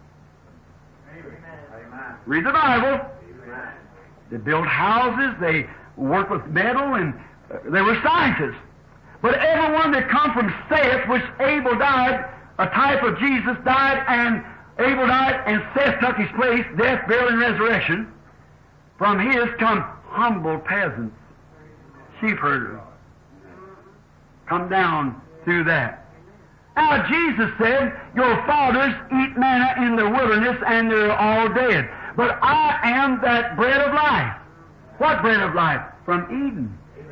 Read the Bible. They built houses, they worked with metal, and they were scientists. But everyone that come from Seth, which Abel died, a type of Jesus died, and Abel died, and Seth took his place, death, burial, and resurrection. From his come humble peasants, sheep herders. Come down through that. Now Jesus said, your fathers eat manna in the wilderness, and they're all dead. But I am that bread of life. What bread of life? From Eden.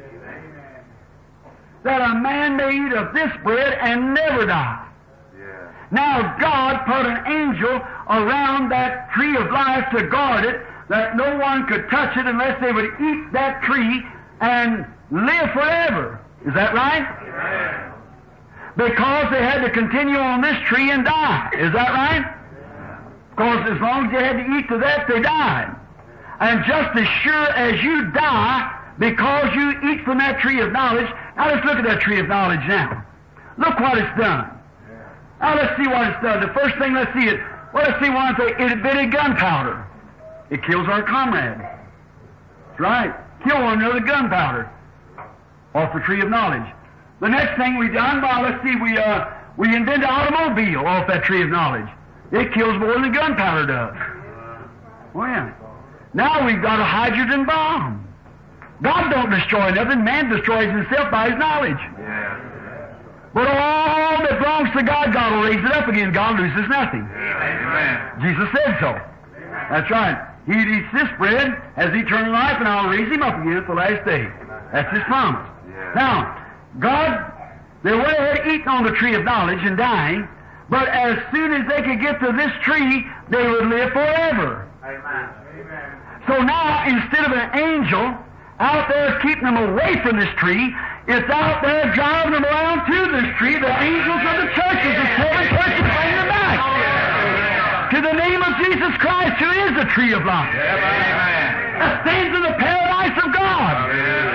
That a man may eat of this bread and never die. Now God put an angel around that tree of life to guard it, that no one could touch it unless they would eat that tree and live forever. Is that right? Because they had to continue on this tree and die. Is that right? Because as long as they had to eat to that, they died. And just as sure as you die because you eat from that tree of knowledge, now let's look at that tree of knowledge now. Look what it's done. Now let's see what it's done. The first thing, let's see it. Well, let's see one thing. It invented gunpowder. It kills our comrade. That's right. Kill one another with gunpowder off the tree of knowledge. The next thing we done, well, let's see, we invented automobile off that tree of knowledge. It kills more than gunpowder does. Oh, yeah. Now we've got a hydrogen bomb. God don't destroy nothing. Man destroys himself by his knowledge. Yeah. But all that belongs to God, God will raise it up again. God loses nothing. Amen. Jesus said so. That's right. He eats this bread, has eternal life, and I'll raise him up again at the last day. That's his promise. Yeah. Now, God, they went ahead eating on the tree of knowledge and dying, but as soon as they could get to this tree, they would live forever. Amen. So now, instead of an angel out there keeping them away from this tree, it's out there driving them around to this tree. The angels of the churches, the seven churches, bringing them back to the name of Jesus Christ, who is the tree of life. That stands in the paradise of God.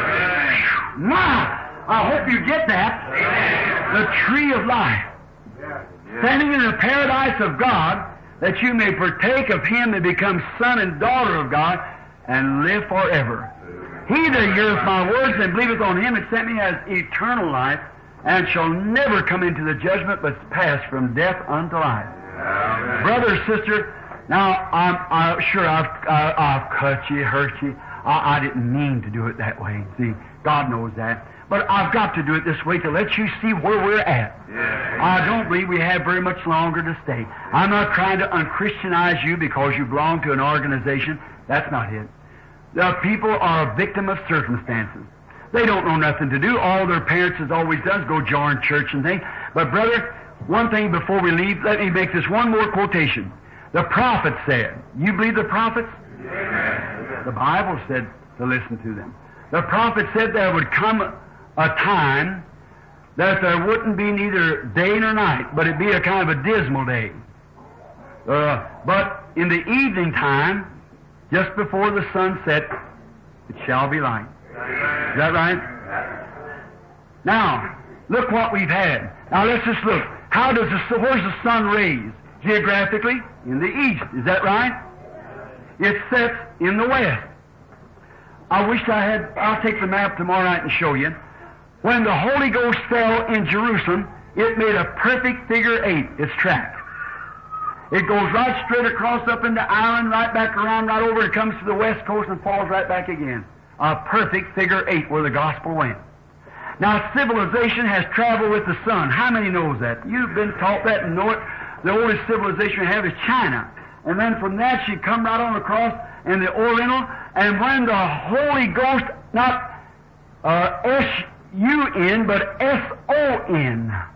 My, I hope you get that. The tree of life. Standing in the paradise of God, that you may partake of him and become son and daughter of God and live forever. He that heareth my words and believeth on him that sent me has eternal life and shall never come into the judgment but pass from death unto life. Amen. Brother, sister, now I'm sure I've cut you, hurt you. I didn't mean to do it that way. See, God knows that. But I've got to do it this way to let you see where we're at. Yeah. I don't believe we have very much longer to stay. I'm not trying to unchristianize you because you belong to an organization. That's not it. The people are a victim of circumstances. They don't know nothing to do. All their parents has always done is go join church and things. But brother, one thing before we leave, let me make this one more quotation. The prophet said, you believe the prophets? Yeah. The Bible said to listen to them. The prophet said there would come a time that there wouldn't be neither day nor night, but it'd be a kind of a dismal day. But in the evening time, just before the sun set, it shall be light. Is that right? Now, look what we've had. Now let's just look. Where's the sun raised? Geographically? In the east. Is that right? It sets in the west. I wish I'll take the map tomorrow night and show you. When the Holy Ghost fell in Jerusalem, it made a perfect figure 8, its track. It goes right straight across up into Ireland, right back around, right over, it comes to the west coast and falls right back again. A perfect figure 8 where the gospel went. Now, civilization has traveled with the sun. How many knows that? You've been taught that and know it. The oldest civilization we have is China. And then from that, she come right on across in the Oriental, and when the Holy Ghost, not S-U-N, but S-O-N,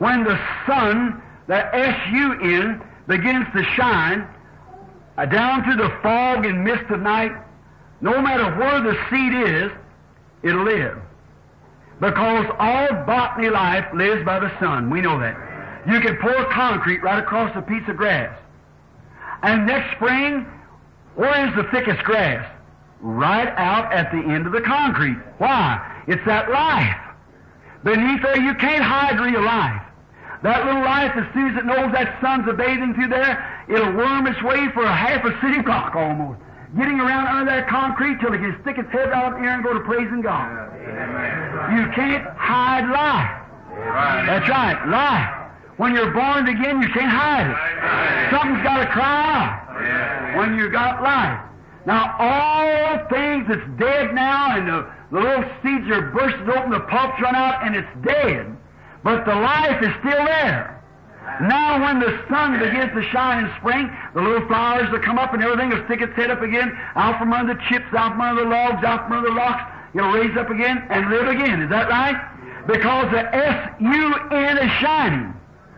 when the sun, the S-U-N, begins to shine down through the fog and mist of night, no matter where the seed is, it'll live. Because all botany life lives by the sun. We know that. You can pour concrete right across a piece of grass. And next spring, where is the thickest grass? Right out at the end of the concrete. Why? It's that life. Beneath there, you can't hide real life. That little life, as soon as it knows that sun's a-bathing through there, it'll worm its way for a half a city block almost, getting around under that concrete till it can stick its head out in the air and go to praising God. You can't hide life. That's right, life. When you're born again, you can't hide it. Something's got to cry out when you got life. Now, all things that's dead now, and the little seeds are bursting open, the pulps run out, and it's dead. But the life is still there. Now, when the sun begins to shine in spring, the little flowers will come up and everything will stick its head up again, out from under the chips, out from under the logs, out from under the rocks. It'll raise up again and live again. Is that right? Because the S-U-N is shining.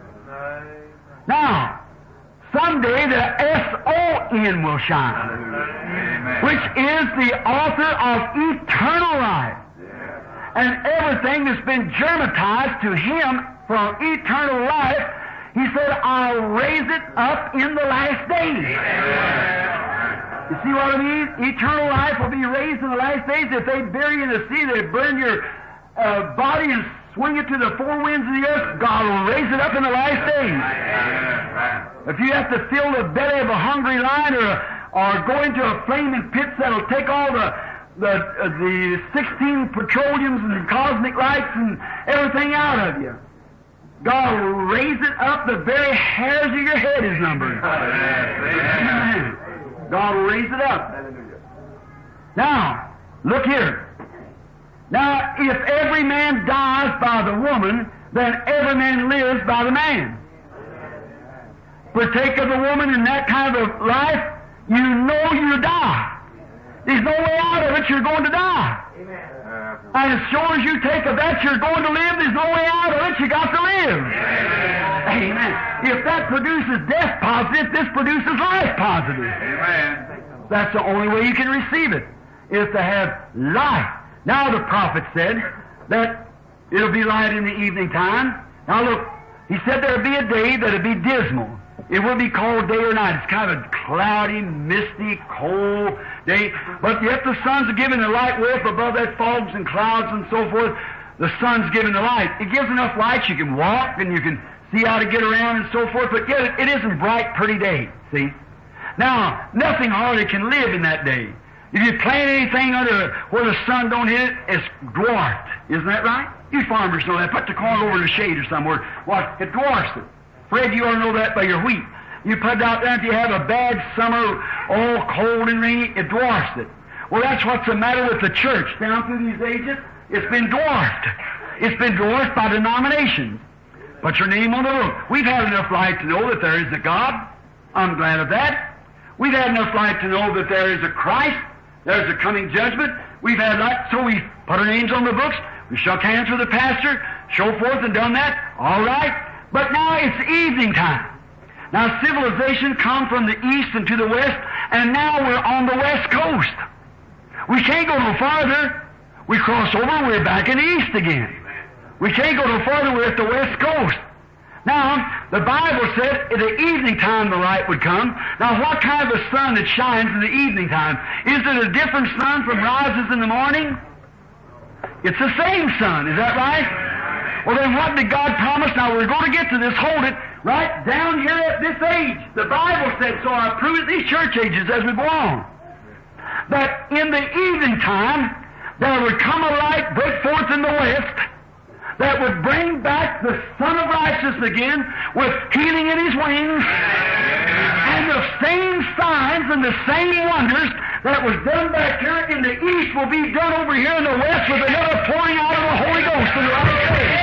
Now, someday the S-O-N will shine, which is the author of eternal life. And everything that's been germatized to Him from eternal life, He said, I'll raise it up in the last days. You see what I mean? Eternal life will be raised in the last days. If they bury you in the sea, they burn your body and swing it to the four winds of the earth, God will raise it up in the last days. If you have to fill the belly of a hungry lion or go into a flaming pit that'll take all the 16 petroleums and cosmic lights and everything out of you, God will raise it up. The very hairs of your head is numbered. Amen. God will raise it up. Now, look here. Now, if every man dies by the woman, then every man lives by the man. Partake of the woman in that kind of life, you know you die. There's no way out of it, you're going to die. And as sure as you take of that, you're going to live, there's no way out of it, you got to live. Amen. If that produces death positive, this produces life positive. Amen. That's the only way you can receive it, is to have life. Now the prophet said that it'll be light in the evening time. Now look, he said there'll be a day that'll be dismal. It will be called day or night. It's kind of a cloudy, misty, cold day. But yet the sun's giving the light way up above that fogs and clouds and so forth. The sun's giving the light. It gives enough light you can walk and you can see how to get around and so forth. But yet it isn't a bright, pretty day, see? Now, nothing hardly can live in that day. If you plant anything under where the sun don't hit it, it's dwarfed. Isn't that right? You farmers know that. Put the corn over in the shade or somewhere. What? It dwarfs it. Fred, you ought to know that by your wheat. You put it out there, if you have a bad summer, all cold and rainy, it dwarfs it. Well, that's what's the matter with the church. Down through these ages, it's been dwarfed. It's been dwarfed by denominations. Put your name on the book. We've had enough light to know that there is a God. I'm glad of that. We've had enough light to know that there is a Christ. There's a coming judgment. We've had light, so we put our names on the books. We shook hands with the pastor, so forth, and done that. All right. But now it's evening time. Now civilization come from the east and to the west, and now we're on the west coast. We can't go no farther. We cross over, we're back in the east again. We can't go no farther, we're at the west coast. Now, the Bible said in the evening time the light would come. Now, what kind of a sun that shines in the evening time? Is it a different sun from rises in the morning? It's the same sun, is that right? Well, then what did God promise? Now, we're going to get to this. Hold it. Right down here at this age. The Bible said so. I prove it these church ages as we go on. That in the evening time, there would come a light break forth in the west that would bring back the Son of Righteousness again with healing in His wings. And the same signs and the same wonders that was done back here in the east will be done over here in the west with another pouring out of the Holy Ghost in the last days.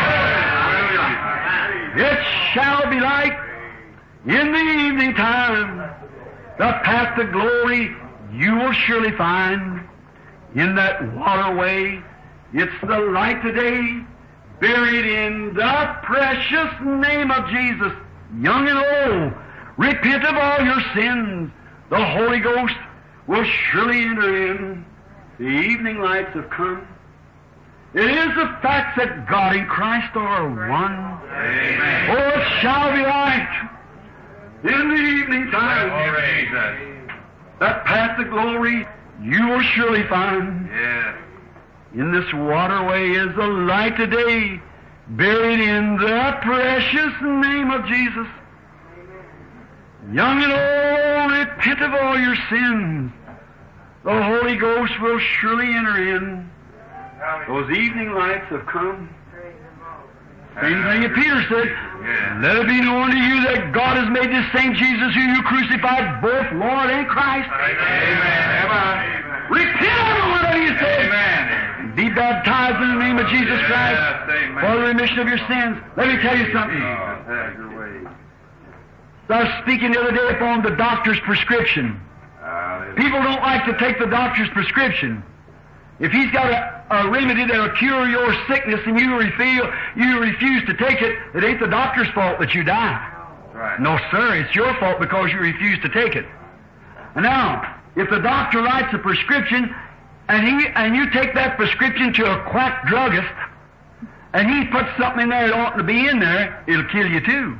It shall be light in the evening time. The path to glory you will surely find in that waterway. It's the light today, buried in the precious name of Jesus, young and old, repent of all your sins. The Holy Ghost will surely enter in. The evening lights have come. It is the fact that God and Christ are one. Amen. Oh, it shall be light in the evening time. That path of glory you will surely find. Yes. In this waterway is the light today, buried in the precious name of Jesus. Young and old, repent of all your sins. The Holy Ghost will surely enter in. Those evening lights have come. Same thing that Peter said. Yes. Let it be known to you that God has made this same Jesus who you crucified, both Lord and Christ. Amen. Repent, every one of you, said. Amen. Be baptized in the name of Jesus Christ Amen. for the remission of your sins. Let me tell you something. Have your way. I was speaking the other day upon the doctor's prescription. People don't like to take the doctor's prescription. If he's got a remedy that'll cure your sickness and you refuse to take it, it ain't the doctor's fault that you die. Right. No, sir, it's your fault because you refuse to take it. And now, if the doctor writes a prescription and you take that prescription to a quack druggist and he puts something in there that oughtn't to be in there, it'll kill you too.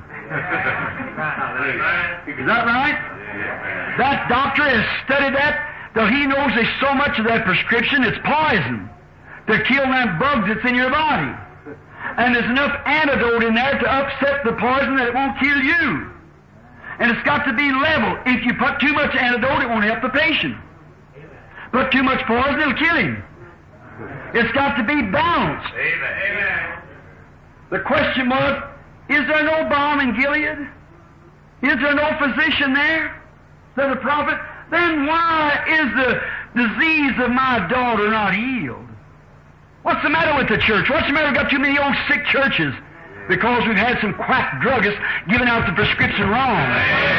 Is that right? That doctor has studied that till he knows there's so much of that prescription it's poison to kill them bugs that's in your body. And there's enough antidote in there to upset the poison that it won't kill you. And it's got to be level. If you put too much antidote, it won't help the patient. Put too much poison, it'll kill him. It's got to be balanced. Amen. The question was, is there no balm in Gilead? Is there no physician there? Said the prophet. Then why is the disease of my daughter not healed? What's the matter with the church? What's the matter? We've got too many old sick churches because we've had some quack druggists giving out the prescription wrong.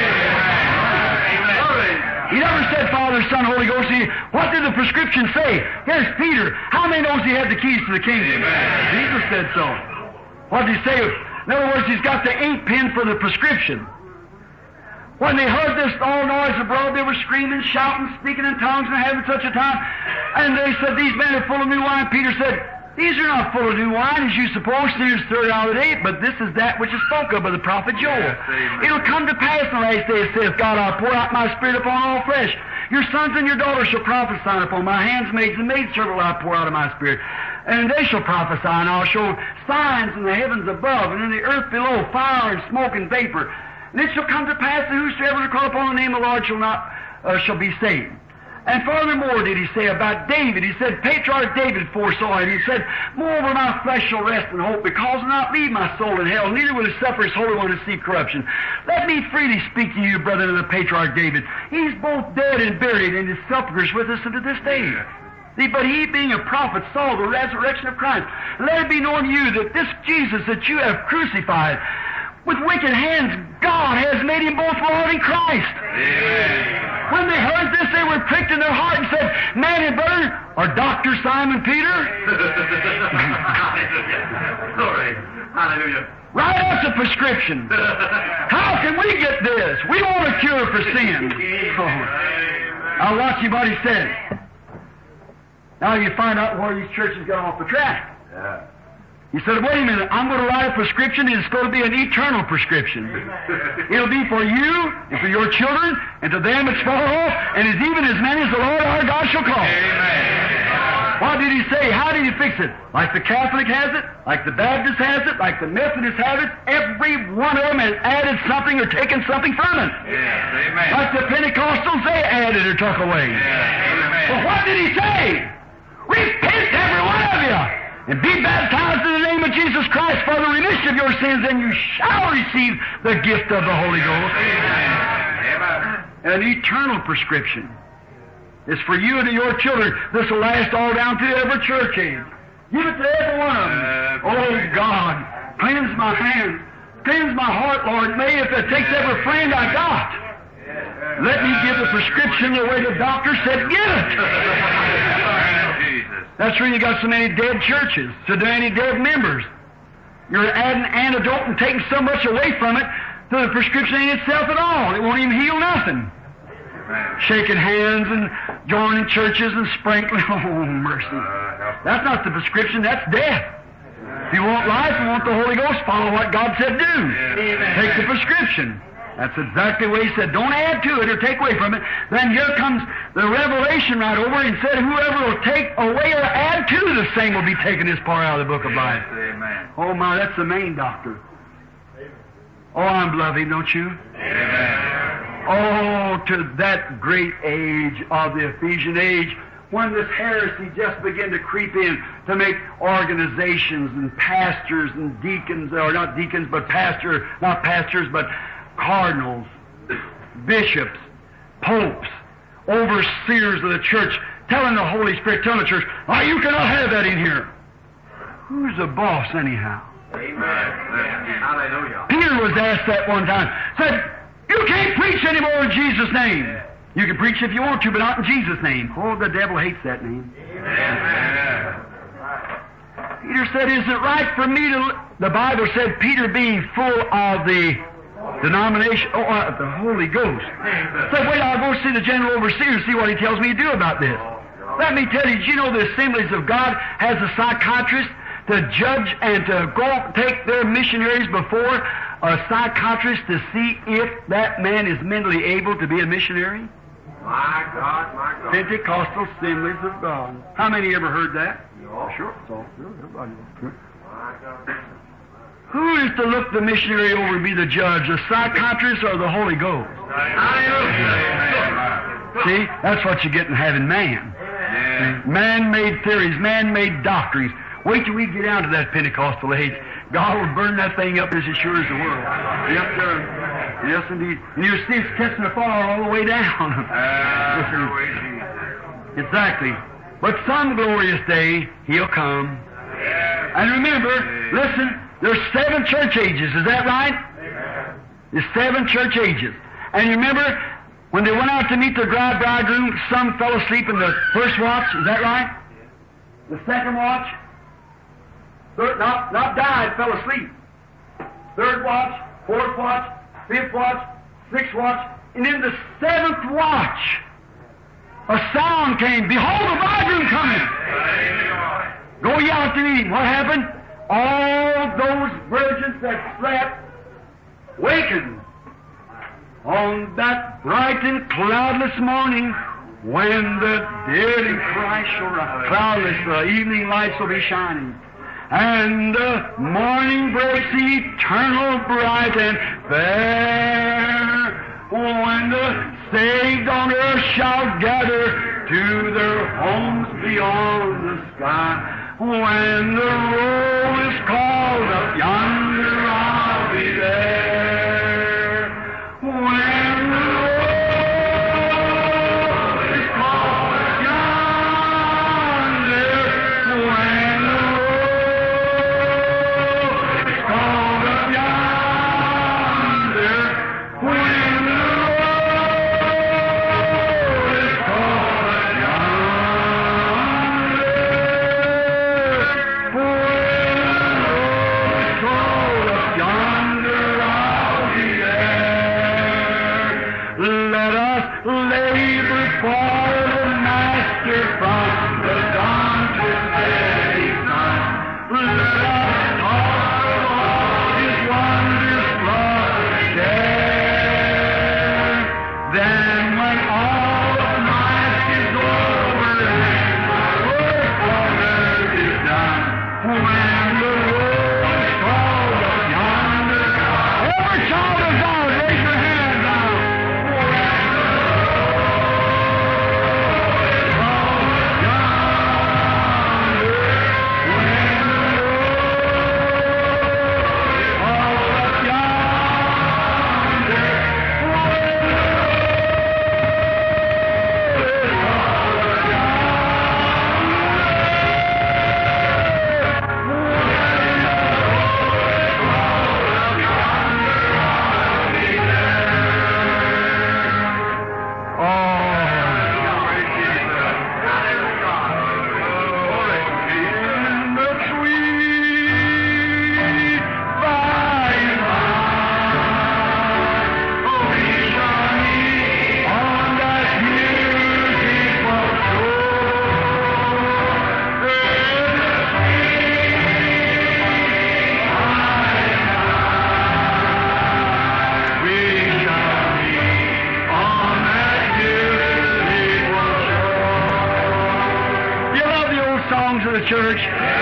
He never said Father, Son, Holy Ghost. What did the prescription say? Here's Peter. How many knows he had the keys to the kingdom? Jesus said so. What did he say? In other words, he's got the ink pen for the prescription. When they heard this all noise abroad, they were screaming, shouting, speaking in tongues, and having such a time. And they said, these men are full of new wine. Peter said, these are not full of new wine, as you suppose. Here's 30 out of the 8, but this is that which is spoken of by the prophet Joel. Yes, it'll come to pass in the last days, saith God, I'll pour out my spirit upon all flesh. Your sons and your daughters shall prophesy upon my handmaids and maidservant will I pour out of my spirit. And they shall prophesy, and I'll show signs in the heavens above, and in the earth below, fire and smoke and vapor. And it shall come to pass that whosoever will call upon the name of the Lord shall be saved. And furthermore did he say about David, he said, Patriarch David foresaw him. He said, moreover my flesh shall rest in hope, because I'll not leave my soul in hell, neither will he suffer his Holy One to see corruption. Let me freely speak to you, brethren, of the Patriarch David. He's both dead and buried, and his sepulchre is with us unto this day. But he, being a prophet, saw the resurrection of Christ. Let it be known to you that this Jesus that you have crucified, with wicked hands, God has made him both Lord and Christ. Amen. When they heard this, they were pricked in their heart and said, man and brother, or Dr. Simon Peter? Glory. Hallelujah. Write us a prescription. How can we get this? We want a cure for sin. I'll watch you what he said. Now you find out where these churches got off the track. Yeah. He said, wait a minute, I'm going to write a prescription, and it's going to be an eternal prescription. It'll be for you and for your children, and to them it's follow, and as even as many as the Lord our God shall call. Amen. What did he say? How did he fix it? Like the Catholic has it, like the Baptist has it, like the Methodist has it, every one of them has added something or taken something from it. Yes. Amen. Like the Pentecostals, they added or took away. Yes. Amen. Well, what did he say? Repent, every one of you, and be baptized in the name of Jesus Christ for the remission of your sins, and you shall receive the gift of the Holy Ghost. Amen. An eternal prescription is for you and to your children. This will last all down to every church age. Give it to every one of them. Oh, God, cleanse my hands, cleanse my heart, Lord. May, if it takes every friend I got, let me give the prescription the way the doctor said, give it. That's where you got so many dead churches, so many dead members. You're adding antidote and taking so much away from it that the prescription ain't itself at all. It won't even heal nothing. Shaking hands and joining churches and sprinkling. Oh, mercy. That's not the prescription, that's death. If you want life and want the Holy Ghost, follow what God said do. Take the prescription. That's exactly what He said. Don't add to it or take away from it. Then here comes the revelation right over and said, whoever will take away or add to the same will be taken this part out of the book of life. Amen. Oh my, that's the main doctor. Oh, I'm loving, don't you? Amen. Oh, to that great age of the Ephesian age, when this heresy just began to creep in to make organizations and pastors and deacons, or not deacons, but not pastors, but cardinals, bishops, popes, overseers of the church, telling the Holy Spirit, telling the church, oh, you cannot have that in here. Who's the boss anyhow? Amen. Hallelujah. Peter was asked that one time, said, you can't preach anymore in Jesus' name. You can preach if you want to, but not in Jesus' name. Oh, the devil hates that name. Amen. Peter said, is it right for me to... The Bible said, Peter being full of the denomination, the Holy Ghost. Said, wait, I'll go see the general overseer and see what he tells me to do about this. Let me tell you, did you know the Assemblies of God has a psychiatrist to judge and to go take their missionaries before a psychiatrist to see if that man is mentally able to be a missionary? My God, my God. Pentecostal Assemblies of God. How many ever heard that? Yeah. Sure. So, everybody. My God. Who is to look the missionary over and be the judge, the psychiatrist or the Holy Ghost? See, that's what you get in having man. Yeah. Man-made theories, man-made doctrines. Wait till we get down to that Pentecostal age. God will burn that thing up as sure as the world. Yep, sir. Yes, indeed. And you'll see it's catching the fire all the way down. Exactly. But some glorious day, He'll come. And remember, listen, there's 7 church ages. Is that right? There's 7 church ages. And you remember, when they went out to meet the bridegroom, some fell asleep in the first watch. Is that right? The second watch? Not died, fell asleep. Third watch, fourth watch, fifth watch, sixth watch, and in the 7th watch, a sound came, behold, the bridegroom coming. Go ye out to meet him. What happened? All those virgins that slept wakened on that bright and cloudless morning when the dead in Christ shall rise. Cloudless, the evening lights will be shining. And the morning breaks eternal, bright and fair, when the saved on earth shall gather to their homes beyond the sky. When the roll is called up yonder, I'll be there. When the roll is called up yonder, when the roll is called up yonder, when the roll is called up yonder, when the roll is called up yonder, I'll be there. Let us labor for the Master from the dawn to setting sun. Let us talk of all His wonders from share. Then when all of life is over and my work on earth is done, when the roll is called up yonder, every child of God, raise your hand now. When the roll church.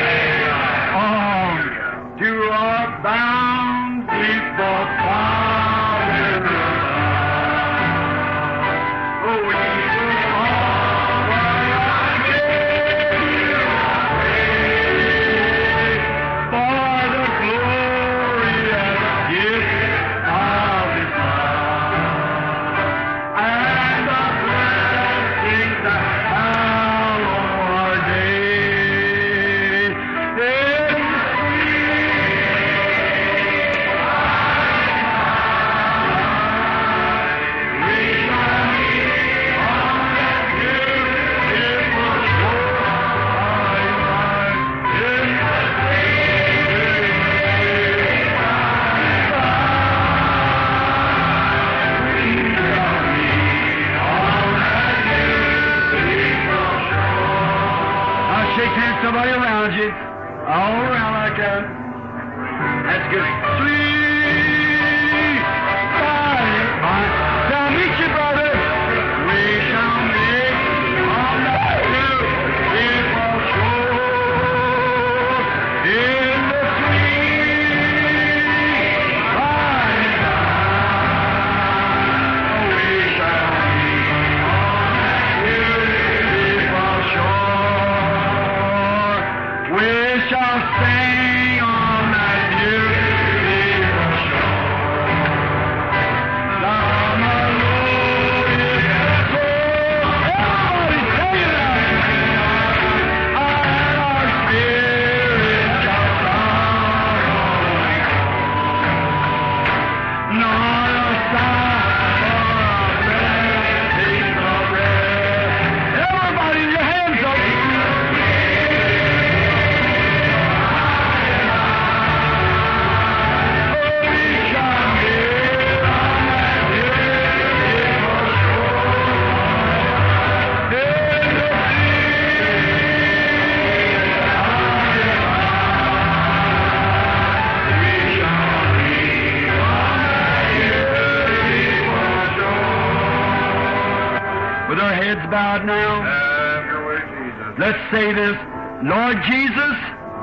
On to our bountiful Father above. Oh, we will always give you praise for the glorious gift of His love and the blessings that follow our day. In somebody around you, all around like that. That's good. Sweet by shall meet you, brother. We shall meet on that beautiful shore in the sweet by and by. We shall meet on that beautiful shore. We shall sing on that beautiful shore. The melodious soul. Everybody sing it out. And our spirit shall sorrow. Not a sigh or a breath takes a rest. Everybody, your hands up. With our heads bowed now, Have your way, Jesus. let's say this. Lord Jesus,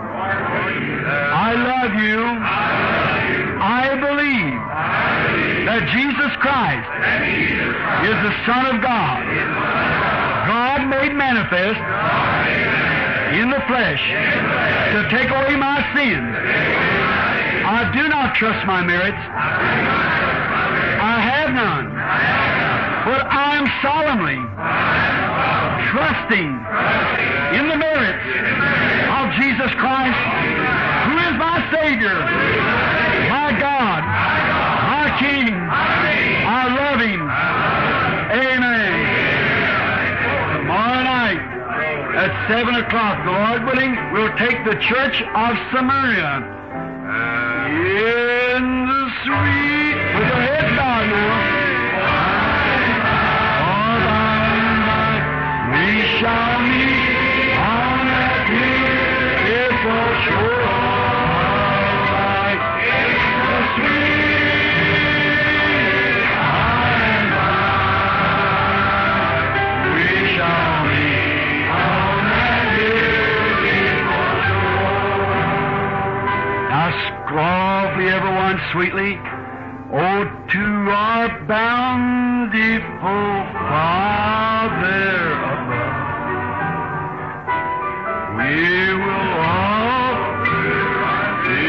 I love you. I believe that Jesus Christ is the Son of God. God made manifest in the flesh to take away my sins. I do not trust my merits. I have none. But I am solemnly trusting in the merits of Jesus Christ, who is my Savior, my God, my King. I love Him. Amen. Tomorrow night at 7 o'clock, the Lord willing, we'll take the church of Samaria in the sweet, with our heads bowed now. We shall meet on that beautiful shore by the sweet by and by. We shall meet on that beautiful shore. Now softly, everyone, sweetly. Oh, to our bountiful Father above, we will offer our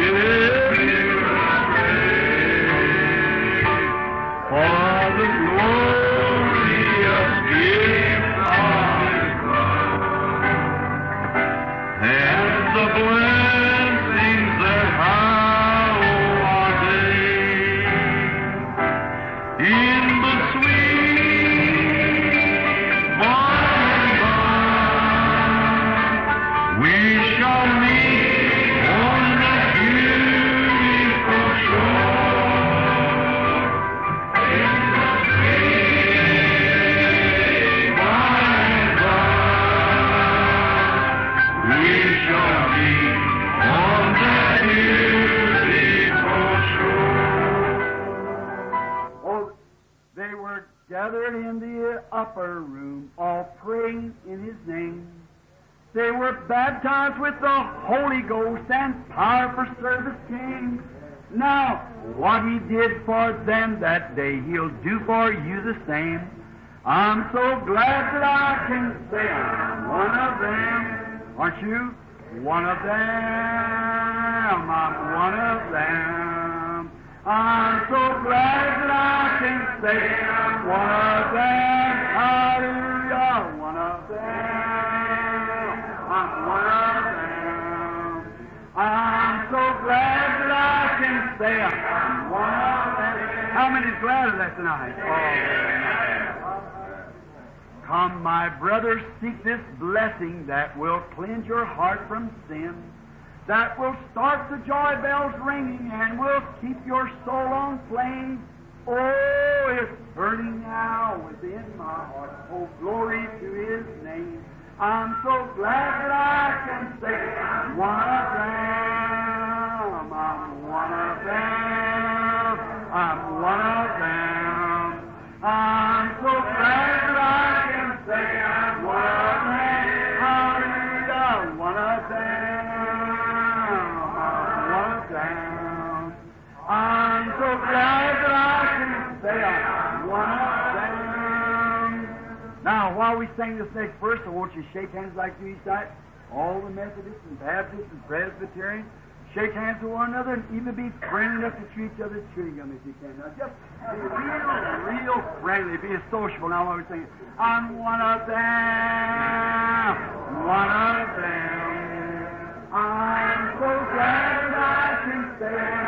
praise for the glorious gift of His love and the blessings that follow our day. In the sweet by and by, we shall meet on that beautiful shore. In the sweet by and by, we shall meet on that beautiful shore. Oh, they were gathered in the upper room, all praying in His name. They were baptized with the Holy Ghost and power for service came. Now, what He did for them that day, He'll do for you the same. I'm so glad that I can say I'm one of them. Aren't you? One of them. I'm one of them. I'm so glad that I can say I'm one of them. Hallelujah. One of them. I'm one of them. I'm so glad that I can say I'm one of them. How many's glad of that tonight? Come, my brothers, seek this blessing that will cleanse your heart from sin, that will start the joy bells ringing and will keep your soul on flame. Oh, it's burning now within my heart. Oh, glory to His name. I'm so glad that I can say I'm one of them. I'm one of them. I'm one of them. I'm so glad that I can say I'm one of them. Hallelujah, one of them. I'm one of them. I'm so glad that I can say I'm one of them. Now, while we sing this next verse, I want you to shake hands like you each night. All the Methodists and Baptists and Presbyterians, shake hands with one another and even be friendly enough to treat each other chewing gum if you can. Now, just be real friendly, be sociable. Now, while we're singing, I'm one of them, one of them. I'm so glad that I can say